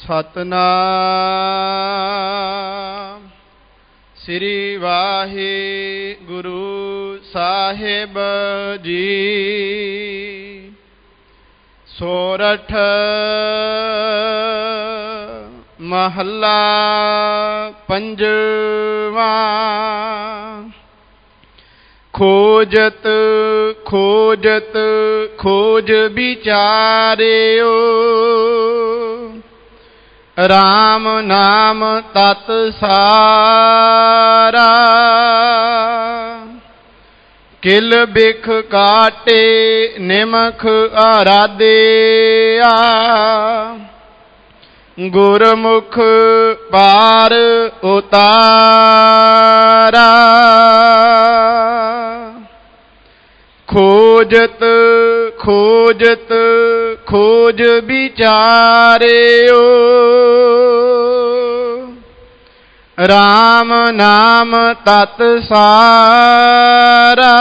ਸਤਨਾਮ ਸ੍ਰੀ ਵਾਹਿਗੁਰੂ ਸਾਹਿਬ ਜੀ। ਸੋਰਠ ਮਹੱਲਾ ਪੰਜਵਾਂ। ਖੋਜਤ ਖੋਜਤ ਖੋਜ ਵਿਚਾਰਿਓ, ਰਾਮ ਨਾਮ ਤਤ ਸਾਰਾ। ਕਿਲ ਬਿਖ ਕਾਟੇ ਨਿਮਖ ਆਰਾਧਿਆ, ਗੁਰਮੁਖ ਪਾਰ ਉਤਾਰਾ। ਖੋਜਤ ਖੋਜਤ ਖੋਜ ਵਿਚਾਰਿਓ, ਰਾਮ ਨਾਮ ਤਤ ਸਾਰਾ।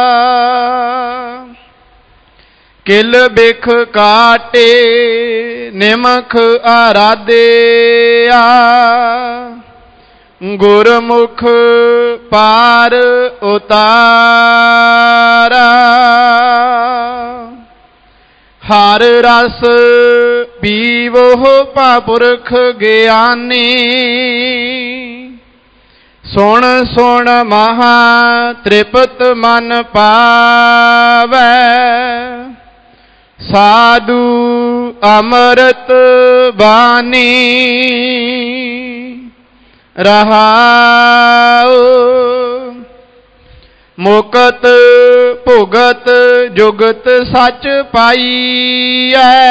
ਕਿਲ ਬਿਖ ਕਾਟੇ ਨਿਮਖ ਆਰਾਧਿਆ, ਗੁਰਮੁਖ ਪਾਰ ਉਤਾਰਾ। ਹਰ ਰਸ ਪੀਵੋ ਭਾਪੁਰਖ ਗਿਆਨੀ, ਸੁਣ ਸੁਣ ਮਹਾ ਤ੍ਰਿਪਤ ਮਨ ਪਾਵੈ। ਸਾਧੂ ਅੰਮ੍ਰਿਤ ਬਾਣੀ ਰਹਾਉ, ਮੁਕਤ ਭੁਗਤ ਜੁਗਤ ਸੱਚ ਪਾਈਐ।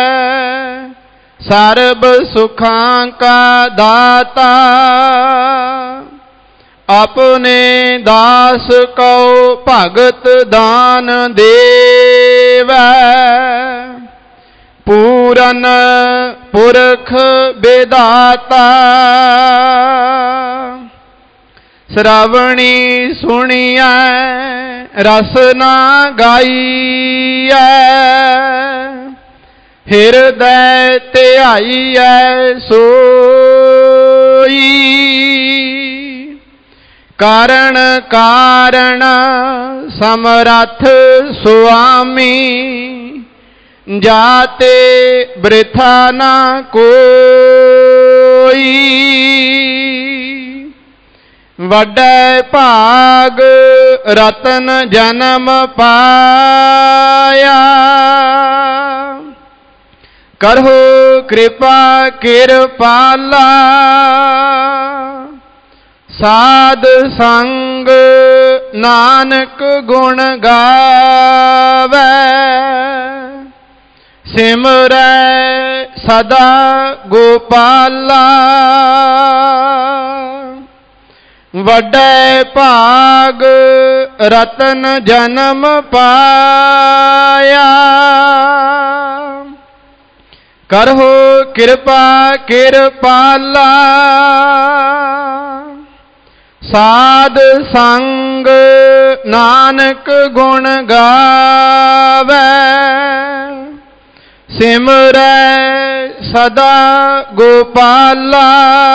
ਸਰਬ ਸੁਖਾਂ ਕਾ ਦਾਤਾ, ਆਪਣੇ ਦਾਸ ਕਉ ਭਗਤ ਦਾਨ ਦੇਵੈ। ਪੂਰਨ ਪੁਰਖ ਵਿਦਾਤਾ, ਸ਼੍ਰਵਣੀ ਸੁਣੀਐ ਰਸਨਾ ਗਾਈਐ। ਹਿਰਦੈ ਧਿਆਈਐ ਸੋਈ, ਕਾਰਣ ਕਾਰਣ ਸਮਰੱਥ ਸੁਆਮੀ। ਜਾਤੇ ਬ੍ਰਿਥਾ ਨਾ ਕੋਈ, ਵੱਡੇ ਭਾਗ ਰਤਨ ਜਨਮ ਪਾਇਆ। ਕਰਹੁ ਕਿਰਪਾ ਕਿਰਪਾਲਾ, ਸਾਧ ਸੰਗ ਨਾਨਕ ਗੁਣ ਗਾਵੈ। ਸਿਮਰੈ ਸਦਾ ਗੋਪਾਲਾ, ਵੱਡੇ ਭਾਗ ਰਤਨ ਜਨਮ ਪਾਇਆ। ਕਰਹੁ ਕਿਰਪਾ ਕਿਰਪਾਲਾ, ਸਾਧ ਸੰਗ ਨਾਨਕ ਗੁਣ ਗਾਵੈ। ਸਿਮਰੈ ਸਦਾ ਗੋਪਾਲਾ।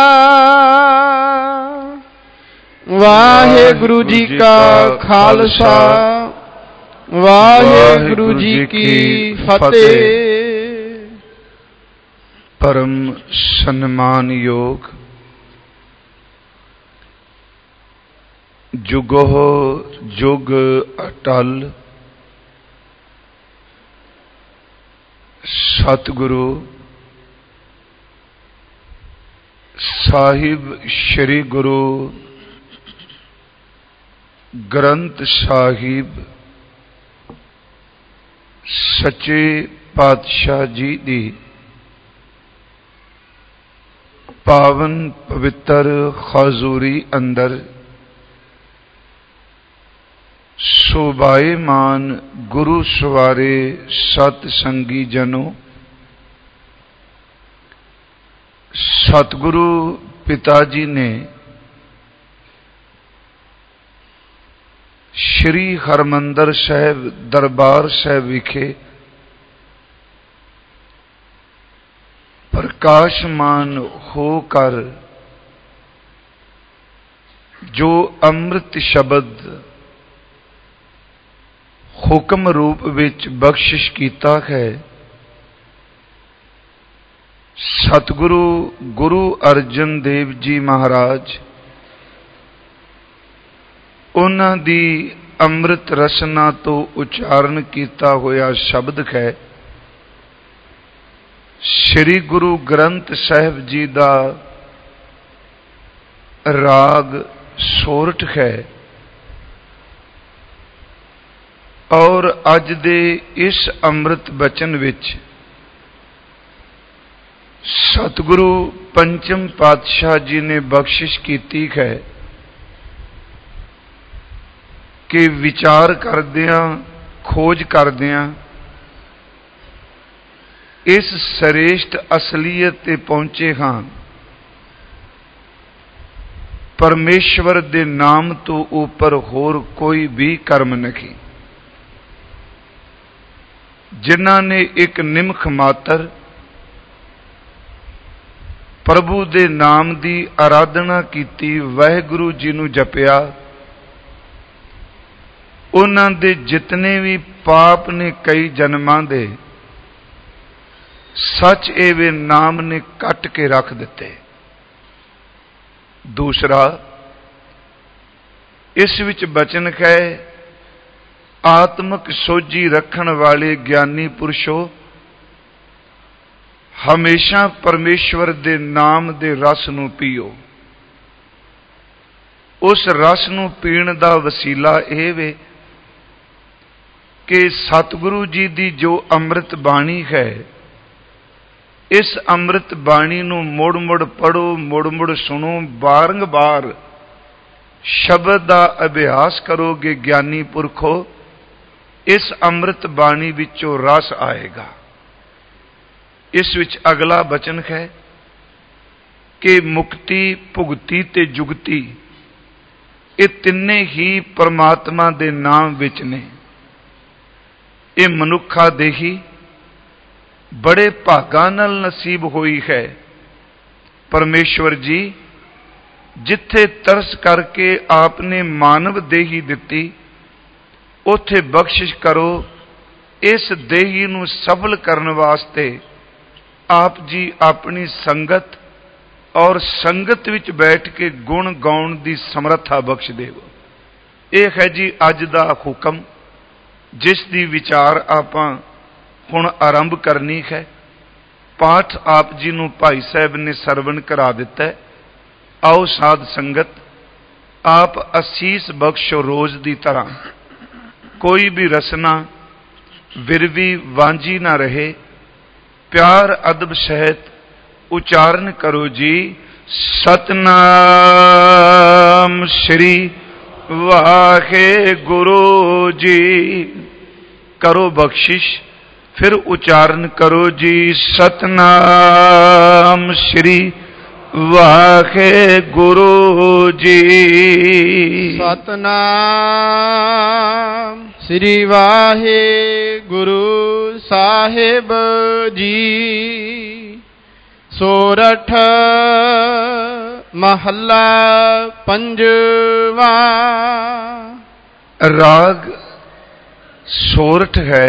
ਵਾਹਿਗੁਰੂ ਜੀ ਕਾ ਖਾਲਸਾ, ਵਾਹਿਗੁਰੂ ਜੀ ਕੀ ਫਤਿਹ। ਪਰਮ ਸਨਮਾਨਯੋਗ ਜੁਗੋ ਜੁਗ ਅਟਲ ਸਤਿਗੁਰੂ ਸਾਹਿਬ ਸ੍ਰੀ ਗੁਰੂ ਗ੍ਰੰਥ ਸਾਹਿਬ ਸੱਚੇ ਪਾਤਸ਼ਾਹ ਜੀ ਦੀ ਪਾਵਨ ਪਵਿੱਤਰ ਹਜ਼ੂਰੀ ਅੰਦਰ ਸ਼ੋਭਾਇਮਾਨ ਗੁਰੂ ਸਵਾਰੇ ਸਤ ਸੰਗੀ ਜਨੋ, ਸਤਿਗੁਰੂ ਪਿਤਾ ਜੀ ਨੇ ਸ਼੍ਰੀ ਹਰਿਮੰਦਰ ਸਾਹਿਬ ਦਰਬਾਰ ਸਾਹਿਬ ਵਿਖੇ ਪ੍ਰਕਾਸ਼ਮਾਨ ਹੋ ਕਰ ਜੋ ਅੰਮ੍ਰਿਤ ਸ਼ਬਦ ਹੁਕਮ ਰੂਪ ਵਿੱਚ ਬਖਸ਼ਿਸ਼ ਕੀਤਾ ਹੈ, ਸਤਿਗੁਰੂ ਗੁਰੂ ਅਰਜਨ ਦੇਵ ਜੀ ਮਹਾਰਾਜ ਉਹਨਾਂ ਦੀ ਅੰਮ੍ਰਿਤ ਰਸਨਾ ਤੋਂ ਉਚਾਰਨ ਕੀਤਾ ਹੋਇਆ ਸ਼ਬਦ ਹੈ। ਸ੍ਰੀ ਗੁਰੂ ਗ੍ਰੰਥ ਸਾਹਿਬ ਜੀ ਦਾ ਰਾਗ ਸੋਰਠ ਹੈ ਔਰ ਅੱਜ ਦੇ ਇਸ ਅੰਮ੍ਰਿਤ ਬਚਨ ਵਿੱਚ ਸਤਿਗੁਰੂ ਪੰਚਮ ਪਾਤਸ਼ਾਹ ਜੀ ਨੇ ਬਖਸ਼ਿਸ਼ ਕੀਤੀ ਹੈ ਕਿ ਵਿਚਾਰ ਕਰਦਿਆਂ ਖੋਜ ਕਰਦਿਆਂ ਇਸ ਸ੍ਰੇਸ਼ਟ ਅਸਲੀਅਤ ਤੇ ਪਹੁੰਚੇ ਹਾਂ, ਪਰਮੇਸ਼ਵਰ ਦੇ ਨਾਮ ਤੋਂ ਉੱਪਰ ਹੋਰ ਕੋਈ ਵੀ ਕਰਮ ਨਹੀਂ। ਜਿਨ੍ਹਾਂ ਨੇ ਇੱਕ ਨਿਮਖ ਮਾਤਰ ਪ੍ਰਭੂ ਦੇ ਨਾਮ ਦੀ ਆਰਾਧਨਾ ਕੀਤੀ, ਵਾਹਿਗੁਰੂ ਜੀ ਨੂੰ ਜਪਿਆ, ਉਹਨਾਂ ਦੇ ਜਿਤਨੇ ਵੀ ਪਾਪ ਨੇ ਕਈ ਜਨਮਾਂ ਦੇ, ਸੱਚ ਇਹ ਨਾਮ ਨੇ ਕੱਟ ਕੇ ਰੱਖ ਦਿੱਤੇ। ਦੂਸਰਾ, ਇਸ ਵਿੱਚ ਬਚਨ ਹੈ, ਆਤਮਿਕ ਸੋਝੀ ਰੱਖਣ ਵਾਲੇ ਗਿਆਨੀ ਪੁਰਸ਼ੋ ਹਮੇਸ਼ਾ ਪਰਮੇਸ਼ਵਰ ਦੇ ਨਾਮ ਦੇ ਰਸ ਨੂੰ ਪੀਓ। ਉਸ ਰਸ ਨੂੰ ਪੀਣ ਦਾ ਵਸੀਲਾ ਇਹ ਵੇ ਕਿ ਸਤਿਗੁਰੂ ਜੀ ਦੀ ਜੋ ਅੰਮ੍ਰਿਤ ਬਾਣੀ ਹੈ, ਇਸ ਅੰਮ੍ਰਿਤ ਬਾਣੀ ਨੂੰ ਮੁੜ ਮੁੜ ਪੜੋ, ਮੁੜ ਮੁੜ ਸੁਣੋ, ਬਾਰੰਬਾਰ ਸ਼ਬਦ ਦਾ ਅਭਿਆਸ ਕਰੋਗੇ ਗਿਆਨੀ ਪੁਰਖੋ, ਇਸ ਅੰਮ੍ਰਿਤ ਬਾਣੀ ਵਿੱਚੋਂ ਰਸ ਆਏਗਾ। ਇਸ ਵਿੱਚ ਅਗਲਾ ਬਚਨ ਹੈ ਕਿ ਮੁਕਤੀ, ਭੁਗਤੀ ਤੇ ਜੁਗਤੀ ਇਹ ਤਿੰਨੇ ਹੀ ਪਰਮਾਤਮਾ ਦੇ ਨਾਮ ਵਿੱਚ ਨੇ। ਇਹ ਮਨੁੱਖਾ ਦੇ ਹੀ ਬੜੇ ਭਾਗਾਂ ਨਾਲ ਨਸੀਬ ਹੋਈ ਹੈ। ਪਰਮੇਸ਼ਵਰ ਜੀ ਜਿੱਥੇ ਤਰਸ ਕਰਕੇ ਆਪ ਨੇ ਮਾਨਵ ਦੇਹੀ ਦਿੱਤੀ, ਉੱਥੇ ਬਖਸ਼ਿਸ਼ ਕਰੋ ਇਸ ਦੇਹੀ ਨੂੰ ਸਫਲ ਕਰਨ ਵਾਸਤੇ ਆਪ ਜੀ ਆਪਣੀ ਸੰਗਤ ਔਰ ਸੰਗਤ ਵਿੱਚ ਬੈਠ ਕੇ ਗੁਣ ਗਾਉਣ ਦੀ ਸਮਰੱਥਾ ਬਖਸ਼ ਦੇਵੋ। ਇਹ ਹੈ ਜੀ ਅੱਜ ਦਾ ਹੁਕਮ, ਜਿਸ ਦੀ ਵਿਚਾਰ ਆਪਾਂ ਹੁਣ ਆਰੰਭ ਕਰਨੀ ਹੈ। ਪਾਠ ਆਪ ਜੀ ਨੂੰ ਭਾਈ ਸਾਹਿਬ ਨੇ ਸਰਵਣ ਕਰਾ ਦਿੱਤਾ ਹੈ। ਆਓ ਸਾਧ ਸੰਗਤ, ਆਪ ਅਸੀਸ ਬਖਸ਼ੋ ਰੋਜ਼ ਦੀ ਤਰ੍ਹਾਂ, ਕੋਈ ਵੀ ਰਸਨਾ ਵਿਰਵੀ ਵਾਂਝੀ ਨਾ ਰਹੇ, ਪਿਆਰ ਅਦਬ ਸਹਿਤ ਉਚਾਰਨ ਕਰੋ ਜੀ, ਸਤਨਾਮ ਸ੍ਰੀ ਵਾਹਿਗੁਰੂ ਜੀ। ਕਰੋ ਬਖਸ਼ਿਸ਼, ਫਿਰ ਉਚਾਰਨ ਕਰੋ ਜੀ, ਸਤਨਾਮ ਸ੍ਰੀ ਵਾਹਿਗੁਰੂ ਜੀ। ਸਤਨਾਮ ਸ੍ਰੀ ਵਾਹਿਗੁਰੂ ਸਾਹਿਬ ਜੀ। ਸੋਰਠ ਮਹੱਲਾ ਪੰਜਵਾ। ਰਾਗ ਸੋਰਠ ਹੈ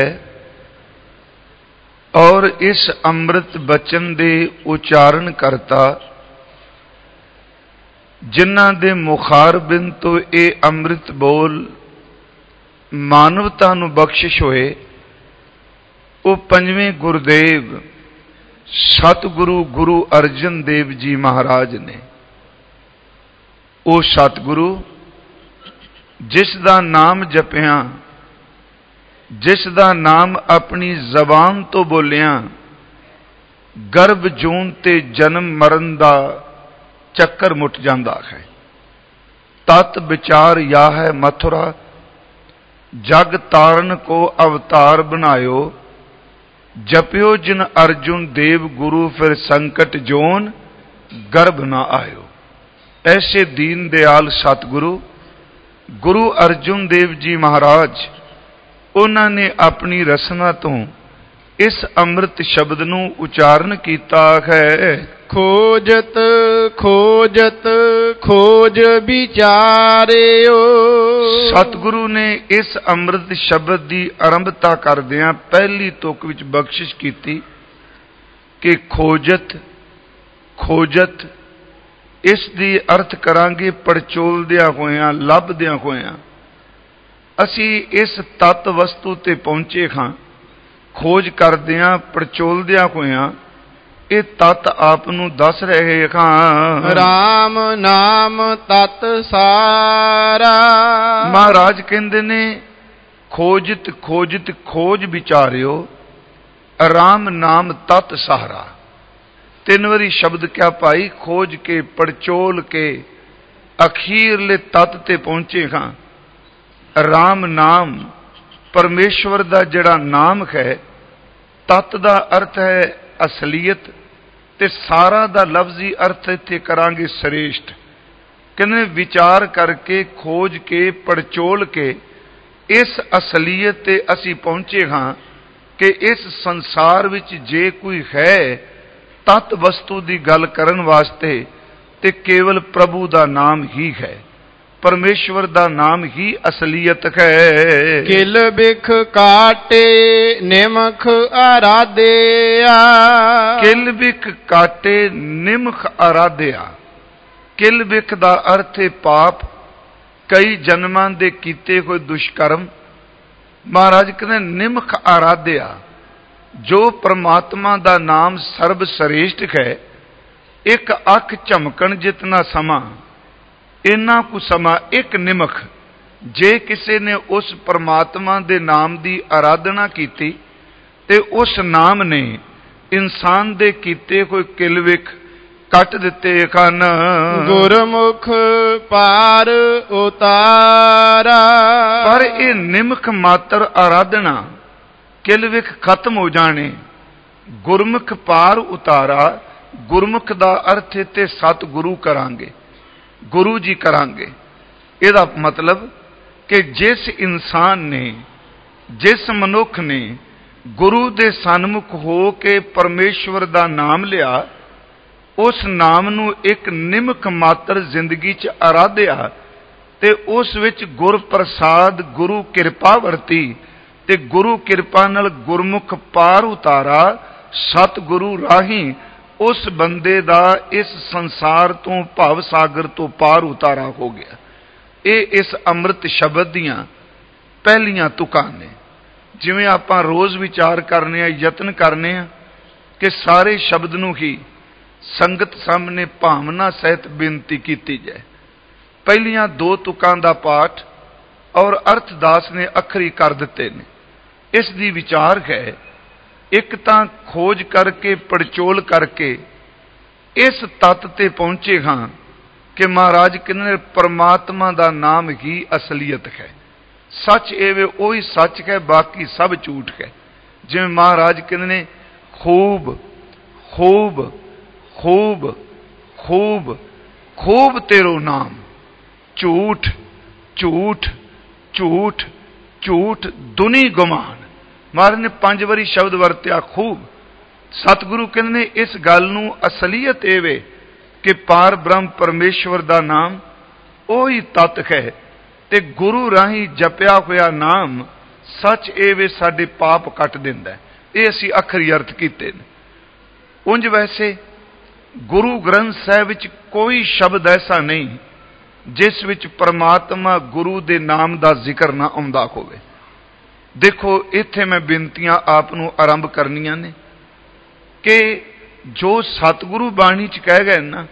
ਔਰ ਇਸ ਅੰਮ੍ਰਿਤ ਬਚਨ ਦੇ ਉਚਾਰਨ ਕਰਤਾ ਜਿਨ੍ਹਾਂ ਦੇ ਮੁਖਾਰਬਿੰਦ ਤੋਂ ਇਹ ਅੰਮ੍ਰਿਤ ਬੋਲ ਮਾਨਵਤਾ ਨੂੰ ਬਖਸ਼ਿਸ਼ ਹੋਏ, ਉਹ ਪੰਜਵੇਂ ਗੁਰਦੇਵ ਸਤਿਗੁਰੂ ਗੁਰੂ ਅਰਜਨ ਦੇਵ ਜੀ ਮਹਾਰਾਜ ਨੇ। ਉਹ ਸਤਿਗੁਰੂ ਜਿਸ ਦਾ ਨਾਮ ਜਪਿਆ, ਜਿਸ ਦਾ ਨਾਮ ਆਪਣੀ ਜ਼ਬਾਨ ਤੋਂ ਬੋਲਿਆ, ਗਰਭ ਜੂਨ ਤੇ ਜਨਮ ਮਰਨ ਦਾ ਚੱਕਰ ਮੁੱਟ ਜਾਂਦਾ ਹੈ। ਤਤ ਵਿਚਾਰ ਯਾ ਹੈ ਮਥੁਰਾ, ਜਗ ਤਾਰਨ ਕੋ ਅਵਤਾਰ ਬਣਾਇਓ, ਜਪਿਓ ਜਿਨ ਅਰਜੁਨ ਦੇਵ ਗੁਰੂ, ਫਿਰ ਸੰਕਟ ਜੋਨ ਗਰਭ ਨਾ ਆਇਓ। ਐਸੇ ਦੀਨ ਦਿਆਲ ਸਤਿਗੁਰੂ ਗੁਰੂ ਅਰਜੁਨ ਦੇਵ ਜੀ ਮਹਾਰਾਜ, ਉਹਨਾਂ ਨੇ ਆਪਣੀ ਰਸਨਾ ਤੋਂ ਇਸ ਅੰਮ੍ਰਿਤ ਸ਼ਬਦ ਨੂੰ ਉਚਾਰਨ ਕੀਤਾ ਹੈ। ਖੋਜਤ ਖੋਜਤ ਖੋਜ ਵਿਚਾਰਿਓ। ਸਤਿਗੁਰੂ ਨੇ ਇਸ ਅੰਮ੍ਰਿਤ ਸ਼ਬਦ ਦੀ ਆਰੰਭਤਾ ਕਰਦਿਆਂ ਪਹਿਲੀ ਤੁਕ ਵਿੱਚ ਬਖਸ਼ਿਸ਼ ਕੀਤੀ ਕਿ ਖੋਜਤ ਖੋਜਤ, ਇਸ ਦੀ ਅਰਥ ਕਰਾਂਗੇ ਪੜਚੋਲਦਿਆਂ ਹੋਇਆਂ, ਲੱਭਦਿਆਂ ਹੋਇਆਂ। ਅਸੀਂ ਇਸ ਤਤ ਵਸਤੂ ਤੇ ਪਹੁੰਚੇ ਹਾਂ, ਖੋਜ ਕਰਦਿਆਂ ਪੜਚੋਲਦਿਆਂ ਹੋਇਆਂ ਇਹ ਤਤ ਆਪ ਨੂੰ ਦੱਸ ਰਹੇ ਹਾਂ। ਰਾਮ ਨਾਮ ਤਤ ਸਾਰਾ। ਮਹਾਰਾਜ ਕਹਿੰਦੇ ਨੇ ਖੋਜਤ ਖੋਜਤ ਖੋਜ ਵਿਚਾਰਿਓ, ਰਾਮ ਨਾਮ ਤਤ ਸਹਾਰਾ। 3 ਵਾਰੀ ਸ਼ਬਦ ਕਿਹਾ ਭਾਈ, ਖੋਜ ਕੇ ਪੜਚੋਲ ਕੇ ਅਖੀਰਲੇ ਤਤ ਤੇ ਪਹੁੰਚੇ ਹਾਂ। ਰਾਮ ਨਾਮ ਪਰਮੇਸ਼ਵਰ ਦਾ ਜਿਹੜਾ ਨਾਮ ਹੈ, ਤਤ ਦਾ ਅਰਥ ਹੈ ਅਸਲੀਅਤ, ਤੇ ਸਾਰਾ ਦਾ ਲਫ਼ਜ਼ੀ ਅਰਥ ਇੱਥੇ ਕਰਾਂਗੇ ਸ੍ਰੇਸ਼ਟ। ਕਹਿੰਦੇ ਵਿਚਾਰ ਕਰਕੇ ਖੋਜ ਕੇ ਪੜਚੋਲ ਕੇ ਇਸ ਅਸਲੀਅਤ ਤੇ ਅਸੀਂ ਪਹੁੰਚੇ ਹਾਂ ਕਿ ਇਸ ਸੰਸਾਰ ਵਿੱਚ ਜੇ ਕੋਈ ਹੈ ਤਤ ਵਸਤੂ ਦੀ ਗੱਲ ਕਰਨ ਵਾਸਤੇ ਤੇ ਕੇਵਲ ਪ੍ਰਭੂ ਦਾ ਨਾਮ ਹੀ ਹੈ, ਪਰਮੇਸ਼ਵਰ ਦਾ ਨਾਮ ਹੀ ਅਸਲੀਅਤ ਹੈ। ਕਿਲ ਬਿਖ ਕਾਟੇ ਨਿਮਖ ਆਰਾਧਿਆ। ਕਿਲ ਬਿਖ ਕਾਟੇ ਨਿਮਖ ਆਰਾਧਿਆ। ਕਿਲ ਬਿਖ ਦਾ ਅਰਥ ਹੈ ਪਾਪ, ਕਈ ਜਨਮਾਂ ਦੇ ਕੀਤੇ ਹੋਏ ਦੁਸ਼ਕਰਮ। ਮਹਾਰਾਜ ਕਹਿੰਦੇ ਨਿਮਖ ਆਰਾਧਿਆ, ਜੋ ਪ੍ਰਮਾਤਮਾ ਦਾ ਨਾਮ ਸਰਬ ਸ੍ਰੇਸ਼ਟ ਹੈ। ਇੱਕ ਅੱਖ ਝਮਕਣ ਜਿਤਨਾ ਸਮਾਂ, ਇੰਨਾ ਕੁ ਸਮਾਂ, ਇੱਕ ਨਿਮਖ, ਜੇ ਕਿਸੇ ਨੇ ਉਸ ਪਰਮਾਤਮਾ ਦੇ ਨਾਮ ਦੀ ਆਰਾਧਨਾ ਕੀਤੀ ਤੇ ਉਸ ਨਾਮ ਨੇ ਇਨਸਾਨ ਦੇ ਕੀਤੇ ਹੋਏ ਕਿਲਵਿਖ ਕੱਟ ਦਿੱਤੇ ਹਨ। ਗੁਰਮੁਖ ਪਾਰ ਉਤਾਰਾ। ਪਰ ਇਹ ਨਿਮਖ ਮਾਤਰ ਆਰਾਧਨਾ, ਕਿਲਵਿਖ ਖਤਮ ਹੋ ਜਾਣੇ। ਗੁਰਮੁਖ ਪਾਰ ਉਤਾਰਾ, ਗੁਰਮੁਖ ਦਾ ਅਰਥ ਤੇ ਸਤਿਗੁਰੂ ਕਰਾਂਗੇ, ਗੁਰੂ ਜੀ ਕਰਾਂਗੇ। ਇਹਦਾ ਮਤਲਬ ਕਿ ਜਿਸ ਇਨਸਾਨ ਨੇ, ਜਿਸ ਮਨੁੱਖ ਨੇ ਗੁਰੂ ਦੇ ਸਨਮੁਖ ਹੋ ਕੇ ਪਰਮੇਸ਼ਵਰ ਦਾ ਨਾਮ ਲਿਆ, ਉਸ ਨਾਮ ਨੂੰ ਇੱਕ ਨਿਮਖ ਮਾਤਰ ਜ਼ਿੰਦਗੀ 'ਚ ਆਰਾਧਿਆ ਤੇ ਉਸ ਵਿੱਚ ਗੁਰ ਪ੍ਰਸਾਦ, ਗੁਰੂ ਕਿਰਪਾ ਵਰਤੀ ਤੇ ਗੁਰੂ ਕਿਰਪਾ ਨਾਲ ਗੁਰਮੁਖ ਪਾਰ ਉਤਾਰਾ, ਸਤਿਗੁਰੂ ਰਾਹੀਂ ਉਸ ਬੰਦੇ ਦਾ ਇਸ ਸੰਸਾਰ ਤੋਂ, ਭਵ ਸਾਗਰ ਤੋਂ ਪਾਰ ਉਤਾਰਾ ਹੋ ਗਿਆ। ਇਹ ਇਸ ਅੰਮ੍ਰਿਤ ਸ਼ਬਦ ਦੀਆਂ ਪਹਿਲੀਆਂ ਤੁਕਾਂ ਨੇ। ਜਿਵੇਂ ਆਪਾਂ ਰੋਜ਼ ਵਿਚਾਰ ਕਰਨੇ ਆ, ਯਤਨ ਕਰਨੇ ਆ ਕਿ ਸਾਰੇ ਸ਼ਬਦ ਨੂੰ ਹੀ ਸੰਗਤ ਸਾਹਮਣੇ ਭਾਵਨਾ ਸਹਿਤ ਬੇਨਤੀ ਕੀਤੀ ਜਾਏ। ਪਹਿਲੀਆਂ 2 ਤੁਕਾਂ ਦਾ ਪਾਠ ਔਰ ਅਰਥਦਾਸ ਨੇ ਅੱਖਰੀ ਕਰ ਦਿੱਤੇ ਨੇ। ਇਸ ਦੀ ਵਿਚਾਰ ਹੈ, ਇੱਕ ਤਾਂ ਖੋਜ ਕਰਕੇ ਪੜਚੋਲ ਕਰਕੇ ਇਸ ਤਤ ਤੇ ਪਹੁੰਚੇ ਹਾਂ ਕਿ ਮਹਾਰਾਜ ਕਹਿੰਦੇ ਪਰਮਾਤਮਾ ਦਾ ਨਾਮ ਹੀ ਅਸਲੀਅਤ ਹੈ। ਸੱਚ ਇਹ ਉਹੀ ਸੱਚ ਹੈ, ਬਾਕੀ ਸਭ ਝੂਠ ਹੈ। ਜਿਵੇਂ ਮਹਾਰਾਜ ਕਹਿੰਦੇ ਨੇ ਖੂਬ ਖੂਬ ਖੂਬ ਖੂਬ ਖੂਬ ਤੇਰੋ ਨਾਮ, ਝੂਠ ਝੂਠ ਝੂਠ ਝੂਠ ਦੁਨੀ ਗੁਮਾਨ। ਮਹਾਰਾਜ ਨੇ 5 ਵਾਰੀ ਸ਼ਬਦ ਵਰਤਿਆ ਖੂਬ। ਸਤਿਗੁਰੂ ਕਹਿੰਦੇ ਨੇ ਇਸ ਗੱਲ ਨੂੰ ਅਸਲੀਅਤ ਇਹ ਵੇ ਕਿ ਪਾਰ ਬ੍ਰਹਮ ਪਰਮੇਸ਼ਵਰ ਦਾ ਨਾਮ ਉਹੀ ਤਤ ਹੈ ਤੇ ਗੁਰੂ ਰਾਹੀਂ ਜਪਿਆ ਹੋਇਆ ਨਾਮ ਸੱਚ ਇਹ ਵੇ ਸਾਡੇ ਪਾਪ ਕੱਟ ਦਿੰਦਾ। ਇਹ ਅਸੀਂ ਆਖਰੀ ਅਰਥ ਕੀਤੇ ਨੇ। ਉਂਝ ਵੈਸੇ ਗੁਰੂ ਗ੍ਰੰਥ ਸਾਹਿਬ ਵਿੱਚ ਕੋਈ ਸ਼ਬਦ ਐਸਾ ਨਹੀਂ ਜਿਸ ਵਿੱਚ ਪਰਮਾਤਮਾ ਗੁਰੂ ਦੇ ਨਾਮ ਦਾ ਜ਼ਿਕਰ ਨਾ ਆਉਂਦਾ ਹੋਵੇ। ਦੇਖੋ ਇੱਥੇ ਮੈਂ ਬੇਨਤੀਆਂ ਆਪ ਨੂੰ ਆਰੰਭ ਕਰਨੀਆਂ ਨੇ ਕਿ ਜੋ ਸਤਿਗੁਰੂ ਬਾਣੀ 'ਚ ਕਹਿ ਗਏ ਨਾ,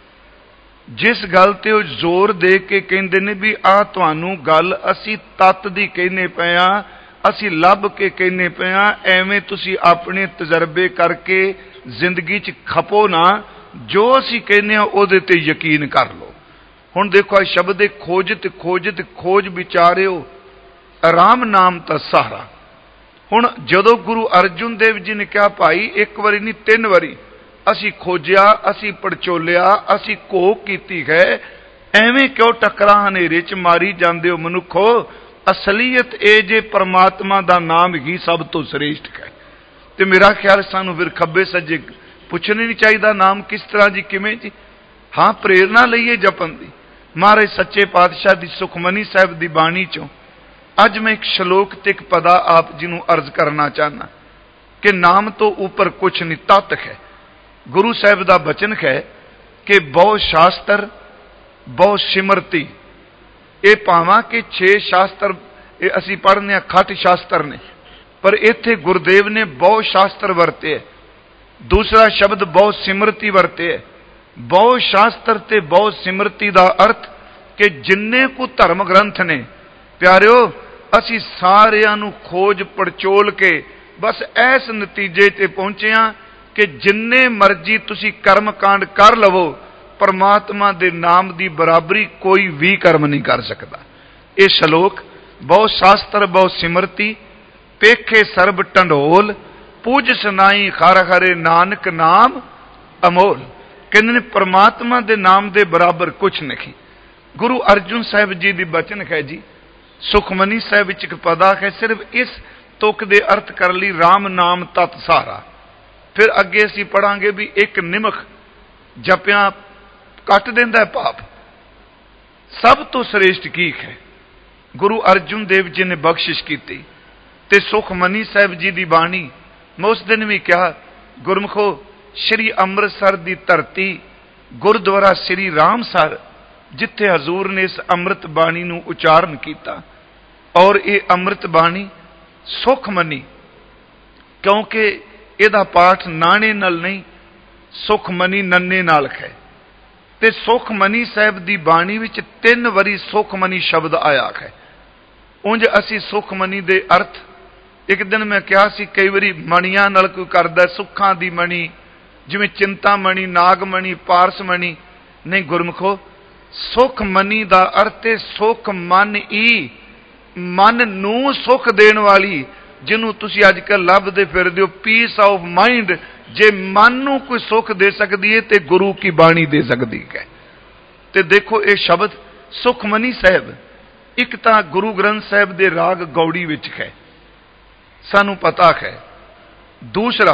ਜਿਸ ਗੱਲ ਤੇ ਉਹ ਜ਼ੋਰ ਦੇ ਕੇ ਕਹਿੰਦੇ ਨੇ ਵੀ ਆਹ ਤੁਹਾਨੂੰ ਗੱਲ ਅਸੀਂ ਤਤ ਦੀ ਕਹਿੰਦੇ ਪਏ ਆ, ਅਸੀਂ ਲੱਭ ਕੇ ਕਹਿੰਦੇ ਪਏ ਆ, ਐਵੇਂ ਤੁਸੀਂ ਆਪਣੇ ਤਜਰਬੇ ਕਰਕੇ ਜ਼ਿੰਦਗੀ 'ਚ ਖਪੋ ਨਾ, ਜੋ ਅਸੀਂ ਕਹਿੰਦੇ ਆ ਉਹਦੇ ਤੇ ਯਕੀਨ ਕਰ ਲਓ। ਹੁਣ ਦੇਖੋ ਸ਼ਬਦ ਖੋਜਤ ਖੋਜਤ ਖੋਜ ਵਿਚਾਰਿਓ, ਰਾਮ ਨਾਮ ਤਾਂ ਸਹਾਰਾ। ਹੁਣ ਜਦੋਂ ਗੁਰੂ ਅਰਜੁਨ ਦੇਵ ਜੀ ਨੇ ਕਿਹਾ ਭਾਈ 1 ਵਾਰੀ ਨਹੀਂ 3 ਵਾਰੀ ਅਸੀਂ ਖੋਜਿਆ, ਅਸੀਂ ਪੜਚੋਲਿਆ, ਅਸੀਂ ਘੋਖ ਕੀਤੀ ਹੈ, ਐਵੇਂ ਕਿਉਂ ਟੱਕਰਾਂ ਹਨੇਰੇ 'ਚ ਮਾਰੀ ਜਾਂਦੇ ਹੋ ਮਨੁੱਖੋ? ਅਸਲੀਅਤ ਇਹ ਜੇ ਪਰਮਾਤਮਾ ਦਾ ਨਾਮ ਹੀ ਸਭ ਤੋਂ ਸ੍ਰੇਸ਼ਟ ਹੈ ਤੇ ਮੇਰਾ ਖਿਆਲ ਸਾਨੂੰ ਫਿਰ ਖੱਬੇ ਸੱਜੇ ਪੁੱਛਣਾ ਨਹੀਂ ਚਾਹੀਦਾ ਨਾਮ ਕਿਸ ਤਰ੍ਹਾਂ ਜੀ, ਕਿਵੇਂ ਜੀ। ਹਾਂ, ਪ੍ਰੇਰਨਾ ਲਈਏ ਜਪਣ ਦੀ। ਮਹਾਰਾਜ ਸੱਚੇ ਪਾਤਸ਼ਾਹ ਦੀ ਸੁਖਮਨੀ ਸਾਹਿਬ ਦੀ ਬਾਣੀ ਚੋਂ ਅੱਜ ਮੈਂ ਇੱਕ ਸ਼ਲੋਕ ਤੇ ਇੱਕ ਪਦਾ ਆਪ ਜੀ ਨੂੰ ਅਰਜ਼ ਕਰਨਾ ਚਾਹਨਾ ਕਿ ਨਾਮ ਤੋਂ ਉੱਪਰ ਕੁਛ ਨਹੀਂ, ਤਤ ਹੈ। ਗੁਰੂ ਸਾਹਿਬ ਦਾ ਬਚਨ ਹੈ ਕਿ ਬਹੁ ਸ਼ਾਸਤਰ ਬਹੁ ਸਿਮਰਤੀ। ਇਹ ਭਾਵਾਂ ਕਿ 6 ਸ਼ਾਸਤਰ ਇਹ ਅਸੀਂ ਪੜ੍ਹਨੇ ਆ, ਖੱਟ ਸ਼ਾਸਤਰ ਨੇ, ਪਰ ਇੱਥੇ ਗੁਰਦੇਵ ਨੇ ਬਹੁ ਸ਼ਾਸਤਰ ਵਰਤੇ ਹੈ। ਦੂਸਰਾ ਸ਼ਬਦ ਬਹੁ ਸਿਮਰਤੀ ਵਰਤੇ ਹੈ। ਬਹੁ ਸ਼ਾਸਤਰ ਤੇ ਬਹੁ ਸਿਮਰਤੀ ਦਾ ਅਰਥ ਕਿ ਜਿੰਨੇ ਕੁ ਧਰਮ ਗ੍ਰੰਥ ਨੇ ਪਿਆਰਿਓ, ਅਸੀਂ ਸਾਰਿਆਂ ਨੂੰ ਖੋਜ ਪੜਚੋਲ ਕੇ ਬਸ ਇਸ ਨਤੀਜੇ ਤੇ ਪਹੁੰਚੇ ਹਾਂ ਕਿ ਜਿੰਨੇ ਮਰਜ਼ੀ ਤੁਸੀਂ ਕਰਮ ਕਾਂਡ ਕਰ ਲਵੋ, ਪਰਮਾਤਮਾ ਦੇ ਨਾਮ ਦੀ ਬਰਾਬਰੀ ਕੋਈ ਵੀ ਕਰਮ ਨਹੀਂ ਕਰ ਸਕਦਾ। ਇਹ ਸ਼ਲੋਕ ਬਹੁ ਸ਼ਾਸਤਰ ਬਹੁ ਸਿਮਰਤੀ ਪੇਖੇ ਸਰਬ ਢੰਡੋਲ ਪੂਜ ਸੁਨਾਈ ਖਰ ਹਰੇ ਨਾਨਕ ਨਾਮ ਅਮੋਲ। ਕਹਿੰਦੇ ਨੇ ਪਰਮਾਤਮਾ ਦੇ ਨਾਮ ਦੇ ਬਰਾਬਰ ਕੁਛ ਨਹੀਂ। ਗੁਰੂ ਅਰਜਨ ਸਾਹਿਬ ਜੀ ਦੀ ਬਚਨ ਹੈ ਜੀ, ਸੁਖਮਨੀ ਸਾਹਿਬ ਵਿੱਚ ਇੱਕ ਪਦਾ ਹੈ, ਸਿਰਫ ਇਸ ਤੁਕ ਦੇ ਅਰਥ ਕਰਨ ਲਈ ਰਾਮ ਨਾਮ ਤਤ ਸਾਰਾ। ਫਿਰ ਅੱਗੇ ਅਸੀਂ ਪੜਾਂਗੇ ਵੀ ਇੱਕ ਨਿਮਖ ਜਪਿਆ ਕੱਟ ਦਿੰਦਾ ਪਾਪ। ਸਭ ਤੋਂ ਸ੍ਰੇਸ਼ਟ ਕੀ ਹੈ? ਗੁਰੂ ਅਰਜਨ ਦੇਵ ਜੀ ਨੇ ਬਖਸ਼ਿਸ਼ ਕੀਤੀ ਤੇ ਸੁਖਮਨੀ ਸਾਹਿਬ ਜੀ ਦੀ ਬਾਣੀ ਮੈਂ ਉਸ ਦਿਨ ਵੀ ਕਿਹਾ, ਗੁਰਮਖੋ ਸ਼੍ਰੀ ਅੰਮ੍ਰਿਤਸਰ ਦੀ ਧਰਤੀ ਗੁਰਦੁਆਰਾ ਸ਼੍ਰੀ ਰਾਮਸਰ, ਜਿੱਥੇ ਹਜ਼ੂਰ ਨੇ ਇਸ ਅੰਮ੍ਰਿਤ ਬਾਣੀ ਨੂੰ ਉਚਾਰਨ ਕੀਤਾ, ਔਰ ਇਹ ਅੰਮ੍ਰਿਤ ਬਾਣੀ ਸੁਖਮਨੀ, ਕਿਉਂਕਿ ਇਹਦਾ ਪਾਠ ਨਾਣੇ ਨਾਲ ਨਹੀਂ, ਸੁਖਮਨੀ ਨੰਨੇ ਨਾਲ ਹੈ। ਤੇ ਸੁਖਮਨੀ ਸਾਹਿਬ ਦੀ ਬਾਣੀ ਵਿੱਚ 3 ਵਾਰੀ ਸੁਖਮਨੀ ਸ਼ਬਦ ਆਇਆ ਹੈ। ਉਂਝ ਅਸੀਂ ਸੁਖਮਨੀ ਦੇ ਅਰਥ, ਇੱਕ ਦਿਨ ਮੈਂ ਕਿਹਾ ਸੀ, ਕਈ ਵਾਰੀ ਮਣੀਆਂ ਨਾਲ ਕੋਈ ਕਰਦਾ, ਸੁੱਖਾਂ ਦੀ ਮਣੀ, ਜਿਵੇਂ ਚਿੰਤਾਮਣੀ, ਨਾਗਮਣੀ, ਪਾਰਸਮਣੀ। ਨਹੀਂ ਗੁਰਮੁਖੋ, ਸੁਖਮਨੀ ਦਾ ਅਰਥ ਹੈ ਸੁਖ ਮਨ ਹੀ, ਮਨ ਨੂੰ ਸੁਖ ਦੇਣ ਵਾਲੀ, ਜਿਹਨੂੰ ਤੁਸੀਂ ਅੱਜ ਕੱਲ੍ਹ ਲੱਭਦੇ ਫਿਰਦੇ ਹੋ ਪੀਸ ਆਫ ਮਾਈਂਡ। ਜੇ ਮਨ ਨੂੰ ਕੋਈ ਸੁੱਖ ਦੇ ਸਕਦੀ ਹੈ ਤੇ ਗੁਰੂ ਕੀ ਬਾਣੀ ਦੇ ਸਕਦੀ ਹੈ। ਤੇ ਦੇਖੋ ਇਹ ਸ਼ਬਦ ਸੁਖਮਨੀ ਸਾਹਿਬ ਇੱਕ ਤਾਂ ਗੁਰੂ ਗ੍ਰੰਥ ਸਾਹਿਬ ਦੇ ਰਾਗ ਗੌੜੀ ਵਿੱਚ ਹੈ, ਸਾਨੂੰ ਪਤਾ ਹੈ। ਦੂਸਰਾ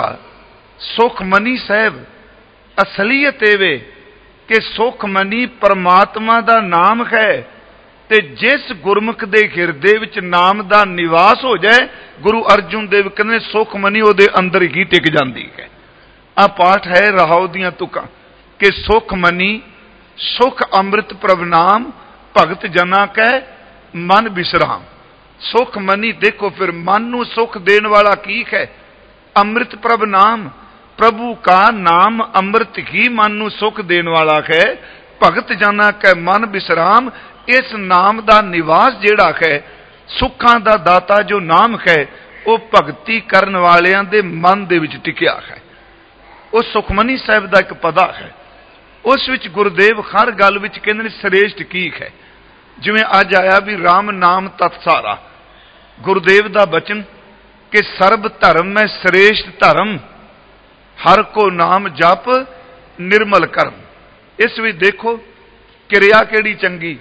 ਸੁਖਮਨੀ ਸਾਹਿਬ ਅਸਲੀਅਤ ਇਹ ਵੇ ਕਿ ਸੁਖਮਨੀ ਪਰਮਾਤਮਾ ਦਾ ਨਾਮ ਹੈ, ਤੇ ਜਿਸ ਗੁਰਮੁਖ ਦੇ ਹਿਰਦੇ ਵਿੱਚ ਨਾਮ ਦਾ ਨਿਵਾਸ ਹੋ ਜਾਏ, ਗੁਰੂ ਅਰਜਨ ਦੇਵ ਕਹਿੰਦੇ ਸੁਖਮਨੀ ਉਹਦੇ ਅੰਦਰ ਹੀ ਟਿਕ ਜਾਂਦੀ ਹੈ। ਆ ਪਾਠ ਹੈ ਰਹਾਉ ਦੀਆਂ ਤੁਕਾਂ ਕਿ ਸੁਖਮਨੀ ਸੁਖ ਅੰਮ੍ਰਿਤ ਪ੍ਰਭ ਨਾਮ ਭਗਤ ਜਨਾ ਕੈ ਮਨ ਬਿਸਰਾਮ। ਸੁਖਮਨੀ ਦੇਖੋ, ਫਿਰ ਮਨ ਨੂੰ ਸੁਖ ਦੇਣ ਵਾਲਾ ਕੀ ਹੈ? ਅੰਮ੍ਰਿਤ ਪ੍ਰਭ ਨਾਮ, ਪ੍ਰਭੂ ਕਾ ਨਾਮ ਅੰਮ੍ਰਿਤ ਹੀ ਮਨ ਨੂੰ ਸੁਖ ਦੇਣ ਵਾਲਾ ਹੈ। ਭਗਤ ਜਨਾ ਕੈ ਮਨ ਬਿਸਰਾਮ, ਇਸ ਨਾਮ ਦਾ ਨਿਵਾਸ ਜਿਹੜਾ ਹੈ, ਸੁੱਖਾਂ ਦਾ ਦਾਤਾ ਜੋ ਨਾਮ ਹੈ, ਉਹ ਭਗਤੀ ਕਰਨ ਵਾਲਿਆਂ ਦੇ ਮਨ ਦੇ ਵਿੱਚ ਟਿਕਿਆ ਹੈ। ਉਹ ਸੁਖਮਨੀ ਸਾਹਿਬ ਦਾ ਇੱਕ ਪਦਾ ਹੈ, ਉਸ ਵਿੱਚ ਗੁਰਦੇਵ ਹਰ ਗੱਲ ਵਿੱਚ ਕਹਿੰਦੇ ਨੇ ਸ੍ਰੇਸ਼ਟ ਕੀ ਹੈ। ਜਿਵੇਂ ਅੱਜ ਆਇਆ ਵੀ ਰਾਮ ਨਾਮ ਤਤ ਸਾਰਾ, ਗੁਰਦੇਵ ਦਾ ਬਚਨ ਕਿ ਸਰਬ ਧਰਮ ਮੈਂ ਸ੍ਰੇਸ਼ਟ ਧਰਮ, ਹਰ ਕੋ ਨਾਮ ਜਪ ਨਿਰਮਲ ਕਰਮ। ਇਸ ਵਿੱਚ ਦੇਖੋ ਕਿਰਿਆ ਕਿਹੜੀ ਚੰਗੀ,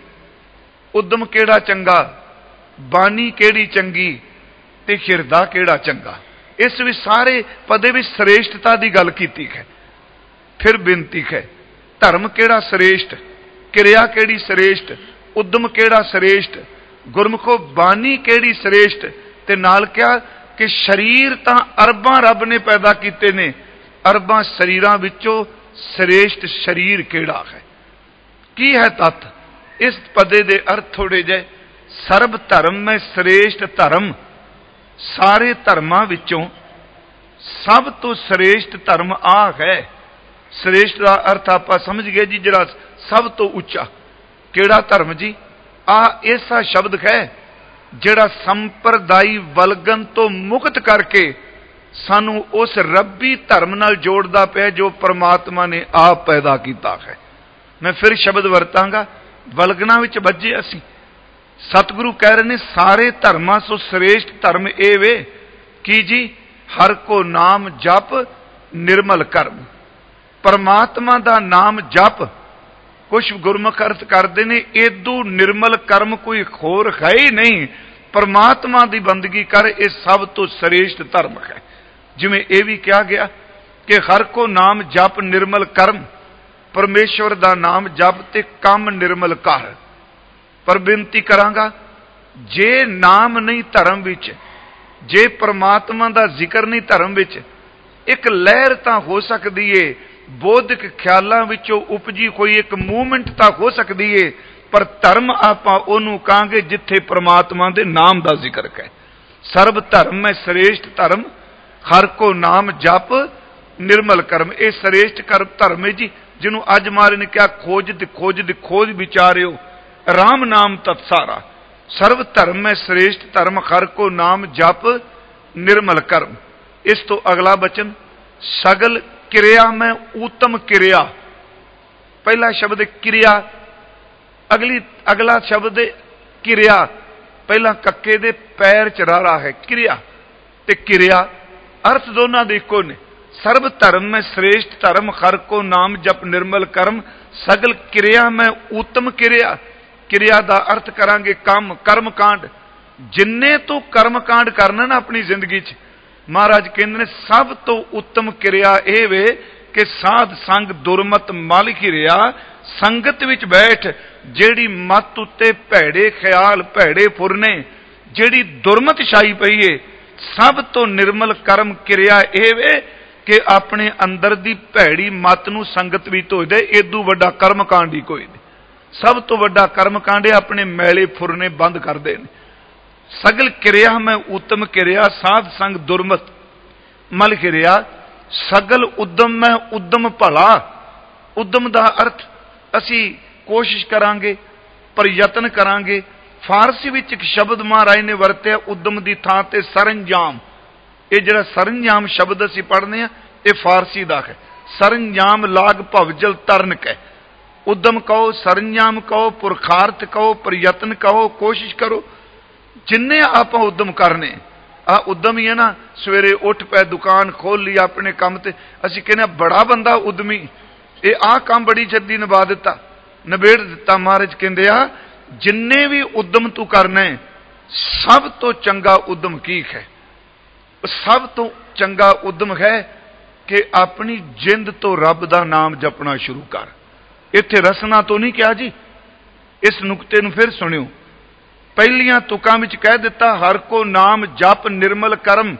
ਉਦਮ ਕਿਹੜਾ ਚੰਗਾ, ਬਾਣੀ ਕਿਹੜੀ ਚੰਗੀ, ਤੇ ਹਿਰਦਾ ਕਿਹੜਾ ਚੰਗਾ। ਇਸ ਵਿੱਚ ਸਾਰੇ ਪਦੇ ਵਿੱਚ ਸ੍ਰੇਸ਼ਟਤਾ ਦੀ ਗੱਲ ਕੀਤੀ ਹੈ। ਫਿਰ ਬੇਨਤੀ ਹੈ, ਧਰਮ ਕਿਹੜਾ ਸ੍ਰੇਸ਼ਟ, ਕਿਰਿਆ ਕਿਹੜੀ ਸ੍ਰੇਸ਼ਟ, ਉਦਮ ਕਿਹੜਾ ਸ੍ਰੇਸ਼ਟ, ਗੁਰਮੁਖੋ ਬਾਣੀ ਕਿਹੜੀ ਸ੍ਰੇਸ਼ਟ। ਤੇ ਨਾਲ ਕਿਹਾ ਕਿ ਸਰੀਰ ਤਾਂ ਅਰਬਾਂ ਰੱਬ ਨੇ ਪੈਦਾ ਕੀਤੇ ਨੇ, ਅਰਬਾਂ ਸਰੀਰਾਂ ਵਿੱਚੋਂ ਸ੍ਰੇਸ਼ਟ ਸਰੀਰ ਕਿਹੜਾ ਹੈ। ਕੀ ਹੈ ਤੱਤ? ਇਸ ਪਦੇ ਦੇ ਅਰਥ ਥੋੜੇ ਜਿਹੇ, ਸਰਬ ਧਰਮ ਮੈਂ ਸ੍ਰੇਸ਼ਟ ਧਰਮ, ਸਾਰੇ ਧਰਮਾਂ ਵਿੱਚੋਂ ਸਭ ਤੋਂ ਸ੍ਰੇਸ਼ਟ ਧਰਮ ਆ ਹੈ। ਸ੍ਰੇਸ਼ਟ ਦਾ ਅਰਥ ਆਪਾਂ ਸਮਝ ਗਏ ਜੀ, ਜਿਹੜਾ ਸਭ ਤੋਂ ਉੱਚਾ। ਕਿਹੜਾ ਧਰਮ ਜੀ? ਆ ਐਸਾ ਸ਼ਬਦ ਹੈ ਜਿਹੜਾ ਸੰਪਰਦਾਈ ਵਲਗਨ ਤੋਂ ਮੁਕਤ ਕਰਕੇ ਸਾਨੂੰ ਉਸ ਰੱਬੀ ਧਰਮ ਨਾਲ ਜੋੜਦਾ ਪਿਆ ਜੋ ਪਰਮਾਤਮਾ ਨੇ ਆਪ ਪੈਦਾ ਕੀਤਾ ਹੈ। ਮੈਂ ਫਿਰ ਸ਼ਬਦ ਵਰਤਾਂਗਾ, ਵਲਗਣਾ ਵਿੱਚ ਵੱਜੇ ਅਸੀਂ। ਸਤਿਗੁਰੂ ਕਹਿ ਰਹੇ ਨੇ ਸਾਰੇ ਧਰਮਾਂ ਤੋਂ ਸ੍ਰੇਸ਼ਟ ਧਰਮ ਇਹ ਵੇ ਕੀ ਜੀ? ਹਰ ਕੋ ਨਾਮ ਜਪ ਨਿਰਮਲ ਕਰਮ। ਪਰਮਾਤਮਾ ਦਾ ਨਾਮ ਜਪ, ਕੁਛ ਗੁਰਮੁਖ ਅਰਥ ਕਰਦੇ ਨੇ ਏਦੂ ਨਿਰਮਲ ਕਰਮ ਕੋਈ ਹੋਰ ਹੈ ਹੀ ਨਹੀਂ। ਪਰਮਾਤਮਾ ਦੀ ਬੰਦਗੀ ਕਰ, ਇਹ ਸਭ ਤੋਂ ਸ੍ਰੇਸ਼ਟ ਧਰਮ ਹੈ। ਜਿਵੇਂ ਇਹ ਵੀ ਕਿਹਾ ਗਿਆ ਕਿ ਹਰ ਕੋ ਨਾਮ ਜਪ ਨਿਰਮਲ ਕਰਮ, ਪਰਮੇਸ਼ਵਰ ਦਾ ਨਾਮ ਜਪ ਤੇ ਕੰਮ ਨਿਰਮਲ ਕਰ। ਪਰ ਬੇਨਤੀ ਕਰਾਂਗਾ, ਜੇ ਨਾਮ ਨਹੀਂ ਧਰਮ ਵਿੱਚ, ਜੇ ਪਰਮਾਤਮਾ ਦਾ ਜ਼ਿਕਰ ਨਹੀਂ ਧਰਮ ਵਿੱਚ, ਇੱਕ ਲਹਿਰ ਤਾਂ ਹੋ ਸਕਦੀ ਏ, ਬੋਧਿਕ ਖਿਆਲਾਂ ਵਿੱਚੋਂ ਉਪਜੀ ਕੋਈ ਇੱਕ ਮੂਵਮੈਂਟ ਤਾਂ ਹੋ ਸਕਦੀ ਏ, ਪਰ ਧਰਮ ਆਪਾਂ ਉਹਨੂੰ ਕਹਾਂਗੇ ਜਿੱਥੇ ਪਰਮਾਤਮਾ ਦੇ ਨਾਮ ਦਾ ਜ਼ਿਕਰ ਹੈ। ਸਰਬ ਧਰਮ ਮੈਂ ਸ੍ਰੇਸ਼ਟ ਧਰਮ, ਹਰ ਕੋ ਨਾਮ ਜਪ ਨਿਰਮਲ ਕਰਮ। ਇਹ ਸ੍ਰੇਸ਼ਟ ਕਰਮ ਧਰਮ ਹੈ ਜੀ, ਜਿਹਨੂੰ ਅੱਜ ਮਹਾਰਾਜ ਨੇ ਕਿਹਾ ਖੋਜ ਵਿਚਾਰਿਓ ਰਾਮ ਨਾਮ ਤਤਸਾਰਾ। ਸਰਬ ਧਰਮ ਮੈਂ ਸ੍ਰੇਸ਼ਟ ਧਰਮ, ਹਰ ਕੋ ਨਾਮ ਜਪ ਨਿਰਮਲ ਕਰਮ। ਇਸ ਤੋਂ ਅਗਲਾ ਬਚਨ, ਸਗਲ ਕਿਰਿਆ ਮੈਂ ਉੱਤਮ ਕਿਰਿਆ। ਪਹਿਲਾ ਸ਼ਬਦ ਕਿਰਿਆ, ਅਗਲਾ ਸ਼ਬਦ ਕਿਰਿਆ। ਪਹਿਲਾਂ ਕੱਕੇ ਦੇ ਪੈਰ ਚ ਰਾਰਾ ਹੈ ਕਿਰਿਆ ਤੇ ਕਿਰਿਆ, ਅਰਥ ਦੋਨਾਂ ਦੇ ਇੱਕੋ ਨੇ। ਸਰਬ ਧਰਮ ਮੈਂ ਸ੍ਰੇਸ਼ਟ ਧਰਮ, ਹਰ ਕੋ ਨਾਮ ਜਪ ਨਿਰਮਲ ਕਰਮ। ਸਗਲ ਕਿਰਿਆ ਮੈਂ ਉੱਤਮ ਕਿਰਿਆ। ਕਿਰਿਆ ਦਾ ਅਰਥ ਕਰਾਂਗੇ ਕੰਮ, ਕਰਮ ਕਾਂਡ। ਜਿੰਨੇ ਤੋਂ ਕਰਮ ਕਾਂਡ ਕਰਨਾ ਨਾ ਆਪਣੀ ਜ਼ਿੰਦਗੀ 'ਚ, ਮਹਾਰਾਜ ਕਹਿੰਦੇ ਨੇ ਸਭ ਤੋਂ ਉੱਤਮ ਕਿਰਿਆ ਇਹ ਵੇ ਕਿ ਸਾਧ ਸੰਗ ਦੁਰਮਤ ਮਲ ਕਿਰਿਆ। ਸੰਗਤ ਵਿੱਚ ਬੈਠ, ਜਿਹੜੀ ਮੱਤ ਉੱਤੇ ਭੈੜੇ ਖਿਆਲ, ਭੈੜੇ ਫੁਰਨੇ, ਜਿਹੜੀ ਦੁਰਮਤ ਛਾਈ ਪਈ ਏ, ਸਭ ਤੋਂ ਨਿਰਮਲ ਕਰਮ ਕਿਰਿਆ ਇਹ ਵੇ ਕਿ ਆਪਣੇ ਅੰਦਰ ਦੀ ਭੈੜੀ ਮੱਤ ਨੂੰ ਸੰਗਤ ਵੀ ਧੋਈ ਦੇ। ਏਦੂ ਵੱਡਾ ਕਰਮ ਕਾਂਡ ਹੀ ਕੋਈ ਨਹੀਂ। ਸਭ ਤੋਂ ਵੱਡਾ ਕਰਮ ਕਾਂਡ ਆਪਣੇ ਮੈਲੇ ਫੁਰਨੇ ਬੰਦ ਕਰਦੇ ਨੇ। ਸਗਲ ਕਿਰਿਆ ਮੈਂ ਉੱਤਮ ਕਿਰਿਆ, ਸਾਧ ਸੰਗ ਦੁਰਮਤ ਮਲ ਕਿਰਿਆ। ਸਗਲ ਉਦਮ ਮੈਂ ਉਦਮ ਭਲਾ। ਉਦਮ ਦਾ ਅਰਥ ਅਸੀਂ ਕੋਸ਼ਿਸ਼ ਕਰਾਂਗੇ, ਪ੍ਰਯਤਨ ਕਰਾਂਗੇ। ਫਾਰਸੀ ਵਿੱਚ ਇੱਕ ਸ਼ਬਦ ਮਹਾਰਾਜ ਨੇ ਵਰਤਿਆ ਉਦਮ ਦੀ ਥਾਂ ਤੇ ਸਰੰਜਾਮ। ਇਹ ਜਿਹੜਾ ਸਰੰਜਾਮ ਸ਼ਬਦ ਅਸੀਂ ਪੜ੍ਹਦੇ ਹਾਂ, ਇਹ ਫਾਰਸੀ ਦਾ ਹੈ। ਸਰੰਜਾਮ ਲਾਗ ਭਵਜਲ ਤਰਨ ਕੈ। ਉਦਮ ਕਹੋ, ਸਰੰਜਾਮ ਕਹੋ, ਪੁਰਖਾਰਥ ਕਹੋ, ਪ੍ਰਯਤਨ ਕਹੋ, ਕੋਸ਼ਿਸ਼ ਕਰੋ। ਜਿੰਨੇ ਆਪਾਂ ਉਦਮ ਕਰਨੇ, ਆ ਉਦਮ ਹੀ ਹੈ ਨਾ। ਸਵੇਰੇ ਉੱਠ ਪੈ, ਦੁਕਾਨ ਖੋਲ ਲਈ, ਆਪਣੇ ਕੰਮ ਤੇ। ਅਸੀਂ ਕਹਿੰਦੇ ਬੜਾ ਬੰਦਾ ਉਦਮੀ, ਇਹ ਆਹ ਕੰਮ ਬੜੀ ਜਲਦੀ ਨਿਭਾ ਦਿੱਤਾ, ਨਿਬੇੜ ਦਿੱਤਾ। ਮਹਾਰਾਜ ਕਹਿੰਦੇ ਆ ਜਿੰਨੇ ਵੀ ਉਦਮ ਤੂੰ ਕਰਨਾ, ਸਭ ਤੋਂ ਚੰਗਾ ਉਦਮ ਕੀ ਹੈ? ਸਭ ਤੋਂ ਚੰਗਾ ਉਦਮ ਹੈ ਕਿ ਆਪਣੀ ਜਿੰਦ ਤੋਂ ਰੱਬ ਦਾ ਨਾਮ ਜਪਣਾ ਸ਼ੁਰੂ ਕਰ। ਇੱਥੇ ਰਸਨਾ ਤੋਂ ਨਹੀਂ ਕਿਹਾ ਜੀ। ਇਸ ਨੁਕਤੇ ਨੂੰ ਫਿਰ ਸੁਣਿਓ। ਪਹਿਲੀਆਂ ਤੁਕਾਂ ਵਿੱਚ ਕਹਿ ਦਿੱਤਾ ਹਰ ਕੋ ਨਾਮ ਜਪ ਨਿਰਮਲ ਕਰਮ।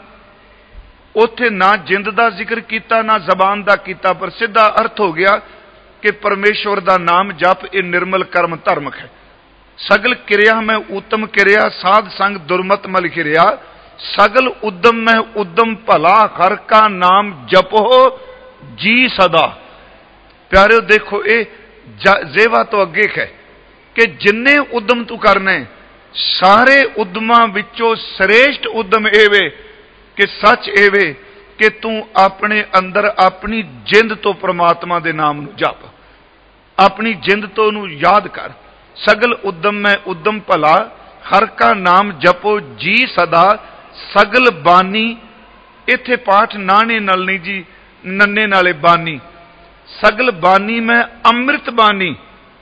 ਉੱਥੇ ਨਾ ਜਿੰਦ ਦਾ ਜ਼ਿਕਰ ਕੀਤਾ, ਨਾ ਜ਼ਬਾਨ ਦਾ ਕੀਤਾ, ਪਰ ਸਿੱਧਾ ਅਰਥ ਹੋ ਗਿਆ ਕਿ ਪਰਮੇਸ਼ਵਰ ਦਾ ਨਾਮ ਜਪ ਇਹ ਨਿਰਮਲ ਕਰਮ ਧਰਮ ਹੈ। ਸਗਲ ਕਿਰਿਆ ਮੈਂ ਉੱਤਮ ਕਿਰਿਆ, ਸਾਧ ਸੰਗ ਦੁਰਮਤ ਮਲ ਕਿਰਿਆ। ਸਗਲ ਉਦਮ ਮੈਂ ਉਦਮ ਭਲਾ, ਹਰ ਕਾ ਨਾਮ ਜਪੋ ਜੀ ਸਦਾ। ਪਿਆਰਿਓ ਦੇਖੋ, ਇਹ ਜ਼ੇਵਾ ਤੋਂ ਅੱਗੇ ਹੈ ਕਿ ਜਿੰਨੇ ਉਦਮ ਤੂੰ ਕਰਨੇ, ਸਾਰੇ ਉਦਮਾਂ ਵਿੱਚੋਂ ਸ੍ਰੇਸ਼ਟ ਉਦਮ ਇਹ ਵੇ ਕਿ ਸੱਚ ਇਹ ਵੇ ਕਿ ਤੂੰ ਆਪਣੇ ਅੰਦਰ ਆਪਣੀ ਜਿੰਦ ਤੋਂ ਪ੍ਰਮਾਤਮਾ ਦੇ ਨਾਮ ਨੂੰ ਜਪ, ਆਪਣੀ ਜਿੰਦ ਤੋਂ ਉਹਨੂੰ ਯਾਦ ਕਰ। ਸਗਲ ਉਦਮ ਮੈਂ ਉਦਮ ਭਲਾ, ਹਰ ਕਾ ਨਾਮ ਜਪੋ ਜੀ ਸਦਾ। ਸਗਲ ਬਾਣੀ, ਇੱਥੇ ਪਾਠ ਨਾਣੇ ਨਾਲ ਨਹੀਂ ਜੀ, ਨੰਨੇ ਨਾਲੇ ਬਾਣੀ। ਸਗਲ ਬਾਣੀ ਮੈਂ ਅੰਮ੍ਰਿਤ ਬਾਣੀ,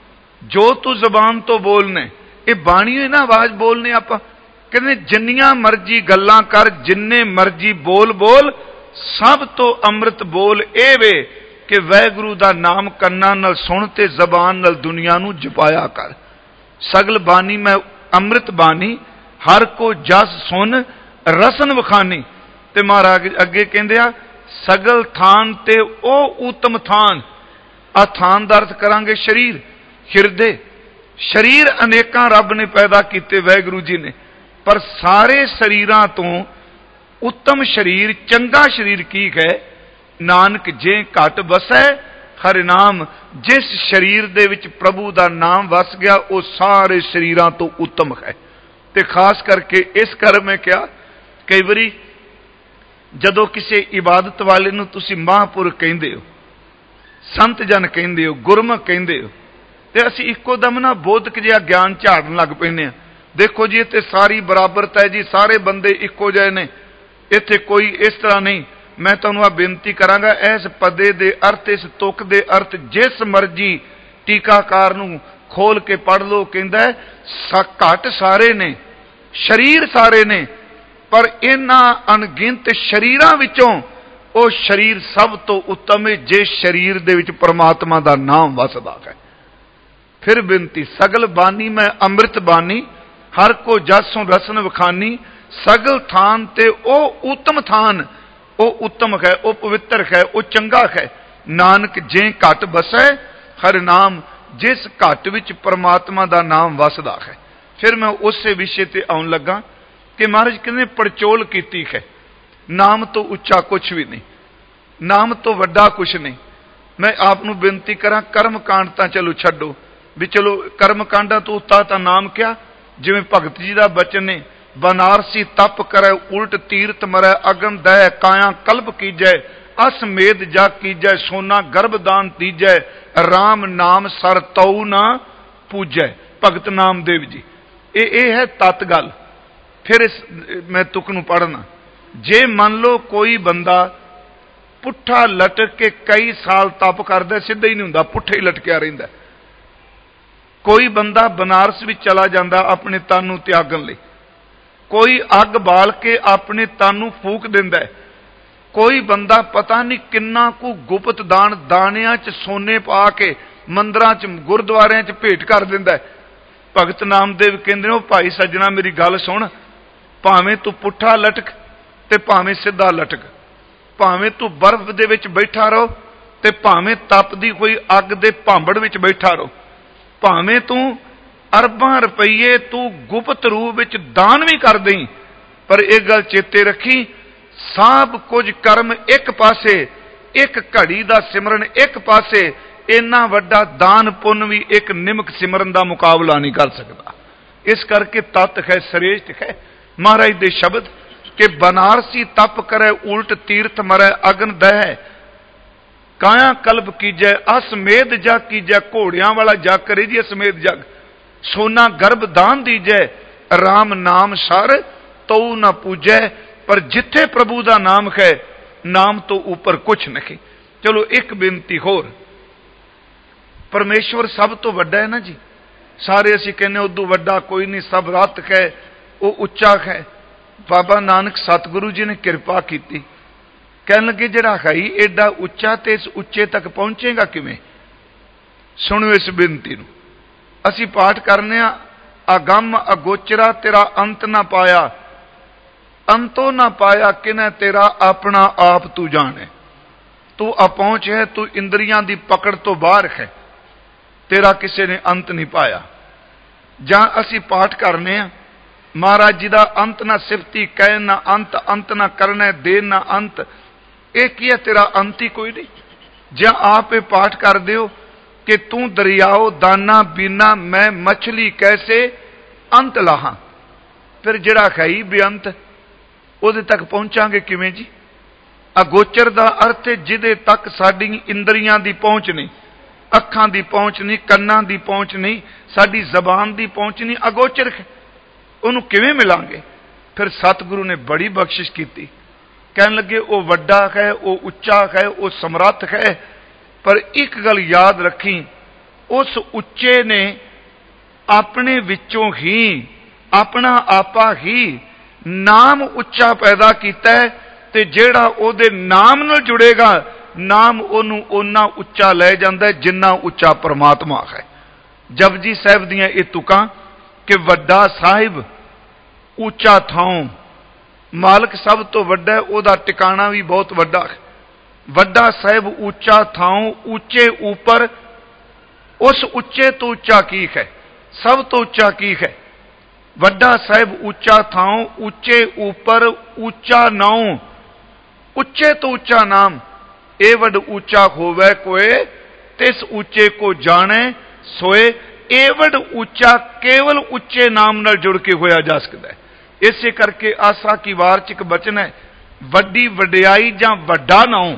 ਜੋ ਤੂੰ ਜ਼ਬਾਨ ਤੋਂ ਬੋਲਨੇ, ਇਹ ਬਾਣੀ ਹੈ ਨਾ, ਆਵਾਜ਼ ਬੋਲਨੇ। ਆਪਾਂ ਕਹਿੰਦੇ ਜਿੰਨੀਆਂ ਮਰਜ਼ੀ ਗੱਲਾਂ ਕਰ, ਜਿੰਨੇ ਮਰਜ਼ੀ ਬੋਲ, ਸਭ ਤੋਂ ਅੰਮ੍ਰਿਤ ਬੋਲ ਇਹ ਵੇ ਕਿ ਵਾਹਿਗੁਰੂ ਦਾ ਨਾਮ ਕੰਨਾਂ ਨਾਲ ਸੁਣ ਤੇ ਜ਼ਬਾਨ ਨਾਲ ਦੁਨੀਆ ਨੂੰ ਜਪਾਇਆ ਕਰ। ਸਗਲ ਬਾਣੀ ਮੈਂ ਅੰਮ੍ਰਿਤ ਬਾਣੀ, ਹਰ ਕੋ ਜਸ ਸੁਨ ਰਸਨ ਵਖਾਨੀ। ਤੇ ਮਹਾਰਾਜ ਅੱਗੇ ਕਹਿੰਦੇ ਆ ਸਗਲ ਥਾਨ ਤੇ ਉਹ ਉੱਤਮ ਥਾਨ। ਆ ਥਾਨ ਦਾ ਅਰਥ ਕਰਾਂਗੇ ਸਰੀਰ, ਹਿਰਦੇ। ਸਰੀਰ ਅਨੇਕਾਂ ਰੱਬ ਨੇ ਪੈਦਾ ਕੀਤੇ, ਵਾਹਿਗੁਰੂ ਜੀ ਨੇ, ਪਰ ਸਾਰੇ ਸਰੀਰਾਂ ਤੋਂ ਉੱਤਮ ਸਰੀਰ, ਚੰਗਾ ਸਰੀਰ ਕੀ ਹੈ? ਨਾਨਕ ਜੇ ਘਟ ਵਸੈ ਹਰਿ ਨਾਮ। ਜਿਸ ਸਰੀਰ ਦੇ ਵਿੱਚ ਪ੍ਰਭੂ ਦਾ ਨਾਮ ਵਸ ਗਿਆ, ਉਹ ਸਾਰੇ ਸਰੀਰਾਂ ਤੋਂ ਉੱਤਮ ਹੈ। ਤੇ ਖਾਸ ਕਰਕੇ ਇਸ ਕਰ ਮੈਂ ਕਿਹਾ, ਕਈ ਵਾਰੀ ਜਦੋਂ ਕਿਸੇ ਇਬਾਦਤ ਵਾਲੇ ਨੂੰ ਤੁਸੀਂ ਮਹਾਂਪੁਰਖ ਕਹਿੰਦੇ ਹੋ, ਸੰਤ ਜਨ ਕਹਿੰਦੇ ਹੋ, ਗੁਰਮੁਖ ਕਹਿੰਦੇ ਹੋ, ਤੇ ਅਸੀਂ ਇੱਕੋ ਦਮ ਨਾ ਬੋਧਕ ਜਿਹਾ ਗਿਆਨ ਝਾੜਨ ਲੱਗ ਪੈਂਦੇ ਹਾਂ। ਦੇਖੋ ਜੀ, ਇੱਥੇ ਸਾਰੀ ਬਰਾਬਰਤਾ ਹੈ ਜੀ, ਸਾਰੇ ਬੰਦੇ ਇੱਕੋ ਜਿਹੇ ਨੇ, ਇੱਥੇ ਕੋਈ ਇਸ ਤਰ੍ਹਾਂ ਨਹੀਂ। ਮੈਂ ਤੁਹਾਨੂੰ ਆ ਬੇਨਤੀ ਕਰਾਂਗਾ, ਇਸ ਪਦੇ ਦੇ ਅਰਥ, ਇਸ ਤੁਕ ਦੇ ਅਰਥ ਜਿਸ ਮਰਜ਼ੀ ਟੀਕਾਕਾਰ ਨੂੰ ਖੋਲ ਕੇ ਪੜ੍ਹ ਲਓ। ਕਹਿੰਦਾ ਘਟ ਸਾਰੇ ਨੇ, ਸਰੀਰ ਸਾਰੇ ਨੇ, पर इन्हां अणगिनत शरीरां विचों ਉਹ शरीर सब तो उत्तम है जे शरीर दे विच परमात्मा दा नाम वसदा है। फिर बेनती, सगल बानी मैं अमृत बानी, हर को जसों रसन विखानी, सगल थान ते ओ उत्तम थान, ओ उत्तम है, ओ पवित्र है, ओ चंगा है। नानक जे घट बसै हर नाम, जिस घट विच परमात्मा दा नाम वसदा है। फिर मैं उस विषय ते आउण लगा कि महाराज कहने पड़चोल कीती है, नाम तो उच्चा कुछ भी नहीं, नाम तो वड्डा कुछ नहीं। मैं आपनू बेनती करा, कर्म कांड तां चलो छड्डो, भी चलो कर्म कांडा तो उता नाम क्या, जिवें भगत जी दा बचन ने, बनारसी तप करे उल्ट तीर्थ मरै, अगन दह काया कल्प कीजै, असमेध जग कीजै, सोना गर्भ दान तीजै, राम नाम सर तऊ ना पूजै। भगत नामदेव जी, ये है तत गल। फिर इस मैं तुक नूं पढ़ना, जे मान लो कोई बंदा पुट्ठा लटक के कई साल तप करदा, सीधा ही नहीं हुंदा, पुट्ठा ही लटकिया रहिंदा। कोई बंदा बनारस भी चला जांदा अपने तन नूं त्यागण लई, कोई अग बाल के अपने तन नूं फूक दिंदा है, कोई बंदा पता नहीं किन्ना को गुप्त दान दानियां च सोने पा के मंदिरां च गुरुद्वारियां च भेंट कर दिंदा है। भगत नामदेव कहंदे ने, ओ भाई सज्जणा मेरी गल सुन, भावें तू पुट्ठा लटक ते भावें सीधा लटक, भावें तू बर्फ दे विच बैठा रहो ते भावें तपदी कोई अग दे भांबड़ विच बैठा रहो, भावें तू अरबां रुपये तू गुप्त रूप विच दान भी कर दें, पर एक गल चेते रखी, सब कुछ कर्म एक पासे, एक घड़ी दा सिमरन एक पासे, इन्ना वड्डा दान पुण्य भी एक निमक सिमरन दा मुकाबला नहीं कर सकता। इस करके तत् है, श्रेष्ठ है महाराज दे शब्द कि बनारसी तप करे उल्ट तीर्थ मरै, अगन दह काया कल्प कीजै, असमेध जग कीजै, घोड़ियां वाला जग करे जी असमेध जग, सोना गर्भ दान दीजै, राम नाम सर तऊ न पूजै। पर जिथे प्रभु का नाम है, नाम तो ऊपर कुछ नहीं। चलो एक बेनती होर, परमेश्वर सब तो वड्डा है ना जी, सारे असी कहने उदू वड्डा कोई नहीं, सब रत है, वो उच्चा है। बाबा नानक सतगुरु जी ने कृपा की, कहन लगे जड़ा है ही एडा उच्चा, ते इस उच्चे तक पहुंचेगा किवें। सुनो इस बेनती नूं, असी पाठ करने, अगम अगोचरा तेरा अंत ना पाया, अंतो ना पाया किने तेरा अपना आप तू जाने, तू अपहुंच है, तू इंद्रियां दी पकड़ तो बाहर है, तेरा किसी ने अंत नहीं पाया। जां असी पाठ करने, महाराज जी का अंत ना सिफती कह ना अंत, अंत ना करना दे ना अंत, एक ही है, तेरा अंत ही कोई नहीं। जां आप ये पाठ कर दियो कि तू दरियाओ दाना बीना, मैं मछली कैसे अंत लाहां, फिर जड़ा है ही बेअंत, उहदे तक पहुंचांगे किवें जी। अगोचर का अर्थ है जिदे तक साडी इंद्रियां दी पहुंच नहीं, अखां दी पहुंच नहीं, कन्नां दी पहुंच नहीं, साडी जबान दी पहुंच नहीं, अगोचर है, उन्होंने किवें मिलांगे। फिर सतगुरु ने बड़ी बख्शिश की, कहन लगे वो वड्डा है, वो उच्चा है, वो समर्थ है, पर एक गल याद रखी, उस उच्चे ने अपने विचों ही अपना आपा ही नाम उच्चा पैदा किया है, ते जेड़ा ओदे नाम नाल जुड़ेगा, नाम ओनू ओना उच्चा लै जांदा है जिन्ना उच्चा परमात्मा है। जपजी साहिब दियां ये तुकां कि वड्डा साहिब ऊंचा थां, मालक सब तो वड्डा है, ओदा टिकाणा भी बहुत वड्डा है। वड्डा साहिब ऊंचा थां, ऊंचे ऊपर, उस उच्चे तो उच्चा की है, सब तो उच्चा की है। वड्डा साहिब ऊंचा थां, ऊंचे ऊपर, ऊंचा नाम, उच्चे तो उच्चा नाम, ए वड ऊंचा होवे कोए, तिस ऊंचे को जाने सोए। एवड ऊंचा केवल उच्चे नाम नाल जुड़ के होया जा सकता है। इसे करके आसा की वार च एक बचन है, वड्डी वड्याई जां वड्डा नाम।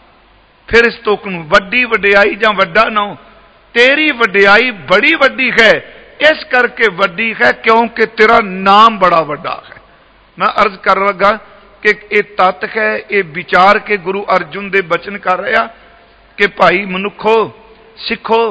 फिर इस तुक नूं, वड्डी वड्याई जां वड्डा नाम, तेरी वड्याई बड़ी वड्डी है, इस करके वड्डी है क्योंकि तेरा नाम बड़ा वड्डा है। मैं अर्ज कर लगा कि ये तत्त है, ये विचार के गुरु अर्जुन दे बचन कर रहा कि भाई मनुखो सिखो,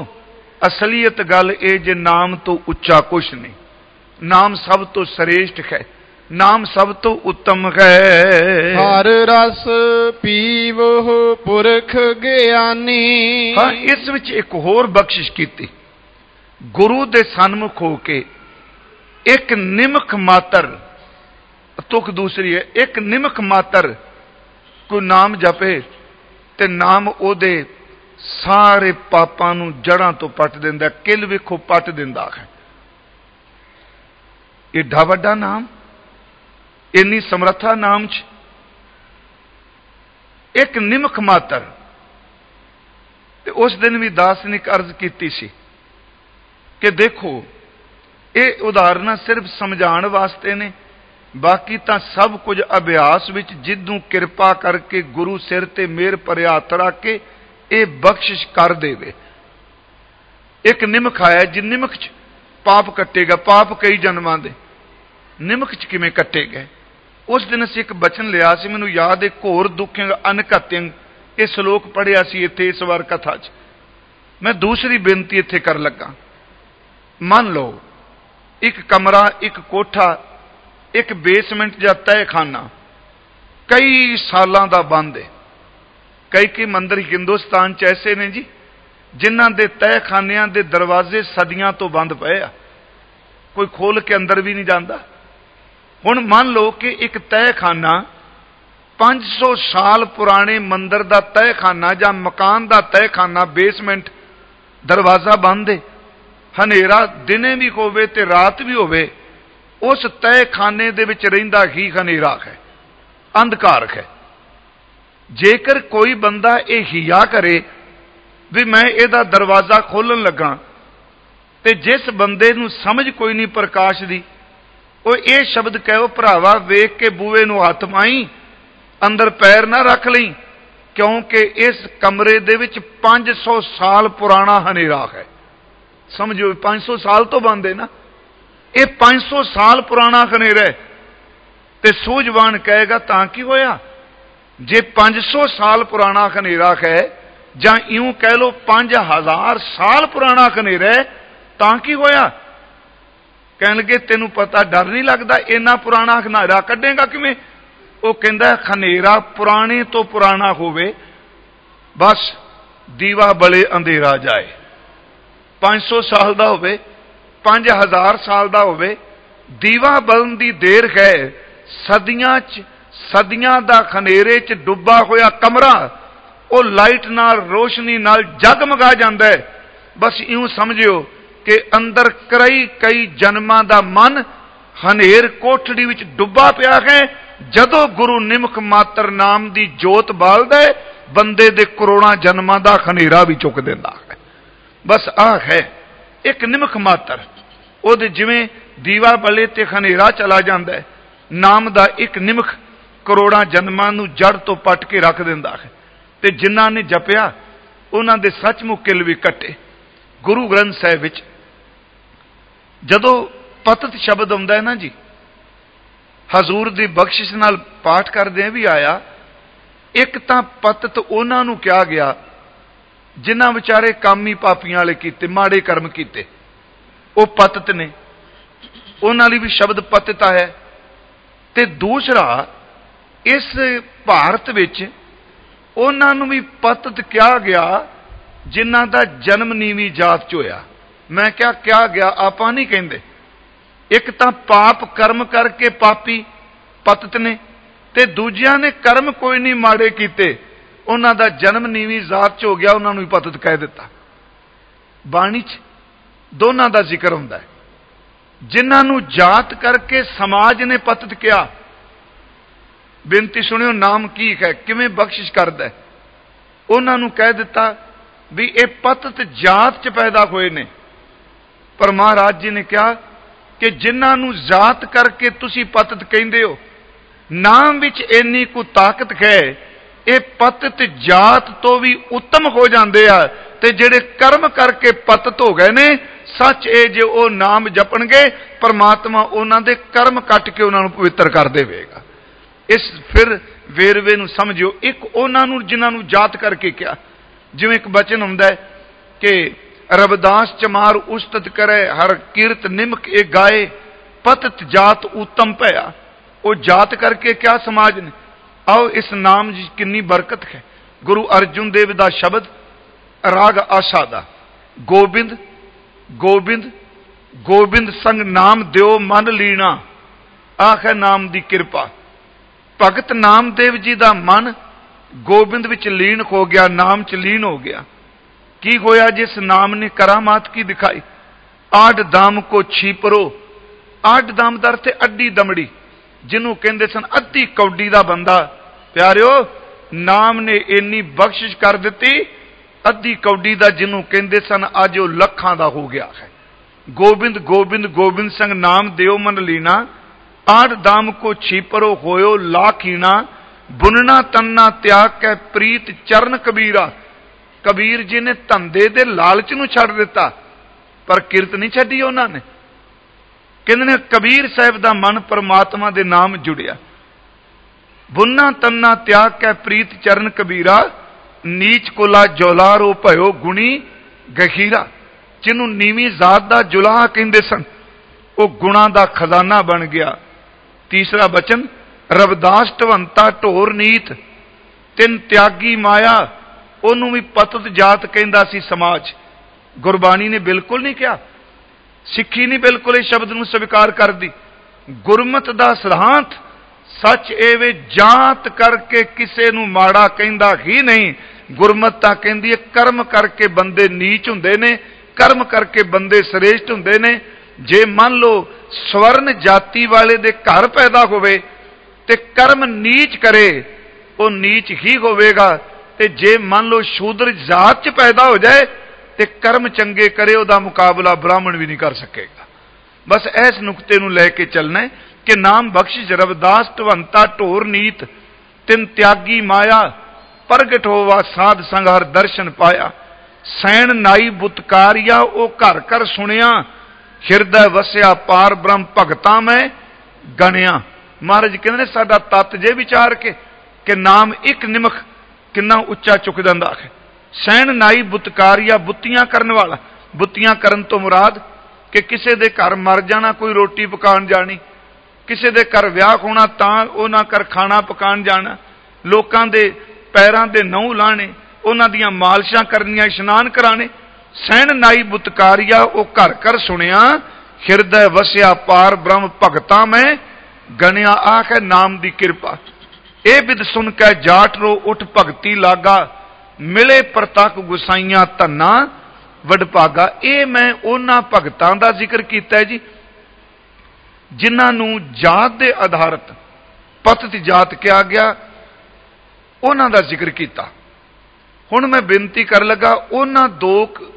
असलीयत गल ए जे नाम तो उच्चा कुछ नहीं, नाम सब तो श्रेष्ठ है। ਨਾਮ ਸਭ ਤੋਂ ਉੱਤਮ ਹੈ। ਹਰ ਰਸ ਪੀਵਹੁ ਪੁਰਖ ਗਿਆਨੀ। ਹਾਂ, ਇਸ ਵਿੱਚ ਇੱਕ ਹੋਰ ਬਖਸ਼ਿਸ਼ ਕੀਤੀ। ਗੁਰੂ ਦੇ ਸਨਮੁਖ ਹੋ ਕੇ ਇੱਕ ਨਿਮਕ ਮਾਤਰ, ਤੁਕ ਦੂਸਰੀ ਹੈ, ਇੱਕ ਨਿਮਕ ਮਾਤਰ ਕੋਈ ਨਾਮ ਜਪੇ ਤੇ ਨਾਮ ਉਹਦੇ ਸਾਰੇ ਪਾਪਾਂ ਨੂੰ ਜੜ੍ਹਾਂ ਤੋਂ ਪੱਟ ਦਿੰਦਾ। ਕਿਲ ਵੇਖੋ ਪੱਟ ਦਿੰਦਾ ਹੈ। ਏਡਾ ਵੱਡਾ ਨਾਮ, ਇੰਨੀ ਸਮਰੱਥਾ ਨਾਮ 'ਚ। ਇੱਕ ਨਿਮਕ ਮਾਤਰ। ਤੇ ਉਸ ਦਿਨ ਵੀ ਦਾਸ ਨੇ ਇੱਕ ਅਰਜ਼ ਕੀਤੀ ਸੀ ਕਿ ਦੇਖੋ, ਇਹ ਉਦਾਹਰਨਾਂ ਸਿਰਫ ਸਮਝਾਉਣ ਵਾਸਤੇ ਨੇ, ਬਾਕੀ ਤਾਂ ਸਭ ਕੁਝ ਅਭਿਆਸ ਵਿੱਚ ਜਿੱਦੋਂ ਕਿਰਪਾ ਕਰਕੇ ਗੁਰੂ ਸਿਰ ਤੇ ਮਿਹਰ ਭਰਿਆ ਹੱਥ ਰੱਖ ਕੇ ਇਹ ਬਖਸ਼ਿਸ਼ ਕਰ ਦੇਵੇ। ਇੱਕ ਨਿਮਕ ਆਇਆ, ਜਿ ਨਿਮਕ 'ਚ ਪਾਪ ਕੱਟੇਗਾ। ਪਾਪ ਕਈ ਜਨਮਾਂ ਦੇ, ਨਿਮਕ 'ਚ ਕਿਵੇਂ ਕੱਟੇ ਗਏ? ਉਸ ਦਿਨ ਅਸੀਂ ਇੱਕ ਬਚਨ ਲਿਆ ਸੀ, ਮੈਨੂੰ ਯਾਦ ਹੈ, ਘੋਰ ਦੁੱਖਿਅੰਗ ਅਨਘਤਿਅੰਗ। ਇਹ ਸ਼ਲੋਕ ਪੜ੍ਹਿਆ ਸੀ ਇੱਥੇ ਇਸ ਵਾਰ ਕਥਾ 'ਚ। ਮੈਂ ਦੂਸਰੀ ਬੇਨਤੀ ਇੱਥੇ ਕਰਨ ਲੱਗਾ। ਮੰਨ ਲਓ ਇੱਕ ਕਮਰਾ, ਇੱਕ ਕੋਠਾ, ਇੱਕ ਬੇਸਮੈਂਟ ਜਾਂ ਤਹਿਖਾਨਾ ਕਈ ਸਾਲਾਂ ਦਾ ਬੰਦ ਹੈ। ਕਈ ਮੰਦਰ ਹਿੰਦੁਸਤਾਨ 'ਚ ਐਸੇ ਨੇ ਜੀ, ਜਿਨ੍ਹਾਂ ਦੇ ਤਹਿਖਾਨਿਆਂ ਦੇ ਦਰਵਾਜ਼ੇ ਸਦੀਆਂ ਤੋਂ ਬੰਦ ਪਏ ਆ, ਕੋਈ ਖੋਲ ਕੇ ਅੰਦਰ ਵੀ ਨਹੀਂ ਜਾਂਦਾ। ਹੁਣ ਮੰਨ ਲਓ ਕਿ ਇੱਕ ਤਹਿਖਾਨਾ 500 ਸਾਲ ਪੁਰਾਣੇ ਮੰਦਰ ਦਾ ਤਹਿਖਾਨਾ ਜਾਂ ਮਕਾਨ ਦਾ ਤਹਿਖਾਨਾ, ਬੇਸਮੈਂਟ, ਦਰਵਾਜ਼ਾ ਬੰਦ ਹੈ, ਹਨੇਰਾ ਦਿਨੇ ਵੀ ਹੋਵੇ ਤੇ ਰਾਤ ਵੀ ਹੋਵੇ, ਉਸ ਤਹਿਖਾਨੇ ਦੇ ਵਿੱਚ ਰਹਿੰਦਾ ਹੀ ਹਨੇਰਾ ਹੈ, ਅੰਧਕਾਰ ਹੈ। ਜੇਕਰ ਕੋਈ ਬੰਦਾ ਇਹ ਹਿਆ ਕਰੇ ਵੀ ਮੈਂ ਇਹਦਾ ਦਰਵਾਜ਼ਾ ਖੋਲਣ ਲੱਗਾ, ਤੇ ਜਿਸ ਬੰਦੇ ਨੂੰ ਸਮਝ ਕੋਈ ਨਹੀਂ ਪ੍ਰਕਾਸ਼ ਦੀ, ਉਹ ਇਹ ਸ਼ਬਦ ਕਹੋ, ਭਰਾਵਾ ਵੇਖ ਕੇ ਬੂਹੇ ਨੂੰ ਹੱਥ ਮਾਈ, ਅੰਦਰ ਪੈਰ ਨਾ ਰੱਖ ਲਈ, ਕਿਉਂਕਿ ਇਸ ਕਮਰੇ ਦੇ ਵਿੱਚ 500 ਸਾਲ ਪੁਰਾਣਾ ਹਨੇਰਾ ਹੈ। ਸਮਝੋ, 500 ਸਾਲ ਤੋਂ ਬੰਦ ਹੈ ਨਾ, ਇਹ 500 ਸਾਲ ਪੁਰਾਣਾ ਹਨੇਰਾ ਹੈ। ਤੇ ਸੂਝਵਾਨ ਕਹੇਗਾ ਤਾਂ ਕੀ ਹੋਇਆ? ਜੇ 500 ਸਾਲ ਪੁਰਾਣਾ ਹਨੇਰਾ ਹੈ, ਜਾਂ ਇਉਂ ਕਹਿ ਲਓ 5000 ਸਾਲ ਪੁਰਾਣਾ ਹਨੇਰਾ ਹੈ, ਤਾਂ ਕੀ ਹੋਇਆ? ਕਹਿਣਗੇ ਤੈਨੂੰ ਪਤਾ, ਡਰ ਨਹੀਂ ਲੱਗਦਾ? ਇੰਨਾ ਪੁਰਾਣਾ ਹਨੇਰਾ ਕੱਢੇਗਾ ਕਿਵੇਂ? ਉਹ ਕਹਿੰਦਾ ਹਨੇਰਾ ਪੁਰਾਣੇ ਤੋਂ ਪੁਰਾਣਾ ਹੋਵੇ, ਬਸ ਦੀਵਾ ਬਲੇ ਅੰਧੇਰਾ ਜਾਏ। 500 ਸਾਲ ਦਾ ਹੋਵੇ, 5000 ਸਾਲ ਦਾ ਹੋਵੇ, ਦੀਵਾ ਬਲਣ ਦੀ ਦੇਰ ਹੈ। ਸਦੀਆਂ ਦਾ ਹਨੇਰੇ 'ਚ ਡੁੱਬਾ ਹੋਇਆ ਕਮਰਾ ਉਹ ਲਾਈਟ ਨਾਲ, ਰੋਸ਼ਨੀ ਨਾਲ ਜਗਮਗਾ ਜਾਂਦਾ ਹੈ। ਬਸ ਇਉਂ ਸਮਝਿਓ ਕਿ ਅੰਦਰ ਕਈ ਜਨਮਾਂ ਦਾ ਮਨ ਹਨੇਰ ਕੋਠੜੀ ਵਿੱਚ ਡੁੱਬਾ ਪਿਆ ਹੈ। ਜਦੋਂ ਗੁਰੂ ਨਿਮਕ ਮਾਤਰ ਨਾਮ ਦੀ ਜੋਤ ਬਾਲਦਾ ਹੈ, ਬੰਦੇ ਦੇ ਕਰੋੜਾਂ ਜਨਮਾਂ ਦਾ ਹਨੇਰਾ ਵੀ ਚੁੱਕ ਦਿੰਦਾ ਹੈ। ਬਸ ਆਹ ਹੈ ਇੱਕ ਨਿਮਕ ਮਾਤਰ। ਉਹਦੇ ਜਿਵੇਂ ਦੀਵਾ ਬਲੇ ਤੇ ਹਨੇਰਾ ਚਲਾ ਜਾਂਦਾ ਹੈ, ਨਾਮ ਦਾ ਇੱਕ ਨਿਮਕ ਕਰੋੜਾਂ ਜਨਮਾਂ ਨੂੰ ਜੜ ਤੋਂ ਪੱਟ ਕੇ ਰੱਖ ਦਿੰਦਾ ਹੈ। ਤੇ ਜਿਨ੍ਹਾਂ ਨੇ ਜਪਿਆ ਉਹਨਾਂ ਦੇ ਸੱਚਮੁੱਚ ਕਿਲ ਵੀ ਕੱਟੇ। ਗੁਰੂ ਗ੍ਰੰਥ ਸਾਹਿਬ ਵਿੱਚ ਜਦੋਂ ਪਤਿਤ ਸ਼ਬਦ ਆਉਂਦਾ ਹੈ ਨਾ ਜੀ, ਹਜ਼ੂਰ ਦੀ ਬਖਸ਼ਿਸ਼ ਨਾਲ ਪਾਠ ਕਰਦੇ ਵੀ ਆਇਆ। ਇੱਕ ਤਾਂ ਪਤਿਤ ਉਹਨਾਂ ਨੂੰ ਕਿਹਾ ਗਿਆ ਜਿਨ੍ਹਾਂ ਵਿਚਾਰੇ ਕਾਮੀ ਪਾਪੀਆਂ ਵਾਲੇ ਕੀਤੇ, ਮਾੜੇ ਕਰਮ ਕੀਤੇ, ਉਹ ਪਤਿਤ ਨੇ, ਉਹਨਾਂ ਲਈ ਵੀ ਸ਼ਬਦ ਪਤਿਤ ਹੈ। ਤੇ ਦੂਸਰਾ, ਇਸ ਭਾਰਤ ਵਿੱਚ ਉਹਨਾਂ ਨੂੰ ਵੀ ਪਤਿਤ ਕਿਹਾ ਗਿਆ ਜਿਨ੍ਹਾਂ ਦਾ ਜਨਮ ਨੀਵੀਂ ਜਾਤ 'ਚ ਹੋਇਆ। ਮੈਂ ਕਿਹਾ ਗਿਆ, ਆਪਾਂ ਨਹੀਂ ਕਹਿੰਦੇ। ਇੱਕ ਤਾਂ ਪਾਪ ਕਰਮ ਕਰਕੇ ਪਾਪੀ ਪਤਿਤ ਨੇ, ਤੇ ਦੂਜਿਆਂ ਨੇ ਕਰਮ ਕੋਈ ਨਹੀਂ ਮਾੜੇ ਕੀਤੇ, ਉਹਨਾਂ ਦਾ ਜਨਮ ਨੀਵੀਂ ਜਾਤ 'ਚ ਹੋ ਗਿਆ, ਉਹਨਾਂ ਨੂੰ ਵੀ ਪਤਿਤ ਕਹਿ ਦਿੱਤਾ। ਬਾਣੀ 'ਚ ਦੋਨਾਂ ਦਾ ਜ਼ਿਕਰ ਹੁੰਦਾ ਹੈ। ਜਿਨ੍ਹਾਂ ਨੂੰ ਜਾਤ ਕਰਕੇ ਸਮਾਜ ਨੇ ਪਤਿਤ ਕਿਹਾ, ਬੇਨਤੀ ਸੁਣਿਓ, ਨਾਮ ਕੀ ਹੈ, ਕਿਵੇਂ ਬਖਸ਼ਿਸ਼ ਕਰਦਾ ਹੈ। ਉਹਨਾਂ ਨੂੰ ਕਹਿ ਦਿੱਤਾ ਵੀ ਇਹ ਪਤਿਤ ਜਾਤ 'ਚ ਪੈਦਾ ਹੋਏ ਨੇ। ਪਰ ਮਹਾਰਾਜ ਜੀ ਨੇ ਕਿਹਾ ਕਿ ਜਿਨ੍ਹਾਂ ਨੂੰ ਜਾਤ ਕਰਕੇ ਤੁਸੀਂ ਪਤਿਤ ਕਹਿੰਦੇ ਹੋ, ਨਾਮ ਵਿੱਚ ਇੰਨੀ ਕੁ ਤਾਕਤ ਹੈ, ਇਹ ਪਤਿਤ ਜਾਤ ਤੋਂ ਵੀ ਉੱਤਮ ਹੋ ਜਾਂਦੇ ਆ। ਤੇ ਜਿਹੜੇ ਕਰਮ ਕਰਕੇ ਪਤਿਤ ਹੋ ਗਏ ਨੇ, ਸੱਚ ਇਹ ਜੇ ਉਹ ਨਾਮ ਜਪਣਗੇ, ਪਰਮਾਤਮਾ ਉਹਨਾਂ ਦੇ ਕਰਮ ਕੱਟ ਕੇ ਉਹਨਾਂ ਨੂੰ ਪਵਿੱਤਰ ਕਰ ਦੇਵੇਗਾ। ਇਸ ਫਿਰ ਵੇਰਵੇ ਨੂੰ ਸਮਝਿਓ। ਇੱਕ ਉਹਨਾਂ ਨੂੰ ਜਿਨ੍ਹਾਂ ਨੂੰ ਜਾਤ ਕਰਕੇ ਕਿਹਾ, ਜਿਵੇਂ ਇੱਕ ਬਚਨ ਹੁੰਦਾ ਹੈ ਕਿ ਰਵਿਦਾਸ ਚਮਾਰ ਉਸਤਤ ਕਰੇ, ਹਰ ਕੀਰਤ ਨਿਮਕ ਇਹ ਗਾਏ, ਪਤਿਤ ਜਾਤ ਉੱਤਮ ਭਇਆ। ਉਹ ਜਾਤ ਕਰਕੇ ਕਿਆ ਸਮਾਜ ਨੇ। ਆਓ ਇਸ ਨਾਮ ਦੀ ਕਿੰਨੀ ਬਰਕਤ ਹੈ। ਗੁਰੂ ਅਰਜੁਨ ਦੇਵ ਦਾ ਸ਼ਬਦ ਰਾਗ ਆਸਾ ਦਾ, ਗੋਬਿੰਦ ਗੋਬਿੰਦ ਗੋਬਿੰਦ ਸੰਗ ਨਾਮ ਦਿਓ ਮਨ ਲੀਣਾ, ਆਖੇ ਨਾਮ ਦੀ ਕਿਰਪਾ। ਭਗਤ ਨਾਮਦੇਵ ਜੀ ਦਾ ਮਨ ਗੋਬਿੰਦ ਵਿੱਚ ਲੀਨ ਹੋ ਗਿਆ, ਨਾਮ ਚ ਲੀਨ ਹੋ ਗਿਆ। ਕੀ ਹੋਇਆ ਜਿਸ ਨਾਮ ਨੇ ਕਰਾਮਾਤ ਕੀ ਦਿਖਾਈ। ਆਡ ਦਾਮ ਕੋ ਛੀਪਰੋ, ਆਡ ਦਾਮ ਦਾ ਅਰਥ ਹੈ ਅੱਡੀ ਦਮੜੀ, ਜਿਹਨੂੰ ਕਹਿੰਦੇ ਸਨ ਅੱਧੀ ਕੌਡੀ ਦਾ ਬੰਦਾ। ਪਿਆਰਿਓ, ਨਾਮ ਨੇ ਇੰਨੀ ਬਖਸ਼ਿਸ਼ ਕਰ ਦਿੱਤੀ, ਅੱਧੀ ਕੌਡੀ ਦਾ ਜਿਹਨੂੰ ਕਹਿੰਦੇ ਸਨ ਅੱਜ ਉਹ ਲੱਖਾਂ ਦਾ ਹੋ ਗਿਆ ਹੈ। ਗੋਬਿੰਦ ਗੋਬਿੰਦ ਗੋਬਿੰਦ ਸੰਗ ਨਾਮ ਦਿਓ ਮਨ ਲੀਣਾ, ਆੜ ਦਾਮ ਕੋ ਛੀਪਰੋ ਹੋਇਓ ਲਾਖੀਣਾ, ਬੁਨਣਾ ਤੰਨਾ ਤਿਆਗ ਕੇ ਪ੍ਰੀਤ ਚਰਨ ਕਬੀਰਾ। ਕਬੀਰ ਜੀ ਨੇ ਧੰਦੇ ਦੇ ਲਾਲਚ ਨੂੰ ਛੱਡ ਦਿੱਤਾ, ਪਰ ਕਿਰਤ ਨਹੀਂ ਛੱਡੀ ਉਹਨਾਂ ਨੇ। ਕਹਿੰਦੇ ਨੇ ਕਬੀਰ ਸਾਹਿਬ ਦਾ ਮਨ ਪਰਮਾਤਮਾ ਦੇ ਨਾਮ ਜੁੜਿਆ। ਬੁਨਣਾ ਤੰਨਾ ਤਿਆਗ ਕੇ ਪ੍ਰੀਤ ਚਰਨ ਕਬੀਰਾ, ਨੀਚ ਕੋਲਾ ਜੋਲਾਰੋ ਭਇਓ ਗੁਣੀ ਗਖੀਰਾ। ਜਿਹਨੂੰ ਨੀਵੀਂ ਜ਼ਾਤ ਦਾ ਜੁਲਾਹਾ ਕਹਿੰਦੇ ਸਨ, ਉਹ ਗੁਣਾ ਦਾ ਖਜ਼ਾਨਾ ਬਣ ਗਿਆ। ਤੀਸਰਾ ਬਚਨ, ਰਵਿਦਾਸ ਢਵੰਤਾ ਢੋਰ ਨੀਤ, ਤਿੰਨ ਤਿਆਗੀ ਮਾਇਆ। ਉਹਨੂੰ ਵੀ ਪਤਤ ਜਾਤ ਕਹਿੰਦਾ ਸੀ ਸਮਾਜ। ਗੁਰਬਾਣੀ ਨੇ ਬਿਲਕੁਲ ਨਹੀਂ ਕਿਹਾ, ਸਿੱਖੀ ਨਹੀਂ ਬਿਲਕੁਲ ਇਸ ਸ਼ਬਦ ਨੂੰ ਸਵੀਕਾਰ ਕਰਦੀ। ਗੁਰਮਤ ਦਾ ਸਿਧਾਂਤ ਸੱਚ ਇਹ ਵੇ, ਜਾਤ ਕਰਕੇ ਕਿਸੇ ਨੂੰ ਮਾੜਾ ਕਹਿੰਦਾ ਹੀ ਨਹੀਂ। ਗੁਰਮਤ ਤਾਂ ਕਹਿੰਦੀ ਹੈ ਕਰਮ ਕਰਕੇ ਬੰਦੇ ਨੀਚ ਹੁੰਦੇ ਨੇ, ਕਰਮ ਕਰਕੇ ਬੰਦੇ ਸ੍ਰੇਸ਼ਟ ਹੁੰਦੇ ਨੇ। ਜੇ ਮੰਨ ਲਓ ਸਵਰਨ ਜਾਤੀ ਵਾਲੇ ਦੇ ਘਰ ਪੈਦਾ ਹੋਵੇ ਤੇ ਕਰਮ ਨੀਚ ਕਰੇ, ਉਹ ਨੀਚ ਹੀ ਹੋਵੇਗਾ। ਤੇ ਜੇ ਮੰਨ ਲਓ ਸ਼ੂਦਰ ਜਾਤ 'ਚ ਪੈਦਾ ਹੋ ਜਾਏ ਤੇ ਕਰਮ ਚੰਗੇ ਕਰੇ, ਉਹਦਾ ਮੁਕਾਬਲਾ ਬ੍ਰਾਹਮਣ ਵੀ ਨਹੀਂ ਕਰ ਸਕੇਗਾ। ਬਸ ਇਸ ਨੁਕਤੇ ਨੂੰ ਲੈ ਕੇ ਚੱਲਣਾ ਕਿ ਨਾਮ ਬਖਸ਼ਿਸ਼ ਰਵਿਦਾਸ ਢਵੰਤਾ ਢੋਰ ਨੀਤ, ਤਿੰਨ ਤਿਆਗੀ ਮਾਇਆ, ਪ੍ਰਗਟ ਹੋਵਾ ਸਾਧ ਸੰਗ ਹਰ ਦਰਸ਼ਨ ਪਾਇਆ। ਸੈਣ ਨਾਈ ਬੁਤਕਾਰਿਆ, ਉਹ ਘਰ ਘਰ ਸੁਣਿਆ, ਹਿਰਦੈ ਵਸਿਆ ਪਾਰ ਬ੍ਰਹਮ ਭਗਤਾਂ ਮੈਂ ਗਣਿਆ। ਮਹਾਰਾਜ ਕਹਿੰਦੇ ਨੇ ਸਾਡਾ ਤਤ ਜੇ ਵਿਚਾਰ ਕੇ ਕਿ ਨਾਮ ਇੱਕ ਨਿਮਖ ਕਿੰਨਾ ਉੱਚਾ ਚੁੱਕ ਜਾਂਦਾ ਹੈ। ਸੈਣ ਨਾਈ ਬੁਤਕਾਰਿਆ, ਬੁੱਤੀਆਂ ਕਰਨ ਵਾਲਾ। ਬੁੱਤੀਆਂ ਕਰਨ ਤੋਂ ਮੁਰਾਦ ਕਿ ਕਿਸੇ ਦੇ ਘਰ ਮਰ ਜਾਣਾ, ਕੋਈ ਰੋਟੀ ਪਕਾਉਣ ਜਾਣੀ, ਕਿਸੇ ਦੇ ਘਰ ਵਿਆਹ ਹੋਣਾ ਤਾਂ ਉਹਨਾਂ ਘਰ ਖਾਣਾ ਪਕਾਉਣ ਜਾਣਾ, ਲੋਕਾਂ ਦੇ ਪੈਰਾਂ ਦੇ ਨਹੁੰ ਲਾਣੇ, ਉਹਨਾਂ ਦੀਆਂ ਮਾਲਸ਼ਾਂ ਕਰਨੀਆਂ, ਇਸ਼ਨਾਨ ਕਰਾਣੇ। ਸੈਣ ਨਾਈ ਬੁਤਕਾਰਿਆ, ਉਹ ਘਰ ਘਰ ਸੁਣਿਆ, ਹਿਰਦੈ ਵਸਿਆ ਪਾਰ ਬ੍ਰਹਮ ਭਗਤਾਂ ਮੈਂ ਗਣਿਆ। ਆਖੇ ਨਾਮ ਦੀ ਕਿਰਪਾ। ਇਹ ਬਿਦ ਸੁਣ ਕੇ ਜਾਟ ਰੋ ਉੱਠ ਭਗਤੀ ਲਾਗਾ, ਮਿਲੇ ਪ੍ਰਤੱਖ ਗੁਸਾਈਆਂ ਧੰਨਾ ਵਡਭਾਗਾ। ਇਹ ਮੈਂ ਉਹਨਾਂ ਭਗਤਾਂ ਦਾ ਜ਼ਿਕਰ ਕੀਤਾ ਜੀ, ਜਿਨ੍ਹਾਂ ਨੂੰ ਜਾਤ ਦੇ ਆਧਾਰਿਤ ਪਤਿਤ ਜਾਤ ਕਿਹਾ ਗਿਆ, ਉਹਨਾਂ ਦਾ ਜ਼ਿਕਰ ਕੀਤਾ। ਹੁਣ ਮੈਂ ਬੇਨਤੀ ਕਰਨ ਲੱਗਾ ਉਹਨਾਂ ਦੋ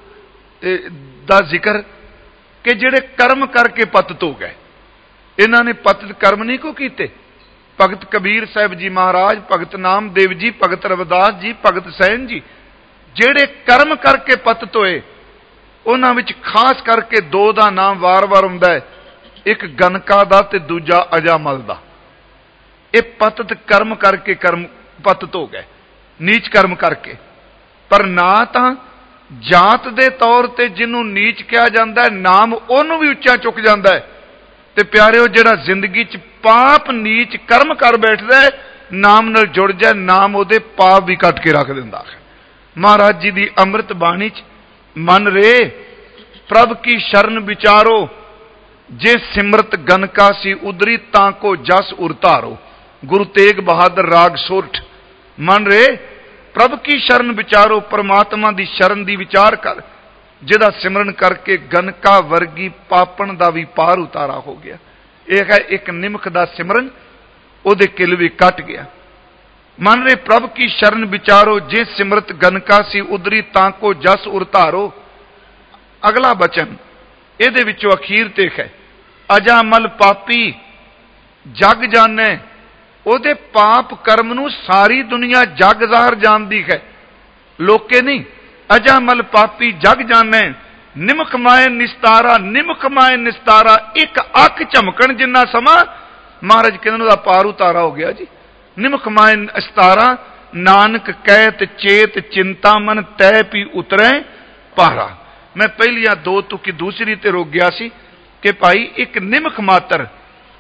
ਦਾ ਜ਼ਿਕਰ ਕਿ ਜਿਹੜੇ ਕਰਮ ਕਰਕੇ ਪਤਿਤ ਹੋ ਗਏ। ਇਹਨਾਂ ਨੇ ਪਤਿਤ ਕਰਮ ਨਹੀਂ ਕੋ ਕੀਤੇ। ਭਗਤ ਕਬੀਰ ਸਾਹਿਬ ਜੀ ਮਹਾਰਾਜ, ਭਗਤ ਨਾਮਦੇਵ ਜੀ, ਭਗਤ ਰਵਿਦਾਸ ਜੀ, ਭਗਤ ਸੈਨ ਜੀ, ਜਿਹੜੇ ਕਰਮ ਕਰਕੇ ਪਤਿਤ ਹੋਏ, ਉਹਨਾਂ ਵਿੱਚ ਖਾਸ ਕਰਕੇ ਦੋ ਦਾ ਨਾਮ ਵਾਰ-ਵਾਰ ਹੁੰਦਾ ਹੈ, ਇੱਕ ਗਨਕਾ ਦਾ ਤੇ ਦੂਜਾ ਅਜਾਮਲ ਦਾ। ਇਹ ਪਤਿਤ ਕਰਮ ਕਰਕੇ ਕਰਮ ਪਤਿਤ ਹੋ ਗਏ, ਨੀਚ ਕਰਮ ਕਰਕੇ। ਪਰ ਨਾ ਤਾਂ ਜਾਤ ਦੇ ਤੌਰ ਤੇ ਜਿਹਨੂੰ ਨੀਚ ਕਿਹਾ ਜਾਂਦਾ, ਨਾਮ ਉਹਨੂੰ ਵੀ ਉੱਚਾ ਚੁੱਕ ਜਾਂਦਾ ਹੈ। ਤੇ ਪਿਆਰਿਓ, ਜਿਹੜਾ ਜ਼ਿੰਦਗੀ 'ਚ ਪਾਪ ਨੀਚ ਕਰਮ ਕਰ ਬੈਠਦਾ ਹੈ, ਨਾਮ ਨਾਲ ਜੁੜ ਜਾਏ, ਨਾਮ ਉਹਦੇ ਪਾਪ ਵੀ ਕੱਟ ਕੇ ਰੱਖ ਦਿੰਦਾ ਹੈ। ਮਹਾਰਾਜ ਜੀ ਦੀ ਅੰਮ੍ਰਿਤ ਬਾਣੀ 'ਚ ਮਨ ਰੇ ਪ੍ਰਭ ਕੀ ਸ਼ਰਨ ਵਿਚਾਰੋ, ਜੇ ਸਿਮਰਤ ਗਨਕਾ ਸੀ ਉਦਰੀ ਤਾਂ ਕੋ ਜਸ ਉਰਤਾਰੋ। ਗੁਰੂ ਤੇਗ ਬਹਾਦਰ ਰਾਗ ਸੋਰਠ। ਮਨ ਰੇ ਪ੍ਰਭ ਕੀ ਸ਼ਰਨ ਵਿਚਾਰੋ, ਪਰਮਾਤਮਾ ਦੀ ਸ਼ਰਨ ਦੀ ਵਿਚਾਰ ਕਰ, ਜਿਹਦਾ ਸਿਮਰਨ ਕਰਕੇ ਗਨਕਾ ਵਰਗੀ ਪਾਪਣ ਦਾ ਵੀ ਪਾਰ ਉਤਾਰਾ ਹੋ ਗਿਆ। ਇਹ ਹੈ ਇੱਕ ਨਿਮਖ ਦਾ ਸਿਮਰਨ, ਉਹਦੇ ਕਿਲ ਵੀ ਕੱਟ ਗਿਆ। ਮਨ ਰੇ ਪ੍ਰਭ ਕੀ ਸ਼ਰਨ ਵਿਚਾਰੋ, ਜੇ ਸਿਮਰਤ ਗਨਕਾ ਸੀ ਉਦਰੀ ਤਾਂ ਕੋ ਜਸ ਉਰਤਾਰੋ। ਅਗਲਾ ਬਚਨ ਇਹਦੇ ਵਿੱਚੋਂ ਅਖੀਰ ਤੇ ਹੈ, ਅਜਾਮਲ ਪਾਪੀ ਜਗ ਜਾਣੈ। ਉਹਦੇ ਪਾਪ ਕਰਮ ਨੂੰ ਸਾਰੀ ਦੁਨੀਆ ਜਗ ਜ਼ਾਹਰ ਜਾਣਦੀ ਹੈ, ਲੋਕੇ ਨਹੀਂ। ਅਜਾਮਲ ਪਾਪੀ ਜਗ ਜਾਣੈ, ਨਿਮਖ ਮਾਏ ਨਿਸਤਾਰਾ। ਨਿਮਖ ਮਾਏ ਨਿਸਤਾਰਾ, ਇੱਕ ਅੱਖ ਝਮਕਣ ਜਿੰਨਾ ਸਮਾਂ ਮਹਾਰਾਜ ਕਹਿੰਦੇ ਉਹਦਾ ਪਾਰ ਉਤਾਰਾ ਹੋ ਗਿਆ ਜੀ। ਨਿਮਖ ਮਾਏ ਨਿਸਤਾਰਾ, ਨਾਨਕ ਕਹਿਤ ਚੇਤ ਚਿੰਤਾ ਮਨ ਤੈ ਪੀ ਉਤਰੈ ਪਾਰਾ। ਮੈਂ ਪਹਿਲੀਆਂ ਦੋ ਤੁਕੀ ਦੂਸਰੀ ਤੇ ਰੁਕ ਗਿਆ ਸੀ ਕਿ ਭਾਈ ਇੱਕ ਨਿਮਖ ਮਾਤਰ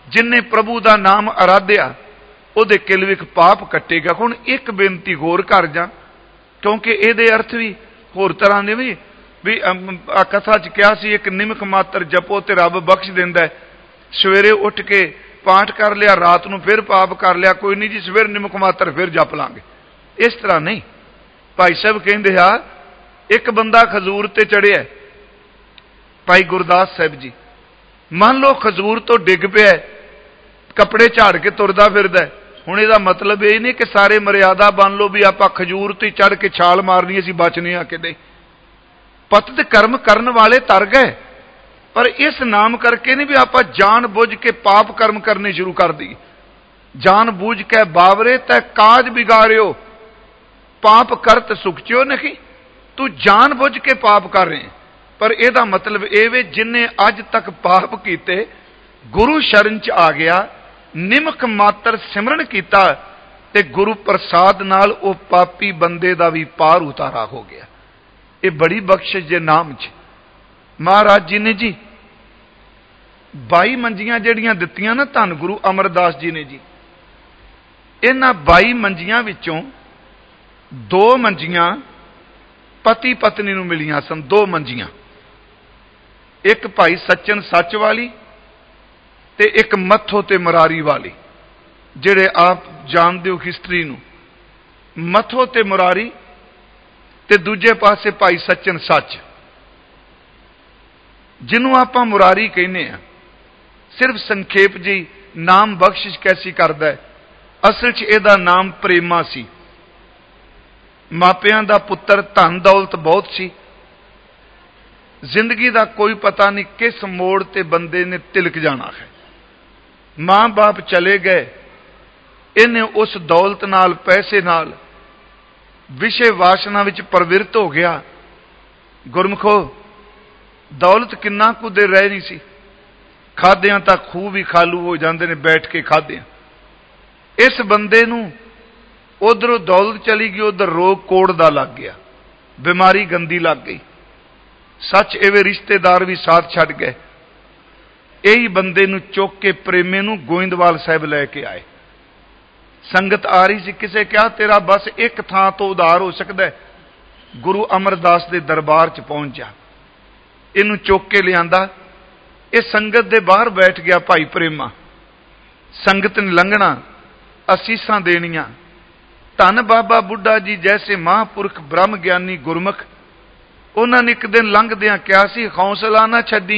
जिन्हें प्रभु का नाम आराध्या ਉਹਦੇ किल विच पाप कटेगा। हुण एक बेनती होर कर जा, क्योंकि ये अर्थ भी होर तरह के भी कथा च कहा सी, एक निमक मात्र जपो तो रब बख्श दिंदा है। सवेरे उठ के पाठ कर लिया, रात को फिर पाप कर लिया, कोई नहीं जी सवेरे निमक मात्र फिर जप लांगे, इस तरह नहीं। भाई साहब कहते आ एक बंदा खजूर ते चढ़िया, भाई गुरदास साहब जी, मान लो खजूर तो डिग पिया, कपड़े झाड़ के तुरदा फिरदा। हुण इहदा मतलब ये नहीं कि सारे मर्यादा बन लो भी आप खजूर तो चढ़ के छाल मारनी असीं बचने आ कि नहीं। पतित कर्म करन वाले तर गए, पर इस नाम करके नहीं भी आप जान बुझ के पाप कर्म करने शुरू कर दी। जान बूझ के बावरे तै काज बिगाड़ियो, पाप करत सुखचियो नहीं। तू जान बुझ के पाप कर रहे, पर यदा मतलब ये वे जिन्हें अज तक पाप किए गुरु शरण च आ गया, निमक मात्र सिमरन किया ते गुरु प्रसाद नाल वो पापी बंदे का भी पार उतारा हो गया। ये बड़ी बख्शिश जे नाम च। महाराज जी ने जी 22 मंजियां जड़ियां दित्तियां ना धन गुरु अमरदास जी ने जी, इन्हां 22 मंजियां विचों 2 मंजियां पति पत्नी नूं मिलियां सन। 2 मंजियां, एक भाई सच्चन सच वाली ते एक मत्थो ते मुरारी वाली, जिहड़े आप जानते हो हिस्टरी नूं। मत्थो ते मुरारी ते दूजे पासे भाई सच्चन सच, जिन्हों आप मुरारी कहने आ। सिर्फ संखेप जी नाम बख्शिश कैसी करदा है, असल च इहदा नाम प्रेमा सी। मापियां दा पुत्र, धन दौलत बहुत सी, जिंदगी का कोई पता नहीं किस मोड़ ते बंदे ने तिलक जाना है। मां बाप चले गए, इन्हें उस दौलत नाल पैसे नाल विषय वासना विच प्रवृत्त हो गया। गुरमुखो दौलत किन्ना कु देर रह नहीं सी, खाद्या तां खूह भी खालू हो जाते ने बैठ के खाद्या। इस बंदे नूं उधरों दौलत चली गई, उधर रोग कोड़ दा लग गया, बीमारी गंदी लग गई। सच एवे रिश्तेदार भी साथ छड़ गए। यही बंदे नूं चुक के प्रेमे नूं गोइंदवाल साहब लैके आए। संगत आ रही सी, किसे कहा तेरा बस एक थां तो उधार हो सकता है, गुरु अमरदास के दरबार च पहुंच जा। इनू चुक के लियांदा, ये संगत दे बाहर बैठ गया भाई प्रेमा। संगत ने लंघना, असीसां देनियां। धन बाबा बुढ़ा जी जैसे महापुरख ब्रह्म ज्ञानी गुरमुख, उन्होंने एक दिन लंघदियां कहा सी, हौसला ना छड्डी,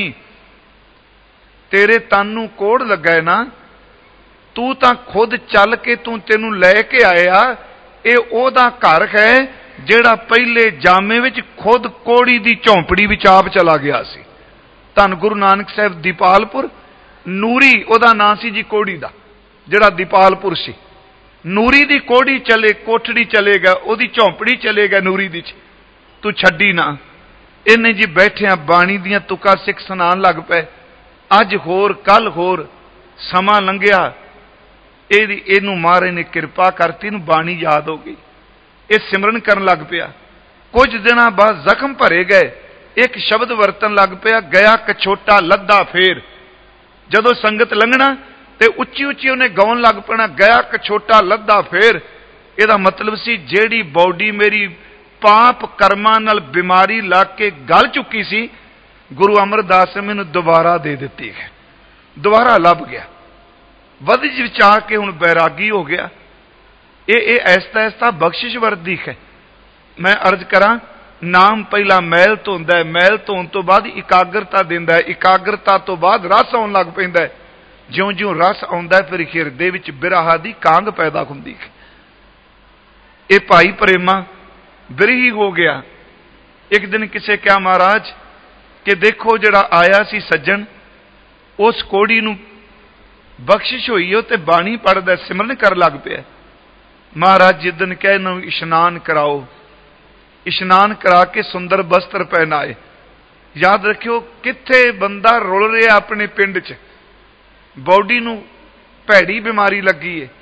तेरे तन नूं कोड़ लगा है ना, तू तां खुद चल के तू तेनू लैके आया। ये ओदा घर है जिहड़ा पहले जामे विच खुद कोड़ी दी झोंपड़ी विच आप चला गया सी। धन गुरु नानक साहब दीपालपुर, नूरी ओदा नां सी जी कोड़ी दा, जिहड़ा दीपालपुर सी। नूरी दी कोड़ी चले, कोठड़ी चले गया, ओदी झोंपड़ी चले गया नूरी दी, तू छड्डी ना। इन्हें जी बैठिया बाणी दियां तुका सिख सुनान लग पे। अज होर कल होर समा लंघिया, इनू महाराज ने कृपा करती, इनू बाणी याद हो गई, ये सिमरन करन लग पिया। कुछ दिनों बाद जख्म भरे गए, एक शब्द वरतन लग पिया, गया कछोटा लद्दा फेर। जदों संगत लंघना ते उच्ची उच्ची उन्हें गाउन लग पैना, गया कछोटा लद्दा फेर। यदा मतलब सी जेड़ी बॉडी मेरी पाप कर्मां नाल बीमारी लग के गल चुकी सी, गुरु अमरदास ने मैनू दोबारा दे दी है, दोबारा लभ गया। वधिज विच आ के हुण बैरागी हो गया। ये ऐसा ऐसा बख्शिश वर्दी है। मैं अर्ज करा, नाम पहला मैल धोंदा है, मैल धोन तो बाद इकाग्रता दिंदा है, इकाग्रता तो बाद रस आउण लग पैंदा है। ज्यों ज्यों रस आउंदा है फिर हिरदे विच बिरहा दी कांग पैदा हुंदी है। ये भाई प्रेमा बिरही हो गया। एक दिन किसे क्या महाराज कि देखो जिहड़ा आया सी सज्जन, उस कोड़ी नूं बख्शिश हुई हो ते बाणी पढ़दा सिमरन कर लग पिया। महाराज जिदन कहे इन्हूं इशनान कराओ, इशनान करा के सुंदर वस्त्र पहनाए। याद रखियो किथे बंदा रुल रहा अपने पिंड च, बॉडी नूं भैड़ी बीमारी लगी है,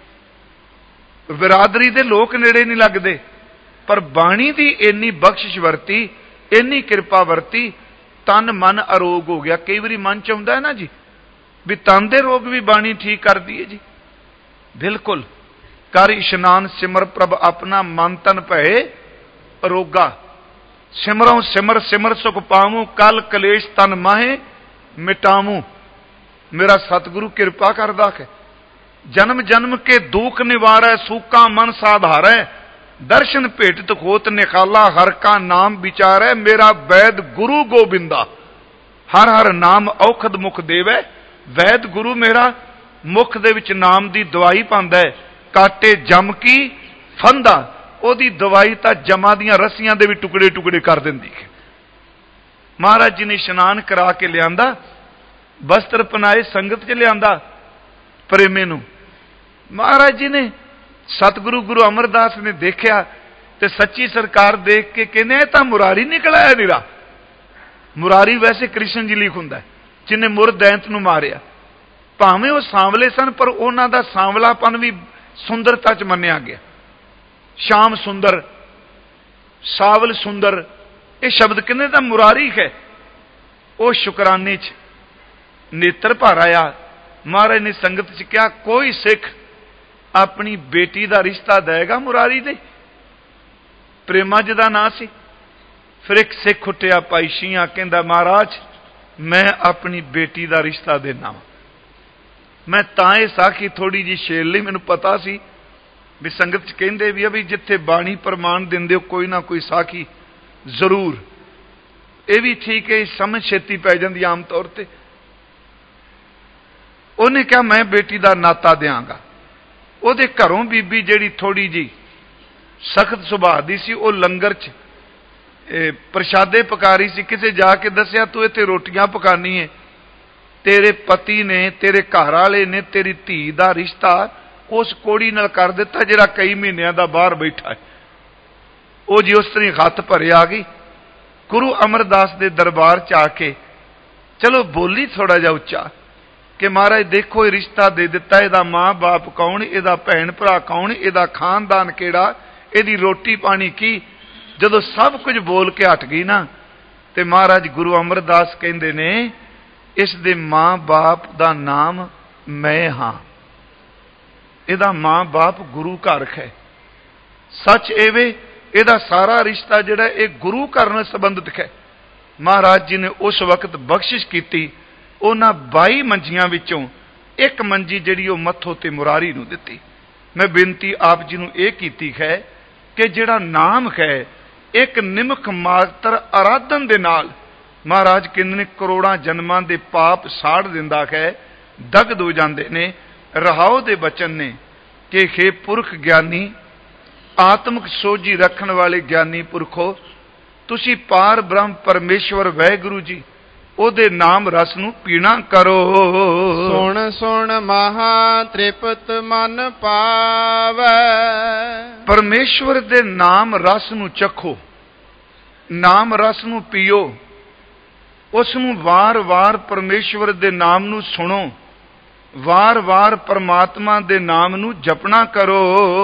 बिरादरी दे लोक नेड़े नहीं लगते, पर बाणी दी इन्नी बख्शिश वरती, इन्नी कृपा वरती, तन मन अरोग हो गया। कई बारी मन च आउंदा है ना जी, ਵੀ ਤਨ ਦੇ ਰੋਗ ਵੀ ਬਾਣੀ ਠੀਕ ਕਰਦੀ ਹੈ ਜੀ। ਬਿਲਕੁਲ। ਕਰ ਇਸ਼ਨਾਨ ਸਿਮਰ ਪ੍ਰਭ ਆਪਣਾ ਮਨ ਤਨ ਭਏ ਰੋਗਾ। ਸਿਮਰੋਂ ਸਿਮਰ ਸਿਮਰ ਸੁਖ ਪਾਵੂੰ ਕਲ ਕਲੇਸ਼ ਤਨ ਮਾਹੇ ਮਿਟਾਵੂੰ। ਮੇਰਾ ਸਤਿਗੁਰੂ ਕਿਰਪਾ ਕਰਦਾ ਹੈ। ਜਨਮ ਜਨਮ ਕੇ ਦੁਖ ਨਿਵਾਰੈ ਸੂਕਾ ਮਨ ਸਾਧਾਰੈ। ਦਰਸ਼ਨ ਭੇਟਤ ਹੋਤ ਨਿਖਾਲਾ ਹਰ ਕਾ ਨਾਮ ਵਿਚਾਰੈ। ਮੇਰਾ ਵੈਦ ਗੁਰੂ ਗੋਬਿੰਦਾ ਹਰ ਹਰ ਨਾਮ ਔਖਦ ਮੁਖ ਦੇਵੈ। ਵੈਦ ਗੁਰੂ ਮੇਰਾ ਮੁਖ ਦੇ ਵਿੱਚ ਨਾਮ ਦੀ ਦਵਾਈ ਪਾਉਂਦਾ ਹੈ। ਕਾਟੇ ਜਮ ਕੀ ਫੰਦਾ, ਉਹਦੀ ਦਵਾਈ ਤਾਂ ਜਮਾਂ ਦੀਆਂ ਰੱਸੀਆਂ ਦੇ ਵੀ ਟੁਕੜੇ ਟੁਕੜੇ ਕਰ ਦਿੰਦੀ ਹੈ। ਮਹਾਰਾਜ ਜੀ ਨੇ ਇਸ਼ਨਾਨ ਕਰਾ ਕੇ ਲਿਆਂਦਾ, ਬਸਤਰ ਪਨਾਏ ਸੰਗਤ 'ਚ ਲਿਆਂਦਾ ਪ੍ਰੇਮੇ ਨੂੰ। ਮਹਾਰਾਜ ਜੀ ਨੇ ਸਤਿਗੁਰੂ ਗੁਰੂ ਅਮਰਦਾਸ ਨੇ ਦੇਖਿਆ ਤੇ ਸੱਚੀ ਸਰਕਾਰ ਦੇਖ ਕੇ ਕਹਿੰਦੇ ਇਹ ਤਾਂ ਮੁਰਾਰੀ ਨਿਕਲ ਆਇਆ ਨਿਰਾ। ਮੁਰਾਰੀ ਵੈਸੇ ਕ੍ਰਿਸ਼ਨ ਜੀ ਲਈ ਹੁੰਦਾ, ਜਿਹਨੇ ਮੁਰ ਦੈਂਤ ਨੂੰ ਮਾਰਿਆ। ਭਾਵੇਂ ਉਹ ਸਾਂਵਲੇ ਸਨ ਪਰ ਉਹਨਾਂ ਦਾ ਸਾਂਵਲਾਪਨ ਵੀ ਸੁੰਦਰਤਾ 'ਚ ਮੰਨਿਆ ਗਿਆ। ਸ਼ਾਮ ਸੁੰਦਰ, ਸਾਵਲ ਸੁੰਦਰ, ਇਹ ਸ਼ਬਦ ਕਹਿੰਦੇ ਤਾਂ ਮੁਰਾਰੀ ਹੈ। ਉਹ ਸ਼ੁਕਰਾਨੇ 'ਚ ਨੇਤਰ ਭਰ ਆਇਆ। ਮਹਾਰਾਜ ਨੇ ਸੰਗਤ 'ਚ ਕਿਹਾ ਕੋਈ ਸਿੱਖ ਆਪਣੀ ਬੇਟੀ ਦਾ ਰਿਸ਼ਤਾ ਦੇਗਾ ਮੁਰਾਰੀ ਦੇ। ਪ੍ਰੇਮਾ ਜੀ ਦਾ ਨਾਂ ਸੀ। ਫਿਰ ਇੱਕ ਸਿੱਖ ਉੱਠਿਆ ਭਾਈ ਸ਼ੀਆਂ, ਕਹਿੰਦਾ ਮਹਾਰਾਜ ਮੈਂ ਆਪਣੀ ਬੇਟੀ ਦਾ ਰਿਸ਼ਤਾ ਦੇਣਾ। ਮੈਂ ਤਾਂ ਇਹ ਸਾਖੀ ਥੋੜੀ ਜਿਹੀ ਛੇੜ ਲਈ, ਮੈਨੂੰ ਪਤਾ ਸੀ ਵੀ ਸੰਗਤ 'ਚ ਕਹਿੰਦੇ ਵੀ ਆ ਵੀ ਜਿੱਥੇ ਬਾਣੀ ਪ੍ਰਮਾਣ ਦਿੰਦੇ ਹੋ ਕੋਈ ਨਾ ਕੋਈ ਸਾਖੀ ਜ਼ਰੂਰ। ਇਹ ਵੀ ਠੀਕ ਹੈ, ਸਮਝ ਛੇਤੀ ਪੈ ਜਾਂਦੀ ਆਮ ਤੌਰ ਤੇ। ਉਹਨੇ ਕਿਹਾ ਮੈਂ ਬੇਟੀ ਦਾ ਨਾਤਾ ਦਿਆਂਗਾ। ਉਹਦੇ ਘਰੋਂ ਬੀਬੀ ਜਿਹੜੀ ਥੋੜੀ ਜੀ ਸਖਤ ਸੁਭਾਅ ਦੀ ਸੀ, ਉਹ ਲੰਗਰ 'ਚ ਪ੍ਰਸ਼ਾਦੇ ਪਕਾ ਰਹੀ ਸੀ। ਕਿਸੇ ਜਾ ਕੇ ਦੱਸਿਆ ਤੂੰ ਇੱਥੇ ਰੋਟੀਆਂ ਪਕਾਨੀ ਹੈ, ਤੇਰੇ ਪਤੀ ਨੇ ਤੇਰੇ ਘਰ ਵਾਲੇ ਨੇ ਤੇਰੀ ਧੀ ਦਾ ਰਿਸ਼ਤਾ ਉਸ ਕੋੜੀ ਨਾਲ ਕਰ ਦਿੱਤਾ ਜਿਹੜਾ ਕਈ ਮਹੀਨਿਆਂ ਦਾ ਬਾਹਰ ਬੈਠਾ ਹੈ। ਉਹ ਜੀ ਉਸ ਤਰ੍ਹਾਂ ਹੱਥ ਭਰੇ ਆ ਗਈ ਗੁਰੂ ਅਮਰਦਾਸ ਦੇ ਦਰਬਾਰ 'ਚ ਆ ਕੇ। ਚਲੋ ਬੋਲੀ ਥੋੜਾ ਜਿਹਾ ਉੱਚਾ ਕਿ ਮਹਾਰਾਜ ਦੇਖੋ ਇਹ ਰਿਸ਼ਤਾ ਦੇ ਦਿੱਤਾ, ਇਹਦਾ ਮਾਂ ਬਾਪ ਕੌਣ, ਇਹਦਾ ਭੈਣ ਭਰਾ ਕੌਣ, ਇਹਦਾ ਖਾਨਦਾਨ ਕਿਹੜਾ, ਇਹਦੀ ਰੋਟੀ ਪਾਣੀ ਕੀ। ਜਦੋਂ ਸਭ ਕੁਝ ਬੋਲ ਕੇ ਹਟ ਗਈ ਨਾ ਤੇ ਮਹਾਰਾਜ ਗੁਰੂ ਅਮਰਦਾਸ ਕਹਿੰਦੇ ਨੇ ਇਸ ਦੇ ਮਾਂ ਬਾਪ ਦਾ ਨਾਮ ਮੈਂ ਹਾਂ। ਇਹਦਾ ਮਾਂ ਬਾਪ ਗੁਰੂ ਘਰ ਹੈ। ਸੱਚ ਐਵੇਂ ਇਹਦਾ ਸਾਰਾ ਰਿਸ਼ਤਾ ਜਿਹੜਾ ਇਹ ਗੁਰੂ ਘਰ ਨਾਲ ਸੰਬੰਧਿਤ ਹੈ। ਮਹਾਰਾਜ ਜੀ ਨੇ ਉਸ ਵਕਤ ਬਖਸ਼ਿਸ਼ ਕੀਤੀ। ਉਹਨਾਂ 22 ਮੰਜੀਆਂ ਵਿੱਚੋਂ ਇੱਕ ਮੰਜੀ ਜਿਹੜੀ ਉਹ ਮੱਥੋ ਤੇ ਮੁਰਾਰੀ ਨੂੰ ਦਿੱਤੀ। ਮੈਂ ਬੇਨਤੀ ਆਪ ਜੀ ਨੂੰ ਇਹ ਕੀਤੀ ਹੈ ਕਿ ਜਿਹੜਾ ਨਾਮ ਹੈ ਇੱਕ ਨਿਮਕ ਮਾਤਰ ਆਰਾਧਨ ਦੇ ਨਾਲ ਮਹਾਰਾਜ ਕਹਿੰਦੇ ਨੇ ਕਰੋੜਾਂ ਜਨਮਾਂ ਦੇ ਪਾਪ ਸਾੜ ਦਿੰਦਾ ਹੈ, ਦਗਦ ਹੋ ਜਾਂਦੇ ਨੇ। ਰਹਾਉ ਦੇ ਬਚਨ ਨੇ ਕਿ ਹੇ ਪੁਰਖ ਗਿਆਨੀ, ਆਤਮਿਕ ਸੋਝੀ ਰੱਖਣ ਵਾਲੇ ਗਿਆਨੀ ਪੁਰਖੋ, ਤੁਸੀਂ ਪਾਰ ਬ੍ਰਹਮ ਪਰਮੇਸ਼ਵਰ ਵਾਹਿਗੁਰੂ ਜੀ ਉਹਦੇ ਨਾਮ ਰਸ ਨੂੰ ਪੀਣਾ ਕਰੋ। ਸੁਣ ਸੁਣ ਮਹਾ ਤ੍ਰਿਪਤ ਮਨ ਪਾਵੈ। ਪਰਮੇਸ਼ਵਰ ਦੇ ਨਾਮ ਰਸ ਨੂੰ ਚਖੋ, ਨਾਮ ਰਸ ਨੂੰ ਪੀਓ, ਉਸ ਨੂੰ ਵਾਰ-ਵਾਰ ਪਰਮੇਸ਼ਵਰ ਦੇ ਨਾਮ ਨੂੰ ਸੁਣੋ, ਵਾਰ-ਵਾਰ ਪਰਮਾਤਮਾ ਦੇ ਨਾਮ ਨੂੰ ਜਪਣਾ ਕਰੋ।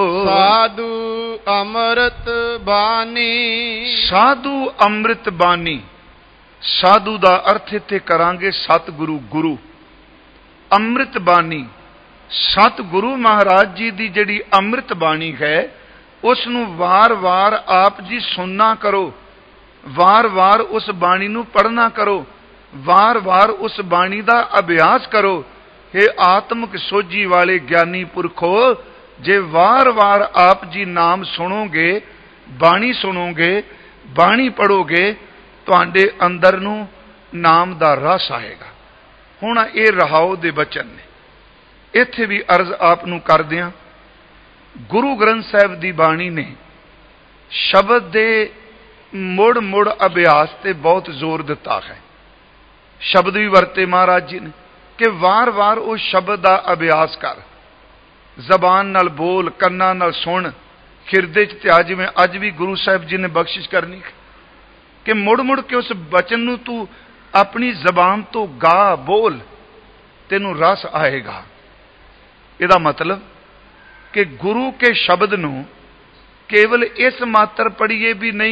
ਸਾਧੂ ਅੰਮ੍ਰਿਤ ਬਾਣੀ। ਸਾਧੂ ਅੰਮ੍ਰਿਤ ਬਾਣੀ। ਸਾਧੂ ਦਾ ਅਰਥ ਇੱਥੇ ਕਰਾਂਗੇ ਸਤਿਗੁਰੂ ਗੁਰੂ। ਅੰਮ੍ਰਿਤ ਬਾਣੀ ਸਤਿਗੁਰੂ ਮਹਾਰਾਜ ਜੀ ਦੀ ਜਿਹੜੀ ਅੰਮ੍ਰਿਤ ਬਾਣੀ ਹੈ ਉਸ ਨੂੰ ਵਾਰ-ਵਾਰ ਆਪ ਜੀ ਸੁਣਨਾ ਕਰੋ, ਵਾਰ-ਵਾਰ ਉਸ ਬਾਣੀ ਨੂੰ ਪੜ੍ਹਨਾ ਕਰੋ, ਵਾਰ-ਵਾਰ ਉਸ ਬਾਣੀ ਦਾ ਅਭਿਆਸ ਕਰੋ। हे ਆਤਮਿਕ ਸੋਝੀ ਵਾਲੇ ਗਿਆਨੀ ਪੁਰਖੋ, ਜੇ ਵਾਰ-ਵਾਰ ਆਪ ਜੀ ਨਾਮ ਸੁਣੋਗੇ, ਬਾਣੀ ਸੁਣੋਗੇ, ਬਾਣੀ ਪੜੋਗੇ, ਤੁਹਾਡੇ ਅੰਦਰ ਨੂੰ ਨਾਮ ਦਾ ਰਸ ਆਏਗਾ। ਹੁਣ ਇਹ ਰਹਾਉ ਦੇ ਬਚਨ ਨੇ। ਇੱਥੇ ਵੀ ਅਰਜ਼ ਆਪ ਨੂੰ ਕਰਦੇ ਹਾਂ, ਗੁਰੂ ਗ੍ਰੰਥ ਸਾਹਿਬ ਦੀ ਬਾਣੀ ਨੇ ਸ਼ਬਦ ਦੇ ਮੁੜ ਮੁੜ ਅਭਿਆਸ ਤੇ ਬਹੁਤ ਜ਼ੋਰ ਦਿੱਤਾ ਹੈ। ਸ਼ਬਦ ਵੀ ਵਰਤੇ ਮਹਾਰਾਜ ਜੀ ਨੇ ਕਿ ਵਾਰ-ਵਾਰ ਉਹ ਸ਼ਬਦ ਦਾ ਅਭਿਆਸ ਕਰ, ਜ਼ਬਾਨ ਨਾਲ ਬੋਲ, ਕੰਨਾਂ ਨਾਲ ਸੁਣ, ਹਿਰਦੇ 'ਚ ਧਿਆ। ਜਿਵੇਂ ਅੱਜ ਵੀ ਗੁਰੂ ਸਾਹਿਬ ਜੀ ਨੇ ਬਖਸ਼ਿਸ਼ ਕਰਨੀ ਕਿ ਮੁੜ-ਮੁੜ ਕੇ ਉਸ ਬਚਨ ਨੂੰ ਤੂੰ ਆਪਣੀ ਜ਼ਬਾਨ ਤੋਂ ਗਾ, ਬੋਲ, ਤੈਨੂੰ ਰਸ ਆਏਗਾ। ਇਹਦਾ ਮਤਲਬ ਕਿ ਗੁਰੂ ਕੇ ਸ਼ਬਦ ਨੂੰ ਕੇਵਲ ਇਸ ਮਾਤਰ ਪੜ੍ਹੀਏ ਵੀ ਨਹੀਂ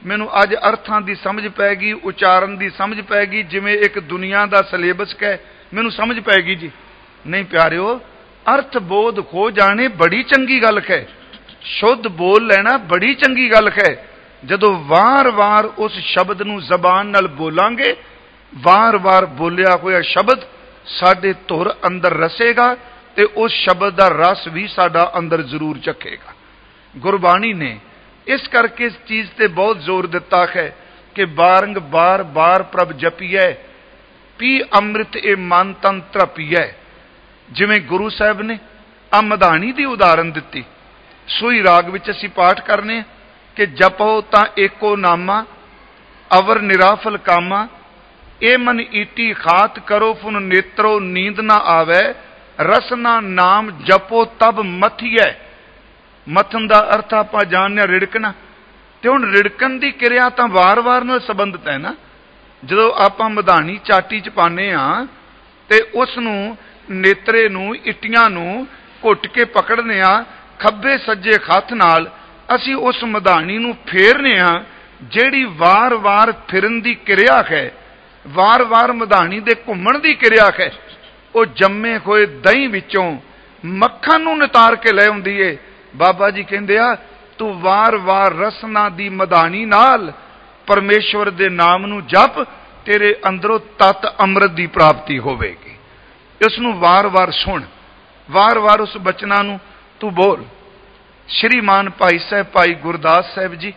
ਮੈਨੂੰ ਅੱਜ ਅਰਥਾਂ ਦੀ ਸਮਝ ਪੈ ਗਈ, ਉਚਾਰਨ ਦੀ ਸਮਝ ਪੈ ਗਈ, ਜਿਵੇਂ ਇੱਕ ਦੁਨੀਆ ਦਾ ਸਿਲੇਬਸ ਕਹੇ ਮੈਨੂੰ ਸਮਝ ਪੈ ਗਈ ਜੀ। ਨਹੀਂ ਪਿਆਰਿਓ, ਅਰਥ ਬੋਧ ਹੋ ਜਾਣੇ ਬੜੀ ਚੰਗੀ ਗੱਲ ਹੈ। ਸ਼ੁੱਧ ਬੋਲ ਲੈਣਾ ਬੜੀ ਚੰਗੀ ਗੱਲ ਹੈ। ਜਦੋਂ ਵਾਰ-ਵਾਰ ਉਸ ਸ਼ਬਦ ਨੂੰ ਜ਼ਬਾਨ ਨਾਲ ਬੋਲਾਂਗੇ, ਵਾਰ-ਵਾਰ ਬੋਲਿਆ ਹੋਇਆ ਸ਼ਬਦ ਸਾਡੇ ਧੁਰ ਅੰਦਰ ਰਸੇਗਾ ਤੇ ਉਸ ਸ਼ਬਦ ਦਾ ਰਸ ਵੀ ਸਾਡਾ ਅੰਦਰ ਜ਼ਰੂਰ ਚੱਖੇਗਾ। ਗੁਰਬਾਣੀ ਨੇ ਇਸ ਕਰਕੇ ਇਸ ਚੀਜ਼ ਤੇ ਬਹੁਤ ਜ਼ੋਰ ਦਿੱਤਾ ਹੈ ਕਿ ਬਾਰੰਬਾਰ ਬਾਰ ਪ੍ਰਭ ਜਪੀਐ, ਪੀ ਅੰਮ੍ਰਿਤ ਇਹ ਮਨ ਤਨ ਤ੍ਰਪੀਐ। ਜਿਵੇਂ ਗੁਰੂ ਸਾਹਿਬ ਨੇ ਮਧਾਣੀ ਦੀ ਉਦਾਹਰਨ ਦਿੱਤੀ, ਸੂਈ ਰਾਗ ਵਿੱਚ ਅਸੀਂ ਪਾਠ ਕਰਨੇ ਆ ਕਿ ਜਪੋ ਤਾਂ ਏਕੋ ਨਾਮਾ, ਅਵਰ ਨਿਰਾਫਲ ਕਾਮਾ, ਇਹ ਮਨ ਈਟੀ ਖਾਤ ਕਰੋ ਫੁਨ ਨੇਤਰੋ ਨੀਂਦ ਨਾ ਆਵੈ, ਰਸਨਾ ਨਾਮ ਜਪੋ ਤਬ ਮਥੀਐ। ਮਥਨ ਦਾ ਅਰਥ ਆਪਾਂ ਜਾਣਦੇ ਰਿੜਕਣਾ, ਤੇ ਹੁਣ ਰਿੜਕਣ ਦੀ ਕਿਰਿਆ ਤਾਂ ਵਾਰ-ਵਾਰ ਨਾਲ ਸੰਬੰਧਿਤ ਹੈ ਨਾ। ਜਦੋਂ ਆਪਾਂ ਮਧਾਣੀ ਚਾਟੀ ਚ ਪਾਉਂਦੇ ਆ ਤੇ ਉਸ ਨੂੰ ਨੇਤਰੇ ਨੂੰ, ਇੱਟੀਆਂ ਨੂੰ ਘੁੱਟ ਕੇ ਪਕੜਨੇ ਆ ਖੱਬੇ ਸੱਜੇ ਹੱਥ ਨਾਲ, ਅਸੀਂ ਉਸ ਮਧਾਣੀ ਨੂੰ ਫੇਰਨੇ ਆ। ਜਿਹੜੀ ਵਾਰ-ਵਾਰ ਫਿਰਨ ਦੀ ਕਿਰਿਆ ਹੈ, ਵਾਰ-ਵਾਰ ਮਧਾਣੀ ਦੇ ਘੁੰਮਣ ਦੀ ਕਿਰਿਆ ਹੈ, ਉਹ ਜੰਮੇ ਹੋਏ ਦਹੀਂ ਵਿੱਚੋਂ ਮੱਖਣ ਨੂੰ ਨਿਤਾਰ ਕੇ ਲੈ ਆਉਂਦੀ ਏ। ਬਾਬਾ ਜੀ ਕਹਿੰਦੇ ਆ, ਤੂੰ ਵਾਰ-ਵਾਰ ਰਸਨਾ ਦੀ ਮਧਾਣੀ ਨਾਲ ਪਰਮੇਸ਼ਵਰ ਦੇ ਨਾਮ ਨੂੰ ਜਪ, ਤੇਰੇ ਅੰਦਰੋਂ ਤਤ ਅੰਮ੍ਰਿਤ ਦੀ ਪ੍ਰਾਪਤੀ ਹੋਵੇਗੀ। ਇਸ ਨੂੰ ਵਾਰ-ਵਾਰ ਸੁਣ, ਵਾਰ-ਵਾਰ ਉਸ ਬਚਨਾਂ ਨੂੰ ਤੂੰ ਬੋਲ। ਸ਼੍ਰੀਮਾਨ ਭਾਈ ਸਾਹਿਬ ਭਾਈ ਗੁਰਦਾਸ ਸਾਹਿਬ ਜੀ,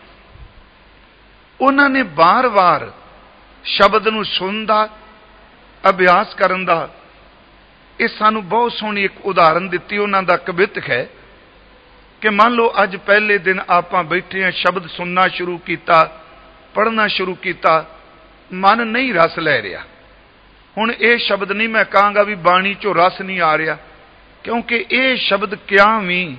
ਉਹਨਾਂ ਨੇ ਵਾਰ-ਵਾਰ ਸ਼ਬਦ ਨੂੰ ਸੁਣਨ ਦਾ, ਅਭਿਆਸ ਕਰਨ ਦਾ, ਇਹ ਸਾਨੂੰ ਬਹੁਤ ਸੋਹਣੀ ਇੱਕ ਉਦਾਹਰਨ ਦਿੱਤੀ। ਉਹਨਾਂ ਦਾ ਕਵਿਤ ਹੈ ਕਿ ਮੰਨ ਲਓ ਅੱਜ ਪਹਿਲੇ ਦਿਨ ਆਪਾਂ ਬੈਠੇ ਹਾਂ, ਸ਼ਬਦ ਸੁਣਨਾ ਸ਼ੁਰੂ ਕੀਤਾ, ਪੜ੍ਹਨਾ ਸ਼ੁਰੂ ਕੀਤਾ, ਮਨ ਨਹੀਂ ਰਸ ਲੈ ਰਿਹਾ। ਹੁਣ ਇਹ ਸ਼ਬਦ ਨਹੀਂ ਮੈਂ ਕਹਾਂਗਾ ਵੀ ਬਾਣੀ ਚੋਂ ਰਸ ਨਹੀਂ ਆ ਰਿਹਾ, ਕਿਉਂਕਿ ਇਹ ਸ਼ਬਦ ਕਿਆ ਵੀ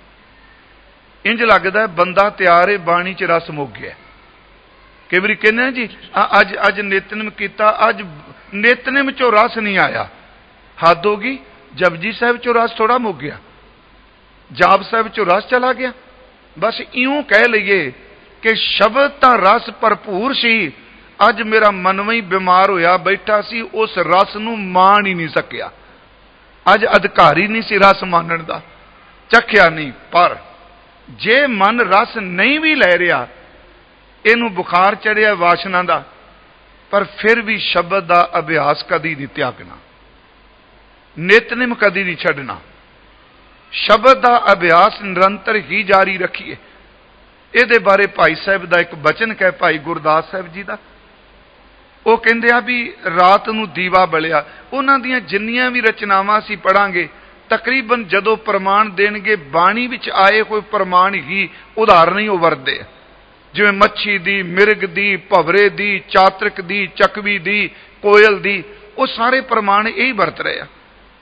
ਇੰਜ ਲੱਗਦਾ ਬੰਦਾ ਤਿਆਰ ਹੈ, ਬਾਣੀ 'ਚ ਰਸ ਮੁੱਕ ਗਿਆ। ਕਈ ਵਾਰੀ ਕਹਿੰਦੇ ਜੀ ਅੱਜ ਨਿਤਨੇਮ ਕੀਤਾ, ਅੱਜ ਨਿਤਨੇਮ 'ਚੋਂ ਰਸ ਨਹੀਂ ਆਇਆ, ਹੱਦ ਹੋ ਗਈ। ਜਪਜੀ ਸਾਹਿਬ 'ਚੋਂ ਰਸ ਥੋੜਾ ਮੁੱਕ ਗਿਆ, ਜਾਪ ਸਾਹਿਬ 'ਚੋਂ ਰਸ ਚਲਾ ਗਿਆ। ਬਸ ਇਉਂ ਕਹਿ ਲਈਏ ਕਿ ਸ਼ਬਦ ਤਾਂ ਰਸ ਭਰਪੂਰ ਸੀ, ਅੱਜ ਮੇਰਾ ਮਨਵਾ ਹੀ ਬਿਮਾਰ ਹੋਇਆ ਬੈਠਾ ਸੀ, ਉਸ ਰਸ ਨੂੰ ਮਾਣ ਹੀ ਨਹੀਂ ਸਕਿਆ। ਅੱਜ ਅਧਿਕਾਰੀ ਨਹੀਂ ਸੀ ਰਸ ਮਾਣਨ ਦਾ, ਚੱਖਿਆ ਨਹੀਂ। ਪਰ ਜੇ ਮਨ ਰਸ ਨਹੀਂ ਵੀ ਲੈ ਰਿਹਾ, ਇਹਨੂੰ ਬੁਖਾਰ ਚੜਿਆ ਵਾਸ਼ਨਾ ਦਾ, ਪਰ ਫਿਰ ਵੀ ਸ਼ਬਦ ਦਾ ਅਭਿਆਸ ਕਦੀ ਨਹੀਂ ਤਿਆਗਣਾ, ਨਿਤਨੇਮ ਕਦੀ ਨਹੀਂ ਛੱਡਣਾ। ਸ਼ਬਦ ਦਾ ਅਭਿਆਸ ਨਿਰੰਤਰ ਹੀ ਜਾਰੀ ਰੱਖੀਏ। ਇਹਦੇ ਬਾਰੇ ਭਾਈ ਸਾਹਿਬ ਦਾ ਇੱਕ ਬਚਨ ਹੈ, ਭਾਈ ਗੁਰਦਾਸ ਸਾਹਿਬ ਜੀ ਦਾ। ਉਹ ਕਹਿੰਦੇ ਆ ਵੀ ਰਾਤ ਨੂੰ ਦੀਵਾ ਬਲਿਆ। ਉਹਨਾਂ ਦੀਆਂ ਜਿੰਨੀਆਂ ਵੀ ਰਚਨਾਵਾਂ ਅਸੀਂ ਪੜਾਂਗੇ, ਤਕਰੀਬਨ ਜਦੋਂ ਪ੍ਰਮਾਣ ਦੇਣਗੇ, ਬਾਣੀ ਵਿੱਚ ਆਏ ਕੋਈ ਪ੍ਰਮਾਣ ਹੀ ਉਦਾਹਰਨ ਹੀ ਉਹ ਵਰਤਦੇ ਆ। ਜਿਵੇਂ ਮੱਛੀ ਦੀ, ਮਿਰਗ ਦੀ, ਭਵਰੇ ਦੀ, ਚਾਤਰਿਕ ਦੀ, ਚੱਕਵੀ ਦੀ, ਕੋਇਲ ਦੀ, ਉਹ ਸਾਰੇ ਪ੍ਰਮਾਣ ਇਹੀ ਵਰਤ ਰਹੇ ਆ।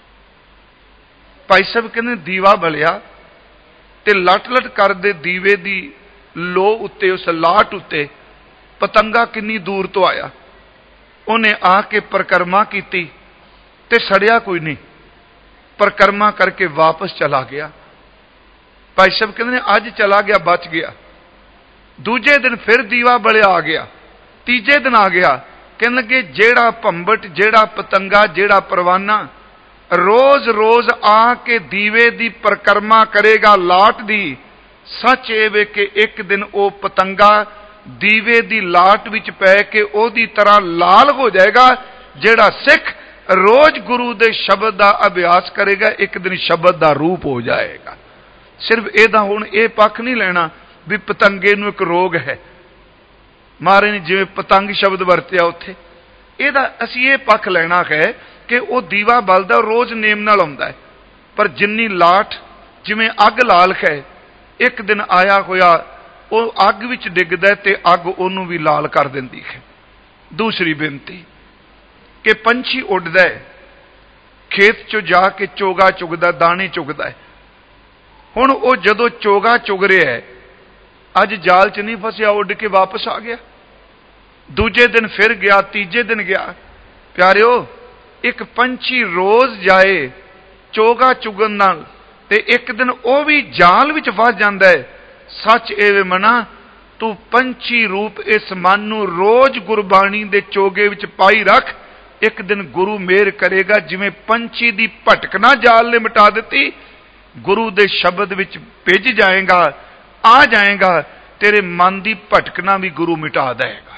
ਭਾਈ ਸਾਹਿਬ ਕਹਿੰਦੇ ਦੀਵਾ ਬਲਿਆ ਤੇ ਲਟ-ਲਟ ਕਰਦੇ ਦੀਵੇ ਦੀ ਲੋ ਉੱਤੇ, ਉਸ ਲਾਟ ਉੱਤੇ ਪਤੰਗਾ ਕਿੰਨੀ ਦੂਰ ਤੋਂ ਆਇਆ। ਉਹਨੇ ਆ ਕੇ ਪਰਿਕਰਮਾ ਕੀਤੀ ਤੇ ਸੜਿਆ ਕੋਈ ਨਹੀਂ, ਪਰਿਕਰਮਾ ਕਰਕੇ ਵਾਪਸ ਚਲਾ ਗਿਆ। ਭਾਈ ਸਾਹਿਬ ਕਹਿੰਦੇ ਨੇ ਅੱਜ ਚਲਾ ਗਿਆ, ਬਚ ਗਿਆ। ਦੂਜੇ ਦਿਨ ਫਿਰ ਦੀਵਾ ਬਲਿਆ ਆ ਗਿਆ, ਤੀਜੇ ਦਿਨ ਆ ਗਿਆ। ਕਹਿਣ ਲੱਗੇ ਜਿਹੜਾ ਭੰਬਟ, ਜਿਹੜਾ ਪਤੰਗਾ, ਜਿਹੜਾ ਪਰਵਾਨਾ ਰੋਜ਼-ਰੋਜ਼ ਆ ਕੇ ਦੀਵੇ ਦੀ ਪਰਿਕਰਮਾ ਕਰੇਗਾ ਲਾਟ ਦੀ, ਸੱਚ ਇਹ ਵੇ ਕਿ ਇੱਕ ਦਿਨ ਉਹ ਪਤੰਗਾ ਦੀਵੇ ਦੀ ਲਾਟ ਵਿੱਚ ਪੈ ਕੇ ਉਹਦੀ ਤਰ੍ਹਾਂ ਲਾਲ ਹੋ ਜਾਏਗਾ। ਜਿਹੜਾ ਸਿੱਖ ਰੋਜ਼ ਗੁਰੂ ਦੇ ਸ਼ਬਦ ਦਾ ਅਭਿਆਸ ਕਰੇਗਾ, ਇੱਕ ਦਿਨ ਸ਼ਬਦ ਦਾ ਰੂਪ ਹੋ ਜਾਏਗਾ। ਸਿਰਫ ਇਹਦਾ ਹੁਣ ਇਹ ਪੱਖ ਨਹੀਂ ਲੈਣਾ ਵੀ ਪਤੰਗੇ ਨੂੰ ਇੱਕ ਰੋਗ ਹੈ। ਮਹਾਰਾਜ ਨੇ ਜਿਵੇਂ ਪਤੰਗ ਸ਼ਬਦ ਵਰਤਿਆ ਉੱਥੇ, ਇਹਦਾ ਅਸੀਂ ਇਹ ਪੱਖ ਲੈਣਾ ਹੈ ਕਿ ਉਹ ਦੀਵਾ ਬਲਦਾ ਰੋਜ਼ ਨੇਮ ਨਾਲ ਆਉਂਦਾ ਹੈ, ਪਰ ਜਿੰਨੀ ਲਾਟ ਜਿਵੇਂ ਅੱਗ ਲਾਲ ਹੈ, ਇੱਕ ਦਿਨ ਆਇਆ ਹੋਇਆ ਉਹ ਅੱਗ ਵਿੱਚ ਡਿੱਗਦਾ ਤੇ ਅੱਗ ਉਹਨੂੰ ਵੀ ਲਾਲ ਕਰ ਦਿੰਦੀ ਹੈ। ਦੂਸਰੀ ਬੇਨਤੀ ਕਿ ਪੰਛੀ ਉੱਡਦਾ ਹੈ, ਖੇਤ 'ਚੋਂ ਜਾ ਕੇ ਚੋਗਾ ਚੁਗਦਾ, ਦਾਣੇ ਚੁਗਦਾ ਹੈ। ਹੁਣ ਉਹ ਜਦੋਂ ਚੋਗਾ ਚੁਗ ਰਿਹਾ ਹੈ, ਅੱਜ ਜਾਲ 'ਚ ਨਹੀਂ ਫਸਿਆ, ਉੱਡ ਕੇ ਵਾਪਸ ਆ ਗਿਆ। ਦੂਜੇ ਦਿਨ ਫਿਰ ਗਿਆ, ਤੀਜੇ ਦਿਨ ਗਿਆ। ਪਿਆਰਿਓ, ਇੱਕ ਪੰਛੀ ਰੋਜ਼ ਜਾਏ ਚੋਗਾ ਚੁਗਣ ਨਾਲ ਤੇ ਇੱਕ ਦਿਨ ਉਹ ਵੀ ਜਾਲ ਵਿੱਚ ਫਸ ਜਾਂਦਾ ਹੈ। ਸੱਚ ਇਹ ਮਨਾ ਤੂੰ ਪੰਛੀ ਰੂਪ ਇਸ ਮਨ ਨੂੰ ਰੋਜ਼ ਗੁਰਬਾਣੀ ਦੇ ਚੋਗੇ ਵਿੱਚ ਪਾਈ ਰੱਖ। ਇੱਕ ਦਿਨ ਗੁਰੂ ਮਿਹਰ ਕਰੇਗਾ, ਜਿਵੇਂ ਪੰਛੀ ਦੀ ਭਟਕਣਾ ਜਾਲ ਨੇ ਮਿਟਾ ਦਿੱਤੀ, ਗੁਰੂ ਦੇ ਸ਼ਬਦ ਵਿੱਚ ਭਿੱਜ ਜਾਏਗਾ, ਆ ਜਾਏਗਾ, ਤੇਰੇ ਮਨ ਦੀ ਭਟਕਣਾ ਵੀ ਗੁਰੂ ਮਿਟਾ ਦੇਗਾ।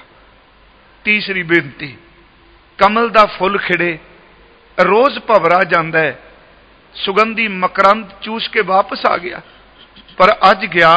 ਤੀਸਰੀ ਬੇਨਤੀ, ਕਮਲ ਦਾ ਫੁੱਲ ਖਿੜੇ, ਰੋਜ਼ ਭਵਰਾ ਜਾਂਦਾ ਹੈ, ਸੁਗੰਧੀ ਮਕਰੰਦ ਚੂਸ ਕੇ ਵਾਪਸ ਆ ਗਿਆ, ਪਰ ਅੱਜ ਗਿਆ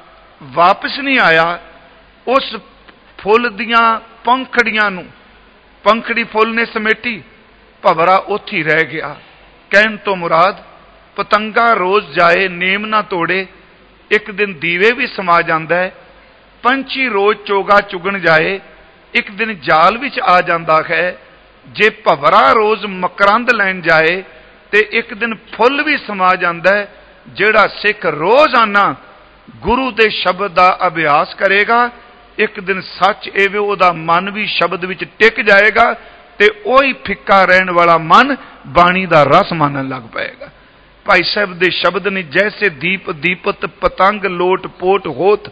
ਵਾਪਸ ਨਹੀਂ ਆਇਆ। ਉਸ ਫੁੱਲ ਦੀਆਂ ਪੰਖੜੀਆਂ ਨੂੰ ਪੰਖੜੀ ਫੁੱਲ ਨੇ ਸਮੇਟੀ, ਭਵਰਾ ਉੱਥੇ ਰਹਿ ਗਿਆ। ਕਹਿਣ ਤੋਂ ਮੁਰਾਦ, ਪਤੰਗਾ ਰੋਜ਼ ਜਾਏ ਨੇਮ ਨਾ ਤੋੜੇ, ਇੱਕ ਦਿਨ ਦੀਵੇ ਵੀ ਸਮਾ ਜਾਂਦਾ ਹੈ। ਪੰਛੀ ਰੋਜ਼ ਚੋਗਾ ਚੁਗਣ ਜਾਏ, ਇੱਕ ਦਿਨ ਜਾਲ ਵਿੱਚ ਆ ਜਾਂਦਾ ਹੈ। ਜੇ ਭਵਰਾ ਰੋਜ਼ ਮਕਰੰਦ ਲੈਣ ਜਾਏ ਤੇ ਇੱਕ ਦਿਨ ਫੁੱਲ ਵੀ ਸਮਾ ਜਾਂਦਾ ਹੈ। ਜਿਹੜਾ ਸਿੱਖ ਰੋਜ਼ਾਨਾ ਗੁਰੂ ਦੇ ਸ਼ਬਦ ਦਾ ਅਭਿਆਸ ਕਰੇਗਾ, ਇੱਕ ਦਿਨ ਸੱਚ ਐਵੇਂ ਉਹਦਾ ਮਨ ਵੀ ਸ਼ਬਦ ਵਿੱਚ ਟਿਕ ਜਾਏਗਾ ਤੇ ਉਹੀ ਫਿੱਕਾ ਰਹਿਣ ਵਾਲਾ ਮਨ ਬਾਣੀ ਦਾ ਰਸ ਮੰਨਣ ਲੱਗ ਪਏਗਾ। ਭਾਈ ਸਾਹਿਬ ਦੇ ਸ਼ਬਦ ਨੇ, ਜੈਸੇ ਦੀਪ ਦੀਪਤ ਪਤੰਗ ਲੋਟ ਪੋਟ ਹੋਤ,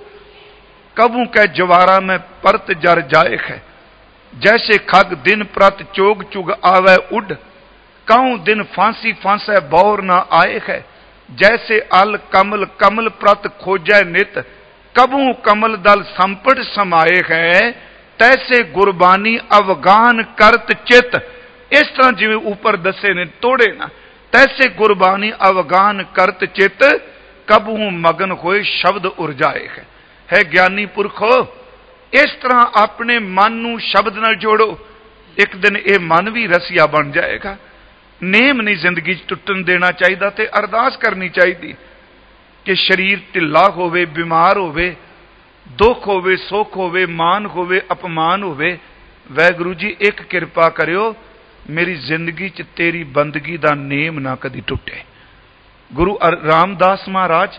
ਕਬੂ ਕੈ ਜਵਾਰਾ ਮੈਂ ਪਰਤ ਜਰ ਜਾਏ ਹੈ। जैसे खग दिन प्रत चोग चुग आवे उड, कहूं दिन फांसी फांसै बौर न आए है। जैसे अल कमल कमल प्रत खोजै नित, कबू कमल दल संपट समाए है। तैसे गुरबानी अवगान करत चित, इस तरह जिवें ऊपर दसे ने तोड़े ना, तैसे गुरबानी अवगान करत चित, कबू मगन होए शब्द उरजाए है। ज्ञानी पुरखो, इस तरह अपने मन ਨੂੰ ਸ਼ਬਦ ਨਾਲ ਜੋੜੋ, ਇੱਕ ਦਿਨ ਇਹ ਮਨ ਵੀ ਰਸੀਆ ਬਣ ਜਾਏਗਾ। ਨੇਮ ਨਹੀਂ ਜ਼ਿੰਦਗੀ 'ਚ ਟੁੱਟਣ ਦੇਣਾ ਚਾਹੀਦਾ ਤੇ ਅਰਦਾਸ ਕਰਨੀ ਚਾਹੀਦੀ ਕਿ ਸਰੀਰ ਢਿੱਲਾ ਹੋਵੇ, ਬਿਮਾਰ ਹੋਵੇ, ਦੁੱਖ ਹੋਵੇ, ਸੁੱਖ ਹੋਵੇ, ਮਾਨ ਹੋਵੇ, ਅਪਮਾਨ ਹੋਵੇ, ਵਾਹਿਗੁਰੂ ਜੀ ਇੱਕ ਕਿਰਪਾ ਕਰਿਓ, ਮੇਰੀ ਜ਼ਿੰਦਗੀ 'ਚ ਤੇਰੀ ਬੰਦਗੀ ਦਾ ਨੇਮ ਨਾ ਕਦੀ ਟੁੱਟੇ। ਗੁਰੂ ਰਾਮਦਾਸ ਮਹਾਰਾਜ,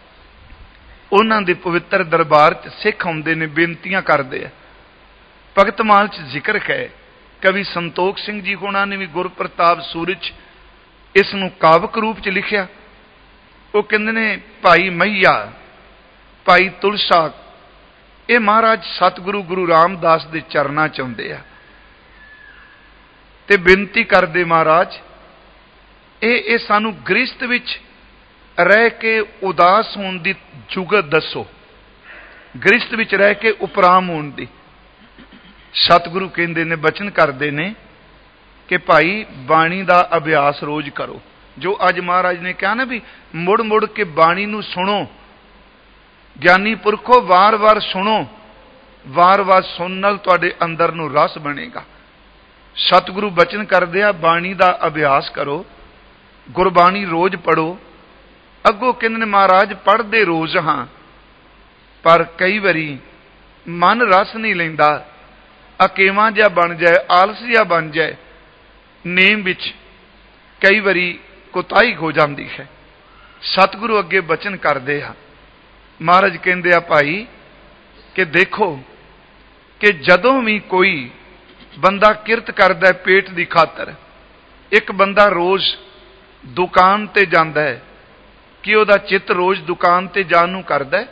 ਉਹਨਾਂ ਦੇ ਪਵਿੱਤਰ ਦਰਬਾਰ 'ਚ ਸਿੱਖ ਆਉਂਦੇ ਨੇ, ਬੇਨਤੀਆਂ ਕਰਦੇ ਆ। ਭਗਤਮਾਲ 'ਚ ਜ਼ਿਕਰ ਹੈ, ਕਵੀ ਸੰਤੋਖ ਸਿੰਘ ਜੀ ਹੋਣਾ ਨੇ ਵੀ ਗੁਰਪ੍ਰਤਾਪ ਸੂਰਜ ਇਸ ਨੂੰ ਕਾਵਕ ਰੂਪ 'ਚ ਲਿਖਿਆ। ਉਹ ਕਹਿੰਦੇ ਨੇ, ਭਾਈ ਮਈਆ, ਭਾਈ ਤੁਲਸਾ, ਇਹ ਮਹਾਰਾਜ ਸਤਿਗੁਰੂ ਗੁਰੂ ਰਾਮਦਾਸ ਦੇ ਚਰਨਾਂ 'ਚ ਆਉਂਦੇ ਆ ਤੇ ਬੇਨਤੀ ਕਰਦੇ, ਮਹਾਰਾਜ ਇਹ ਸਾਨੂੰ ਗ੍ਰਸਤ ਵਿੱਚ ਰਹਿ ਕੇ ਉਦਾਸ ਹੋਣ ਦੀ ਜੁਗਤ ਦੱਸੋ, ਗ੍ਰਸਤ ਵਿੱਚ ਰਹਿ ਕੇ ਉਪਰਾਮ ਹੋਣ ਦੀ। ਸਤਿਗੁਰੂ ਕਹਿੰਦੇ ਨੇ, ਬਚਨ ਕਰਦੇ ਨੇ ਕਿ ਭਾਈ ਬਾਣੀ ਦਾ ਅਭਿਆਸ ਰੋਜ਼ ਕਰੋ। ਜੋ ਅੱਜ ਮਹਾਰਾਜ ਨੇ ਕਿਹਾ ਨਾ ਵੀ ਮੁੜ ਮੁੜ ਕੇ ਬਾਣੀ ਨੂੰ ਸੁਣੋ, ਗਿਆਨੀ ਪੁਰਖੋ ਵਾਰ-ਵਾਰ ਸੁਣੋ, ਵਾਰ-ਵਾਰ ਸੁਣਨ ਨਾਲ ਤੁਹਾਡੇ ਅੰਦਰ ਨੂੰ ਰਸ ਬਣੇਗਾ। ਸਤਿਗੁਰੂ ਬਚਨ ਕਰਦੇ ਆ, ਬਾਣੀ ਦਾ ਅਭਿਆਸ ਕਰੋ, ਗੁਰਬਾਣੀ ਰੋਜ਼ ਪੜੋ। ਅੱਗੋਂ ਕਹਿੰਦੇ ਨੇ, ਮਹਾਰਾਜ ਪੜ੍ਹਦੇ ਰੋਜ਼ ਹਾਂ, ਪਰ ਕਈ ਵਾਰੀ ਮਨ ਰਸ ਨਹੀਂ ਲੈਂਦਾ, ਅਕੇਵਾਂ ਜਿਹਾ ਬਣ ਜਾਏ, ਆਲਸ ਜਿਹਾ ਬਣ ਜਾਏ, ਨੇਮ ਵਿੱਚ ਕਈ ਵਾਰੀ ਕੁਤਾਹੀ ਹੋ ਜਾਂਦੀ ਹੈ। ਸਤਿਗੁਰੂ ਅੱਗੇ ਬਚਨ ਕਰਦੇ ਆ, ਮਹਾਰਾਜ ਕਹਿੰਦੇ ਆ, ਭਾਈ ਕਿ ਦੇਖੋ ਕਿ ਜਦੋਂ ਵੀ ਕੋਈ ਬੰਦਾ ਕਿਰਤ ਕਰਦਾ ਪੇਟ ਦੀ ਖਾਤਰ, ਇੱਕ ਬੰਦਾ ਰੋਜ਼ ਦੁਕਾਨ ਤੇ ਜਾਂਦਾ ਹੈ, ਕਿ ਉਹਦਾ ਚਿੱਤ ਰੋਜ਼ ਦੁਕਾਨ ਤੇ ਜਾਣ ਨੂੰ ਕਰਦਾ।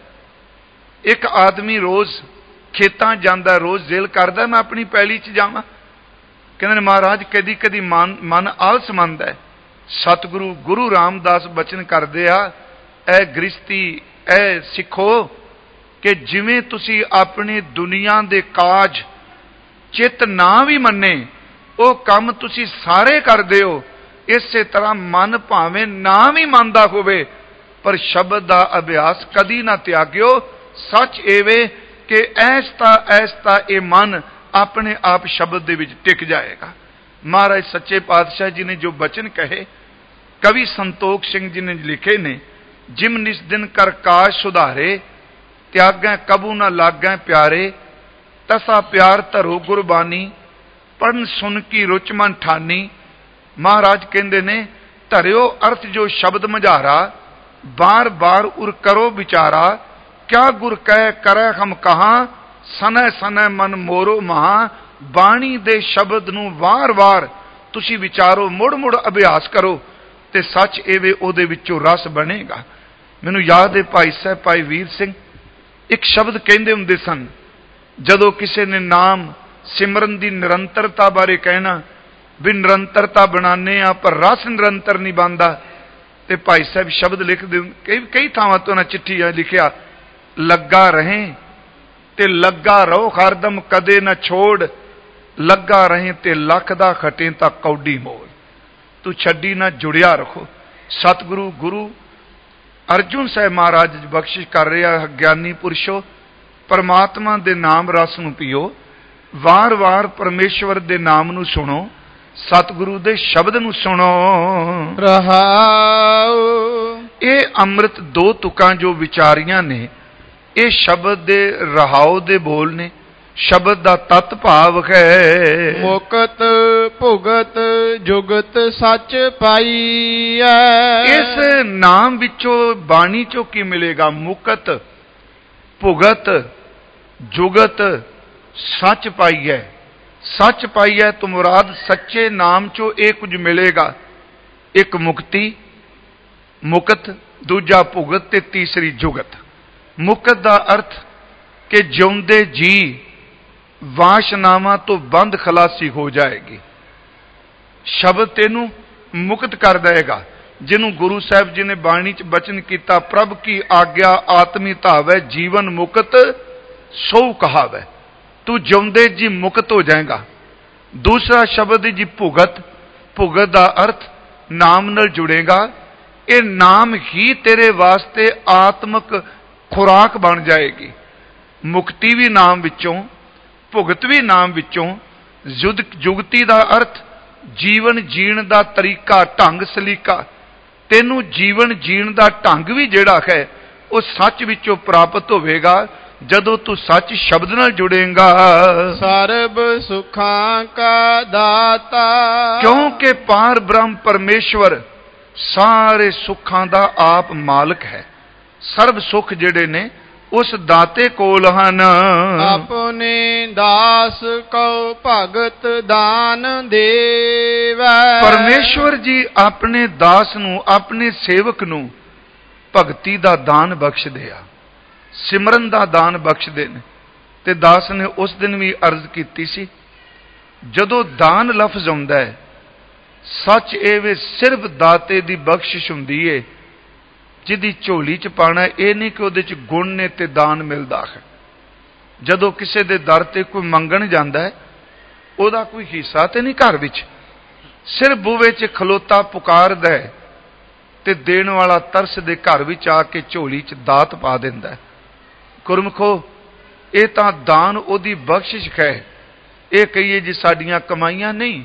ਇੱਕ ਆਦਮੀ ਰੋਜ਼ ਖੇਤਾਂ ਜਾਂਦਾ, ਰੋਜ਼ ਦਿਲ ਕਰਦਾ ਮੈਂ ਆਪਣੀ ਪੈਲੀ 'ਚ ਜਾਵਾਂ। ਕਹਿੰਦੇ ਨੇ, ਮਹਾਰਾਜ ਕਦੀ ਕਦੀ ਮਨ ਆਲਸ ਮੰਨਦਾ ਹੈ। ਸਤਿਗੁਰੂ ਗੁਰੂ ਰਾਮਦਾਸ ਬਚਨ ਕਰਦੇ ਆ, ਇਹ ਗ੍ਰਸਤੀ, ਇਹ ਸਿੱਖੋ ਕਿ ਜਿਵੇਂ ਤੁਸੀਂ ਆਪਣੀ ਦੁਨੀਆ ਦੇ ਕਾਜ ਚਿੱਤ ਨਾ ਵੀ ਮੰਨੇ, ਉਹ ਕੰਮ ਤੁਸੀਂ ਸਾਰੇ ਕਰਦੇ ਹੋ, ਇਸੇ ਤਰ੍ਹਾਂ ਮਨ ਭਾਵੇਂ ਨਾ ਵੀ ਮੰਨਦਾ ਹੋਵੇ, ਪਰ ਸ਼ਬਦ ਦਾ ਅਭਿਆਸ ਕਦੀ ਨਾ ਤਿਆਗਿਓ। ਸੱਚ ਐਵੇਂ ਕਿ ਐਸਤਾ ਇਹ ਮਨ ਆਪਣੇ ਆਪ ਸ਼ਬਦ ਦੇ ਵਿੱਚ ਟਿਕ ਜਾਏਗਾ। ਮਹਾਰਾਜ ਸੱਚੇ ਪਾਤਸ਼ਾਹ ਜੀ ਨੇ ਜੋ ਬਚਨ ਕਹੇ, ਕਵੀ ਸੰਤੋਖ ਸਿੰਘ ਜੀ ਨੇ ਲਿਖੇ ਨੇ, ਜਿਮ ਨਿਸ ਦਿਨ ਕਰ ਕਾਜ ਸੁਧਾਰੇ, ਤਿਆਗੈ ਕਬੂ ਨਾ ਲਾਗੈ ਪਿਆਰੇ। ਤਸਾ ਪਿਆਰ ਧਰੋ ਗੁਰਬਾਣੀ, ਪੜਨ ਸੁਣ ਕੀ ਰੁਚ ਮਨ ਠਾਨੀ। ਮਹਾਰਾਜ ਕਹਿੰਦੇ ਨੇ, ਧਰਿਓ ਅਰਥ ਜੋ ਸ਼ਬਦ ਮਝਾਰਾ, ਬਾਰ ਬਾਰ ਉਰ ਕਰੋ ਵਿਚਾਰਾ। ਕਿਆ ਗੁਰ ਕਹਿ ਕਰੈ ਹਮ ਕਹਾਂ, ਸਨੈ ਸਨੈ ਮਨ ਮੋਰੋ ਮਹਾ। ਬਾਣੀ ਦੇ ਸ਼ਬਦ ਨੂੰ ਵਾਰ-ਵਾਰ ਤੁਸੀਂ ਵਿਚਾਰੋ, ਮੁੜ-ਮੁੜ ਅਭਿਆਸ ਕਰੋ ਤੇ ਸੱਚ ਐਵੇਂ ਉਹਦੇ ਵਿੱਚੋਂ ਰਸ ਬਣੇਗਾ। ਮੈਨੂੰ ਯਾਦ ਹੈ ਭਾਈ ਸਾਹਿਬ ਭਾਈ ਵੀਰ ਸਿੰਘ ਇੱਕ ਸ਼ਬਦ ਕਹਿੰਦੇ ਹੁੰਦੇ ਸਨ, ਜਦੋਂ ਕਿਸੇ ਨੇ ਨਾਮ ਸਿਮਰਨ ਦੀ ਨਿਰੰਤਰਤਾ ਬਾਰੇ ਕਹਿਣਾ ਵੀ ਨਿਰੰਤਰਤਾ ਬਣਾਉਂਦੇ ਆ ਪਰ ਰਸ ਨਿਰੰਤਰ ਨਹੀਂ ਬਣਦਾ, ਤੇ ਭਾਈ ਸਾਹਿਬ ਸ਼ਬਦ ਲਿਖਦੇ, ਕਈ ਥਾਵਾਂ ਤੋਂ ਨਾ ਚਿੱਠੀਆਂ ਲਿਖਿਆ, ਲੱਗਾ ਰਹੇ ਤੇ ਲੱਗਾ ਰਹੋ ਹਰਦਮ ਕਦੇ ਨਾ ਛੋੜ, ਲੱਗਾ ਰਹੇ ਤੇ ਲੱਖ ਦਾ ਖਟੇ ਤਾਂ ਕੌਡੀ ਮੋੜ, ਤੂੰ ਛੱਡੀ ਨਾ ਜੁੜਿਆ ਰੱਖੋ। ਸਤਿਗੁਰੂ ਗੁਰੂ ਅਰਜੁਨ ਸਾਹਿਬ ਮਹਾਰਾਜ ਬਖਸ਼ਿਸ਼ ਕਰ ਰਿਹਾ, ਗਿਆਨੀ ਪੁਰਸ਼ੋ ਪਰਮਾਤਮਾ ਦੇ ਨਾਮ ਰਸ ਨੂੰ ਪੀਓ, ਵਾਰ-ਵਾਰ ਪਰਮੇਸ਼ਵਰ ਦੇ ਨਾਮ ਨੂੰ ਸੁਣੋ, ਸਤਿਗੁਰੂ ਦੇ ਸ਼ਬਦ ਨੂੰ ਸੁਣੋ। ਰਹਾਉ ਇਹ ਅੰਮ੍ਰਿਤ ਦੋ ਤੁਕਾਂ ਜੋ ਵਿਚਾਰੀਆਂ ਨੇ, ਇਹ ਸ਼ਬਦ ਦੇ ਰਹਾਉ ਦੇ ਬੋਲ ਨੇ, ਸ਼ਬਦ ਦਾ ਤਤ ਭਾਵ ਹੈ। ਮੁਕਤ ਭੁਗਤ ਜੁਗਤ ਸੱਚ ਪਾਈਐ। ਇਸ ਨਾਮ ਵਿੱਚੋਂ ਬਾਣੀ ਚੋਂ ਕੀ ਮਿਲੇਗਾ? ਮੁਕਤ ਭੁਗਤ ਜੁਗਤ ਸੱਚ ਪਾਈਐ। ਸੱਚ ਪਾਈਐ ਤੋਂ ਮੁਰਾਦ ਸੱਚੇ ਨਾਮ ਚੋਂ ਇਹ ਕੁਝ ਮਿਲੇਗਾ। ਇੱਕ ਮੁਕਤੀ ਮੁਕਤ, ਦੂਜਾ ਭੁਗਤ ਤੇ ਤੀਸਰੀ ਜੁਗਤ। ਮੁਕਤ ਦਾ ਅਰਥ ਕਿ ਜਿਉਂਦੇ ਜੀ ਵਾਸ਼ਨਾਵਾਂ ਤੋਂ ਬੰਦ ਖਲਾਸੀ ਹੋ ਜਾਏਗੀ। ਸ਼ਬਦ ਤੈਨੂੰ ਮੁਕਤ ਕਰ ਦੇਗਾ। ਜਿਹਨੂੰ ਗੁਰੂ ਸਾਹਿਬ ਜੀ ਨੇ ਬਾਣੀ ਚ ਬਚਨ ਕੀਤਾ, ਪ੍ਰਭ ਕੀ ਆਗਿਆ ਆਤਮੀ ਧਾਵੈ, ਜੀਵਨ ਮੁਕਤ ਸੋ ਕਹਾਵੈ, ਤੂੰ ਜਿਉਂਦੇ ਜੀ ਮੁਕਤ ਹੋ ਜਾਏਗਾ। ਦੂਸਰਾ ਸ਼ਬਦ ਜੀ ਭੁਗਤ। ਭੁਗਤ ਦਾ ਅਰਥ ਨਾਮ ਨਾਲ ਜੁੜੇਗਾ। ਇਹ ਨਾਮ ਹੀ ਤੇਰੇ ਵਾਸਤੇ ਆਤਮਿਕ ਖੁਰਾਕ ਬਣ ਜਾਏਗੀ। ਮੁਕਤੀ ਵੀ ਨਾਮ ਵਿੱਚੋਂ, ਭੁਗਤ ਵੀ ਨਾਮ ਵਿੱਚੋਂ। ਜੁਗਤੀ ਦਾ ਅਰਥ ਜੀਵਨ ਜੀਣ ਦਾ ਤਰੀਕਾ, ਢੰਗ ਸਲੀਕਾ। ਤੈਨੂੰ ਜੀਵਨ ਜੀਣ ਦਾ ਢੰਗ ਵੀ ਜਿਹੜਾ ਹੈ ਉਹ ਸੱਚ ਵਿੱਚੋਂ ਪ੍ਰਾਪਤ ਹੋਵੇਗਾ ਜਦੋਂ ਤੂੰ ਸੱਚ ਸ਼ਬਦ ਨਾਲ ਜੁੜੇਗਾ। ਸਰਬ ਸੁਖਾਂ ਕਾ ਦਾਤਾ, ਕਿਉਂਕਿ ਪਾਰ ਬ੍ਰਹਮ ਪਰਮੇਸ਼ਵਰ ਸਾਰੇ ਸੁੱਖਾਂ ਦਾ ਆਪ ਮਾਲਕ ਹੈ। ਸਰਬ ਸੁੱਖ ਜਿਹੜੇ ਨੇ ਉਸ ਦਾਤੇ ਕੋਲ ਹਨ। ਆਪਣੇ ਦਾਸ ਕੋ ਭਗਤ ਦਾਨ ਦੇਵੈ। ਪਰਮੇਸ਼ਵਰ ਜੀ ਆਪਣੇ ਦਾਸ ਨੂੰ, ਆਪਣੇ ਸੇਵਕ ਨੂੰ ਭਗਤੀ ਦਾ ਦਾਨ ਬਖਸ਼ਦੇ ਆ, ਸਿਮਰਨ ਦਾ ਦਾਨ ਬਖਸ਼ਦੇ ਨੇ। ਤੇ ਦਾਸ ਨੇ ਉਸ ਦਿਨ ਵੀ ਅਰਜ਼ ਕੀਤੀ ਸੀ, ਜਦੋਂ ਦਾਨ ਲਫ਼ਜ਼ ਆਉਂਦਾ ਹੈ, ਸੱਚ ਇਹ ਵੇ ਸਿਰਫ ਦਾਤੇ ਦੀ ਬਖਸ਼ਿਸ਼ ਹੁੰਦੀ ਏ। ਜਿਹਦੀ ਝੋਲੀ ਚ ਪਾਣਾ, ਇਹ ਨਹੀਂ ਕਿ ਉਹਦੇ ਚ ਗੁਣ ਨੇ ਤੇ ਦਾਨ ਮਿਲਦਾ ਹੈ। ਜਦੋਂ ਕਿਸੇ ਦੇ ਦਰ ਤੇ ਕੋਈ ਮੰਗਣ ਜਾਂਦਾ ਹੈ, ਉਹਦਾ ਕੋਈ ਹਿੱਸਾ ਤੇ ਨਹੀਂ ਘਰ ਵਿੱਚ, ਸਿਰਫ ਬੂਹੇ ਚ ਖਲੋਤਾ ਪੁਕਾਰਦਾ ਹੈ ਤੇ ਦੇਣ ਵਾਲਾ ਤਰਸ ਦੇ ਘਰ ਵਿੱਚ ਆ ਕੇ ਝੋਲੀ ਚ ਦਾਤ ਪਾ ਦਿੰਦਾ ਹੈ। ਗੁਰਮੁਖੋ, ਇਹ ਤਾਂ ਦਾਨ ਉਹਦੀ ਬਖਸ਼ਿਸ਼ ਹੈ। ਇਹ ਕਹੀਏ ਜੀ ਸਾਡੀਆਂ ਕਮਾਈਆਂ ਨਹੀਂ,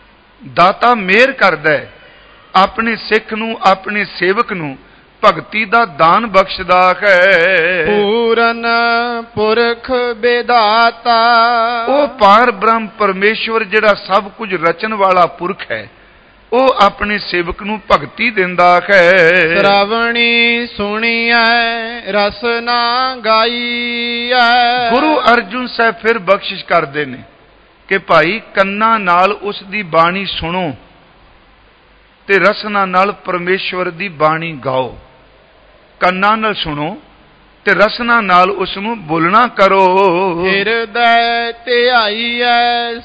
ਦਾਤਾ ਮਿਹਰ ਕਰਦਾ ਹੈ, ਆਪਣੇ ਸਿੱਖ ਨੂੰ, ਆਪਣੇ ਸੇਵਕ ਨੂੰ ਭਗਤੀ ਦਾ ਦਾਨ ਬਖਸ਼ਦਾ ਹੈ। ਪੂਰਨ ਪੁਰਖ ਵਿਦਾਤਾ, ਉਹ ਪਾਰ ਬ੍ਰਹਮ ਪਰਮੇਸ਼ਵਰ ਜਿਹੜਾ ਸਭ ਕੁਝ ਰਚਣ ਵਾਲਾ ਪੁਰਖ ਹੈ, ਉਹ ਆਪਣੇ ਸੇਵਕ ਨੂੰ ਭਗਤੀ ਦਿੰਦਾ ਹੈ। ਸ਼੍ਰਵਣੀ ਸੁਣੀਐ ਰਸਨਾ ਗਾਈਐ। ਗੁਰੂ ਅਰਜੁਨ ਸਾਹਿਬ ਫਿਰ ਬਖਸ਼ਿਸ਼ ਕਰਦੇ ਨੇ ਕਿ ਭਾਈ ਕੰਨਾਂ ਨਾਲ ਉਸ ਦੀ ਬਾਣੀ ਸੁਣੋ ਤੇ ਰਸਨਾ ਨਾਲ ਪਰਮੇਸ਼ਵਰ ਦੀ ਬਾਣੀ ਗਾਓ। ਕੰਨਾਂ ਨਾਲ ਸੁਣੋ ਤੇ ਰਸਨਾ ਨਾਲ ਉਸ ਨੂੰ ਬੋਲਣਾ ਕਰੋ। ਹਿਰਦੈ ਧਿਆਈਐ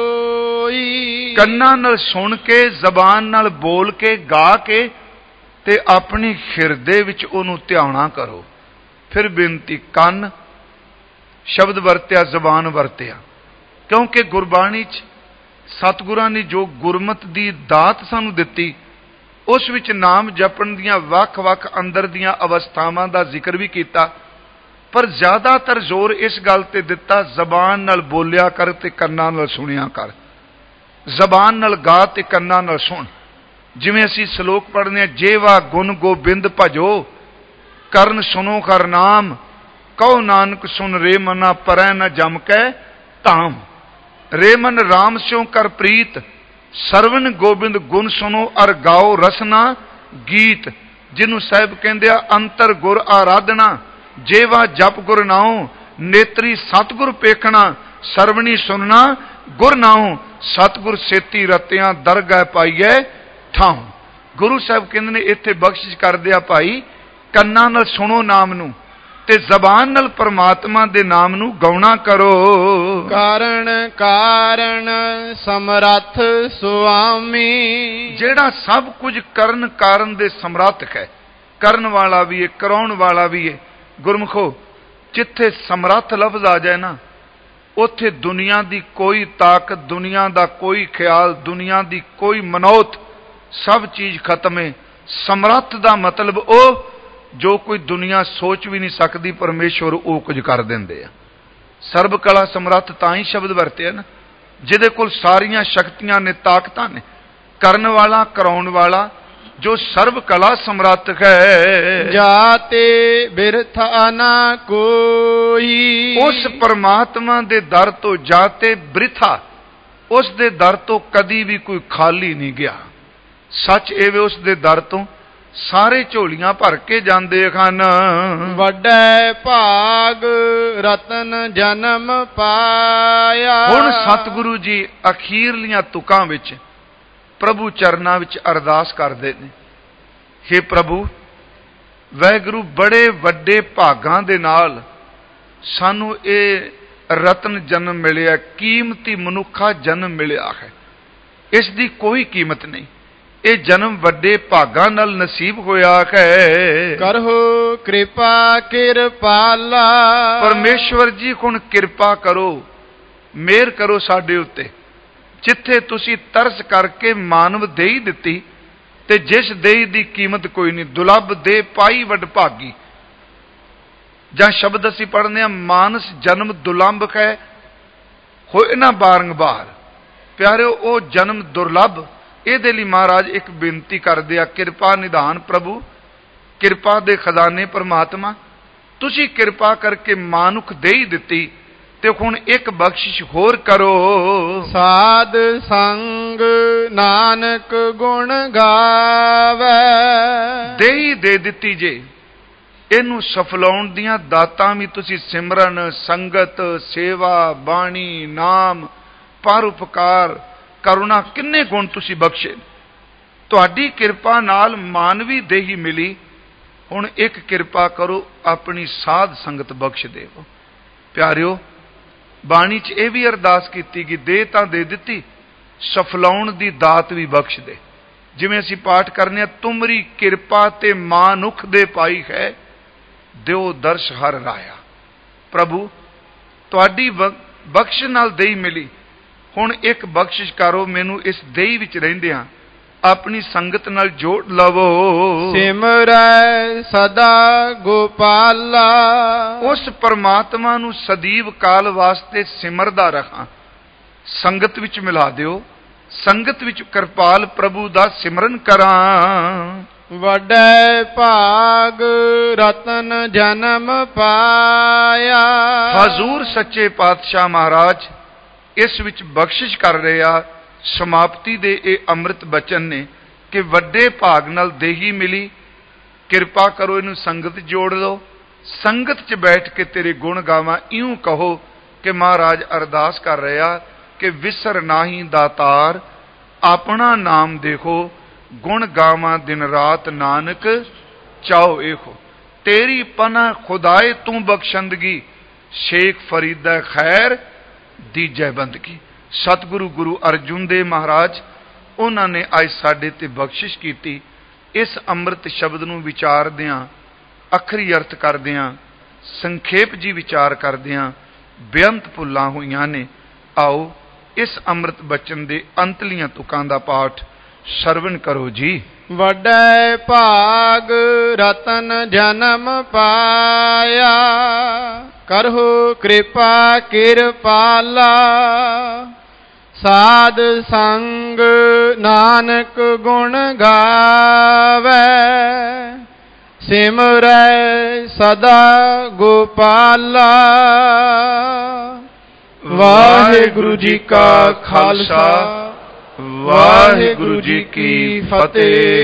ਸੋਈ। ਕੰਨਾਂ ਨਾਲ ਸੁਣ ਕੇ, ਜ਼ਬਾਨ ਨਾਲ ਬੋਲ ਕੇ, ਗਾ ਕੇ ਤੇ ਆਪਣੀ ਹਿਰਦੇ ਵਿੱਚ ਉਹਨੂੰ ਧਿਆਉਣਾ ਕਰੋ। ਫਿਰ ਬੇਨਤੀ, ਕੰਨ ਸ਼ਬਦ ਵਰਤਿਆ, ਜ਼ਬਾਨ ਵਰਤਿਆ, ਕਿਉਂਕਿ ਗੁਰਬਾਣੀ 'ਚ ਸਤਿਗੁਰਾਂ ਨੇ ਜੋ ਗੁਰਮਤ ਦੀ ਦਾਤ ਸਾਨੂੰ ਦਿੱਤੀ, ਉਸ ਵਿੱਚ ਨਾਮ ਜਪਣ ਦੀਆਂ ਵੱਖ-ਵੱਖ ਅੰਦਰ ਦੀਆਂ ਅਵਸਥਾਵਾਂ ਦਾ ਜ਼ਿਕਰ ਵੀ ਕੀਤਾ, ਪਰ ਜ਼ਿਆਦਾਤਰ ਜ਼ੋਰ ਇਸ ਗੱਲ ਤੇ ਦਿੱਤਾ, ਜ਼ਬਾਨ ਨਾਲ ਬੋਲਿਆ ਕਰ ਤੇ ਕੰਨਾਂ ਨਾਲ ਸੁਣਿਆ ਕਰ। ਜ਼ਬਾਨ ਨਾਲ ਗਾ ਤੇ ਕੰਨਾਂ ਨਾਲ ਸੁਣ। ਜਿਵੇਂ ਅਸੀਂ ਸ਼ਲੋਕ ਪੜ੍ਹਦੇ ਹਾਂ, ਜੇਵਾ ਗੁਣ ਗੋਬਿੰਦ ਭਜੋ, ਕਰਨ ਸੁਣੋ ਕਰ ਨਾਮ, ਕਹੋ ਨਾਨਕ ਸੁਨ ਰੇ ਮਨਾ, ਪਰੈ ਨ ਜਮ ਕੈ ਧਾਮ। ਰੇ ਮਨ ਰਾਮ ਸਿਉ ਕਰ ਪ੍ਰੀਤ, ਸਰਵਨ ਗੋਬਿੰਦ ਗੁਣ ਸੁਣੋ ਅਰ ਗਾਓ ਰਸਨਾ ਗੀਤ। ਜਿਹਨੂੰ ਸਾਹਿਬ ਕਹਿੰਦੇ ਆ ਅੰਤਰ ਗੁਰ ਆਰਾਧਨਾ, ਜੇਵਾ ਜਪ ਗੁਰ ਨਾਉ, ਨੇਤਰੀ ਸਤਿਗੁਰ ਪੇਖਣਾ, ਸਰਵਣੀ ਸੁਨਣਾ ਗੁਰ ਨਾਉ, ਸਤਿਗੁਰ ਸੇਤੀ ਰਤਿਆਂ ਦਰਗਾਹ ਪਾਈਐ ਠਾਉ। ਗੁਰੂ ਸਾਹਿਬ ਕਹਿੰਦੇ ਨੇ ਇੱਥੇ ਬਖਸ਼ਿਸ਼ ਕਰਦੇ ਆ ਭਾਈ, ਕੰਨਾਂ ਨਾਲ ਸੁਣੋ ਨਾਮ ਨੂੰ ਤੇ ਜ਼ਬਾਨ ਨਾਲ ਪਰਮਾਤਮਾ ਦੇ ਨਾਮ ਨੂੰ ਗਾਉਣਾ ਕਰੋ। ਕਾਰਨ ਕਾਰਨ ਸਮਰੱਥ ਸੁਆਮੀ, ਜਿਹੜਾ ਸਭ ਕੁਝ ਕਰਨ ਕਾਰਨ ਦੇ ਸਮਰੱਥ ਹੈ, ਕਰਨ ਵਾਲਾ ਵੀ ਹੈ, ਕਰਾਉਣ ਵਾਲਾ ਵੀ ਹੈ। ਗੁਰਮੁਖੋ, ਜਿੱਥੇ ਸਮਰੱਥ ਲਫ਼ਜ਼ ਆ ਜਾਏ ਨਾ, ਉੱਥੇ ਦੁਨੀਆ ਦੀ ਕੋਈ ਤਾਕਤ, ਦੁਨੀਆ ਦਾ ਕੋਈ ਖਿਆਲ, ਦੁਨੀਆ ਦੀ ਕੋਈ ਮਨੌਤ, ਸਭ ਚੀਜ਼ ਖਤਮ ਹੈ। ਸਮਰੱਥ ਦਾ ਮਤਲਬ ਉਹ ਜੋ ਕੋਈ ਦੁਨੀਆ ਸੋਚ ਵੀ ਨਹੀਂ ਸਕਦੀ, ਪਰਮੇਸ਼ਵਰ ਉਹ ਕੁਝ ਕਰ ਦਿੰਦੇ ਆ। ਸਰਬ ਕਲਾ ਸਮਰੱਥ ਤਾਂ ਹੀ ਸ਼ਬਦ ਵਰਤਿਆ ਨਾ, ਜਿਹਦੇ ਕੋਲ ਸਾਰੀਆਂ ਸ਼ਕਤੀਆਂ ਨੇ, ਤਾਕਤਾਂ ਨੇ, ਕਰਨ ਵਾਲਾ, ਕਰਾਉਣ ਵਾਲਾ, ਜੋ ਸਰਬ ਕਲਾ ਸਮਰੱਥ ਹੈ। ਜਾਤੇ ਬਿਰਥਾ ਨਾ ਕੋਈ, ਉਸ ਪਰਮਾਤਮਾ ਦੇ ਦਰ ਤੋਂ ਜਾਤੇ ਬਿਰਥਾ, ਉਸ ਦੇ ਦਰ ਤੋਂ ਕਦੀ ਵੀ ਕੋਈ ਖਾਲੀ ਨਹੀਂ ਗਿਆ। ਸੱਚ ਇਹ ਵੇ, ਉਸ ਦੇ ਦਰ ਤੋਂ ਸਾਰੇ ਝੋਲੀਆਂ ਭਰ ਕੇ ਜਾਂਦੇ ਹਨ। ਵੱਡੇ ਭਾਗ ਰਤਨ ਜਨਮ ਪਾਇਆ। ਹੁਣ ਸਤਿਗੁਰੂ ਜੀ ਅਖੀਰਲੀਆਂ ਤੁਕਾਂ ਵਿੱਚ ਪ੍ਰਭੂ ਚਰਨਾਂ ਵਿੱਚ ਅਰਦਾਸ ਕਰਦੇ ਨੇ, ਹੇ ਪ੍ਰਭੂ, ਵਾਹਿਗੁਰੂ, ਬੜੇ ਵੱਡੇ ਭਾਗਾਂ ਦੇ ਨਾਲ ਸਾਨੂੰ ਇਹ ਰਤਨ ਜਨਮ ਮਿਲਿਆ, ਕੀਮਤੀ ਮਨੁੱਖਾ ਜਨਮ ਮਿਲਿਆ ਹੈ। ਇਸ ਦੀ ਕੋਈ ਕੀਮਤ ਨਹੀਂ। ਇਹ ਜਨਮ ਵੱਡੇ ਭਾਗਾਂ ਨਾਲ ਨਸੀਬ ਹੋਇਆ ਹੈ। ਕਰੋ ਕਿਰਪਾ ਕਿਰਪਾਲਾ, ਪਰਮੇਸ਼ਵਰ ਜੀ ਹੁਣ ਕਿਰਪਾ ਕਰੋ, ਮਿਹਰ ਕਰੋ ਸਾਡੇ ਉੱਤੇ। ਜਿੱਥੇ ਤੁਸੀਂ ਤਰਸ ਕਰਕੇ ਮਾਨਵ ਦੇਹੀ ਦਿੱਤੀ, ਤੇ ਜਿਸ ਦੇਹੀ ਦੀ ਕੀਮਤ ਕੋਈ ਨਹੀਂ, ਦੁਲੱਭ ਦੇਹ ਪਾਈ ਵੱਡ ਭਾਗੀ। ਜਾਂ ਸ਼ਬਦ ਅਸੀਂ ਪੜ੍ਹਦੇ ਹਾਂ, ਮਾਨਸ ਜਨਮ ਦੁਲੰਭ ਹੈ, ਹੋਏ ਨਾ ਬਾਰੰਬਾਰ। ਪਿਆਰਿਓ, ਉਹ ਜਨਮ ਦੁਰਲੱਭ। ਇਹਦੇ ਲਈ ਮਹਾਰਾਜ ਇੱਕ ਬੇਨਤੀ ਕਰਦੇ ਆ, ਕਿਰਪਾ ਨਿਧਾਨ ਪ੍ਰਭੂ, ਕਿਰਪਾ ਦੇ ਖਜ਼ਾਨੇ ਪਰਮਾਤਮਾ, ਤੁਸੀਂ ਕਿਰਪਾ ਕਰਕੇ ਮਾਨੁਖ ਦੇਹੀ ਦਿੱਤੀ, ਤੇ ਹੁਣ ਇੱਕ ਬਖਸ਼ਿਸ਼ ਹੋਰ ਕਰੋ। ਸਾਧ ਸੰਗ ਨਾਨਕ ਗੁਣ ਗਾਵੇ, ਦੇਹੀ ਦੇ ਦਿੱਤੀ ਜੇ, ਇਹਨੂੰ ਸਫਲਾਉਣ ਦੀਆਂ ਦਾਤਾਂ ਵੀ ਤੁਸੀਂ ਸਿਮਰਨ, ਸੰਗਤ, ਸੇਵਾ, ਬਾਣੀ, ਨਾਮ, ਪਰਉਪਕਾਰ, ਕਰੁਣਾ, ਕਿੰਨੇ ਗੁਣ ਤੁਸੀਂ ਬਖਸ਼ੇ। ਤੁਹਾਡੀ ਕਿਰਪਾ ਨਾਲ ਮਾਨਵੀ ਦੇਹੀ ਮਿਲੀ। ਹੁਣ ਇੱਕ ਕਿਰਪਾ ਕਰੋ, ਆਪਣੀ ਸਾਧ ਸੰਗਤ ਬਖਸ਼ ਦੇਵੋ। ਪਿਆਰਿਓ, ਬਾਣੀ 'ਚ ਇਹ ਵੀ ਅਰਦਾਸ ਕੀਤੀ ਕਿ ਦੇ ਤਾਂ ਦੇ ਦਿੱਤੀ, ਸਫਲਾਉਣ ਦੀ ਦਾਤ ਵੀ ਬਖਸ਼ ਦੇ। ਜਿਵੇਂ ਅਸੀਂ ਪਾਠ ਕਰਨੇ ਆ, ਤੁਮਰੀ ਕਿਰਪਾ ਤੇ ਮਾਨੁਖ ਦੇ ਪਾਈ ਹੈ, ਦਿਓ ਦਰਸ਼ ਹਰ ਰਾਇਆ। ਪ੍ਰਭੂ, ਤੁਹਾਡੀ ਬਖਸ਼ ਨਾਲ ਦੇਹੀ ਮਿਲੀ। ਹੁਣ ਇੱਕ ਬਖਸ਼ਿਸ਼ ਕਰੋ ਮੈਨੂੰ, ਇਸ ਦੇਹੀ ਵਿੱਚ ਰਹਿੰਦਿਆਂ ਆਪਣੀ ਸੰਗਤ ਨਾਲ ਜੋੜ ਲਵੋ। ਸਿਮਰੈ ਸਦਾ ਗੋਪਾਲਾ, ਉਸ ਪਰਮਾਤਮਾ ਨੂੰ ਸਦੀਵ ਕਾਲ ਵਾਸਤੇ ਸਿਮਰਦਾ ਰਹਾਂ। ਸੰਗਤ ਵਿੱਚ ਮਿਲਾ ਦਿਓ, ਸੰਗਤ ਵਿੱਚ ਕਿਰਪਾਲ ਪ੍ਰਭੂ ਦਾ ਸਿਮਰਨ ਕਰਾਂ। ਵੱਡੇ ਭਾਗ ਰਤਨ ਜਨਮ ਪਾਇਆ। ਹਜ਼ੂਰ ਸੱਚੇ ਪਾਤਸ਼ਾਹ ਮਹਾਰਾਜ ਇਸ ਵਿੱਚ ਬਖਸ਼ਿਸ਼ ਕਰ ਰਹੇ ਆ। ਸਮਾਪਤੀ ਦੇ ਇਹ ਅੰਮ੍ਰਿਤ ਬਚਨ ਨੇ ਕਿ ਵੱਡੇ ਭਾਗ ਨਾਲ ਦੇਹੀ ਮਿਲੀ, ਕਿਰਪਾ ਕਰੋ ਇਹਨੂੰ ਸੰਗਤ ਜੋੜ ਲਓ, ਸੰਗਤ 'ਚ ਬੈਠ ਕੇ ਤੇਰੇ ਗੁਣ ਗਾਵਾਂ। ਇਉਂ ਕਹੋ ਕਿ ਮਹਾਰਾਜ ਅਰਦਾਸ ਕਰ ਰਿਹਾ ਕਿ ਵਿਸਰ ਨਾਹੀ ਦਾਤਾਰ, ਆਪਣਾ ਨਾਮ ਦੇਖੋ, ਗੁਣ ਗਾਵਾਂ ਦਿਨ ਰਾਤ ਨਾਨਕ ਚਾਓ ਇਹੋ। ਤੇਰੀ ਪਨਾ ਖੁਦਾਏ ਤੂੰ ਬਖਸ਼ੰਦਗੀ, ਸ਼ੇਖ ਫਰੀਦਾ ਖੈਰ ਦੀਜੈ ਬੰਦਗੀ। ਸਤਿਗੁਰੂ ਗੁਰੂ ਅਰਜੁਨ ਦੇਵ ਮਹਾਰਾਜ, ਉਹਨਾਂ ਨੇ ਅੱਜ ਸਾਡੇ ਤੇ ਬਖਸ਼ਿਸ਼ ਕੀਤੀ। ਇਸ ਅੰਮ੍ਰਿਤ ਸ਼ਬਦ ਨੂੰ ਵਿਚਾਰਦਿਆਂ, ਅਖਰੀ ਅਰਥ ਕਰਦਿਆਂ, ਸੰਖੇਪ ਜੀ ਵਿਚਾਰ ਕਰਦਿਆਂ ਬੇਅੰਤ ਭੁੱਲਾਂ ਹੋਈਆਂ ਨੇ। ਆਓ ਇਸ ਅੰਮ੍ਰਿਤ ਬਚਨ ਦੇ ਅੰਤਲੀਆਂ ਤੁਕਾਂ ਦਾ ਪਾਠ ਸਰਵਣ ਕਰੋ ਜੀ। ਵੱਡੇ ਭਾਗ ਰਤਨ ਜਨਮ ਪਾਇਆ, ਕਰਹੁ ਕਿਰਪਾ ਕਿਰਪਾਲਾ। ਸਾਧ ਸੰਗ ਨਾਨਕ ਗੁਣ ਗਾਵੇ, ਸਿਮਰੈ ਸਦਾ ਗੋਪਾਲਾ। ਵਾਹਿਗੁਰੂ ਜੀ ਕਾ ਖਾਲਸਾ, ਵਾਹਿਗੁਰੂ ਜੀ ਕੀ ਫਤਿਹ।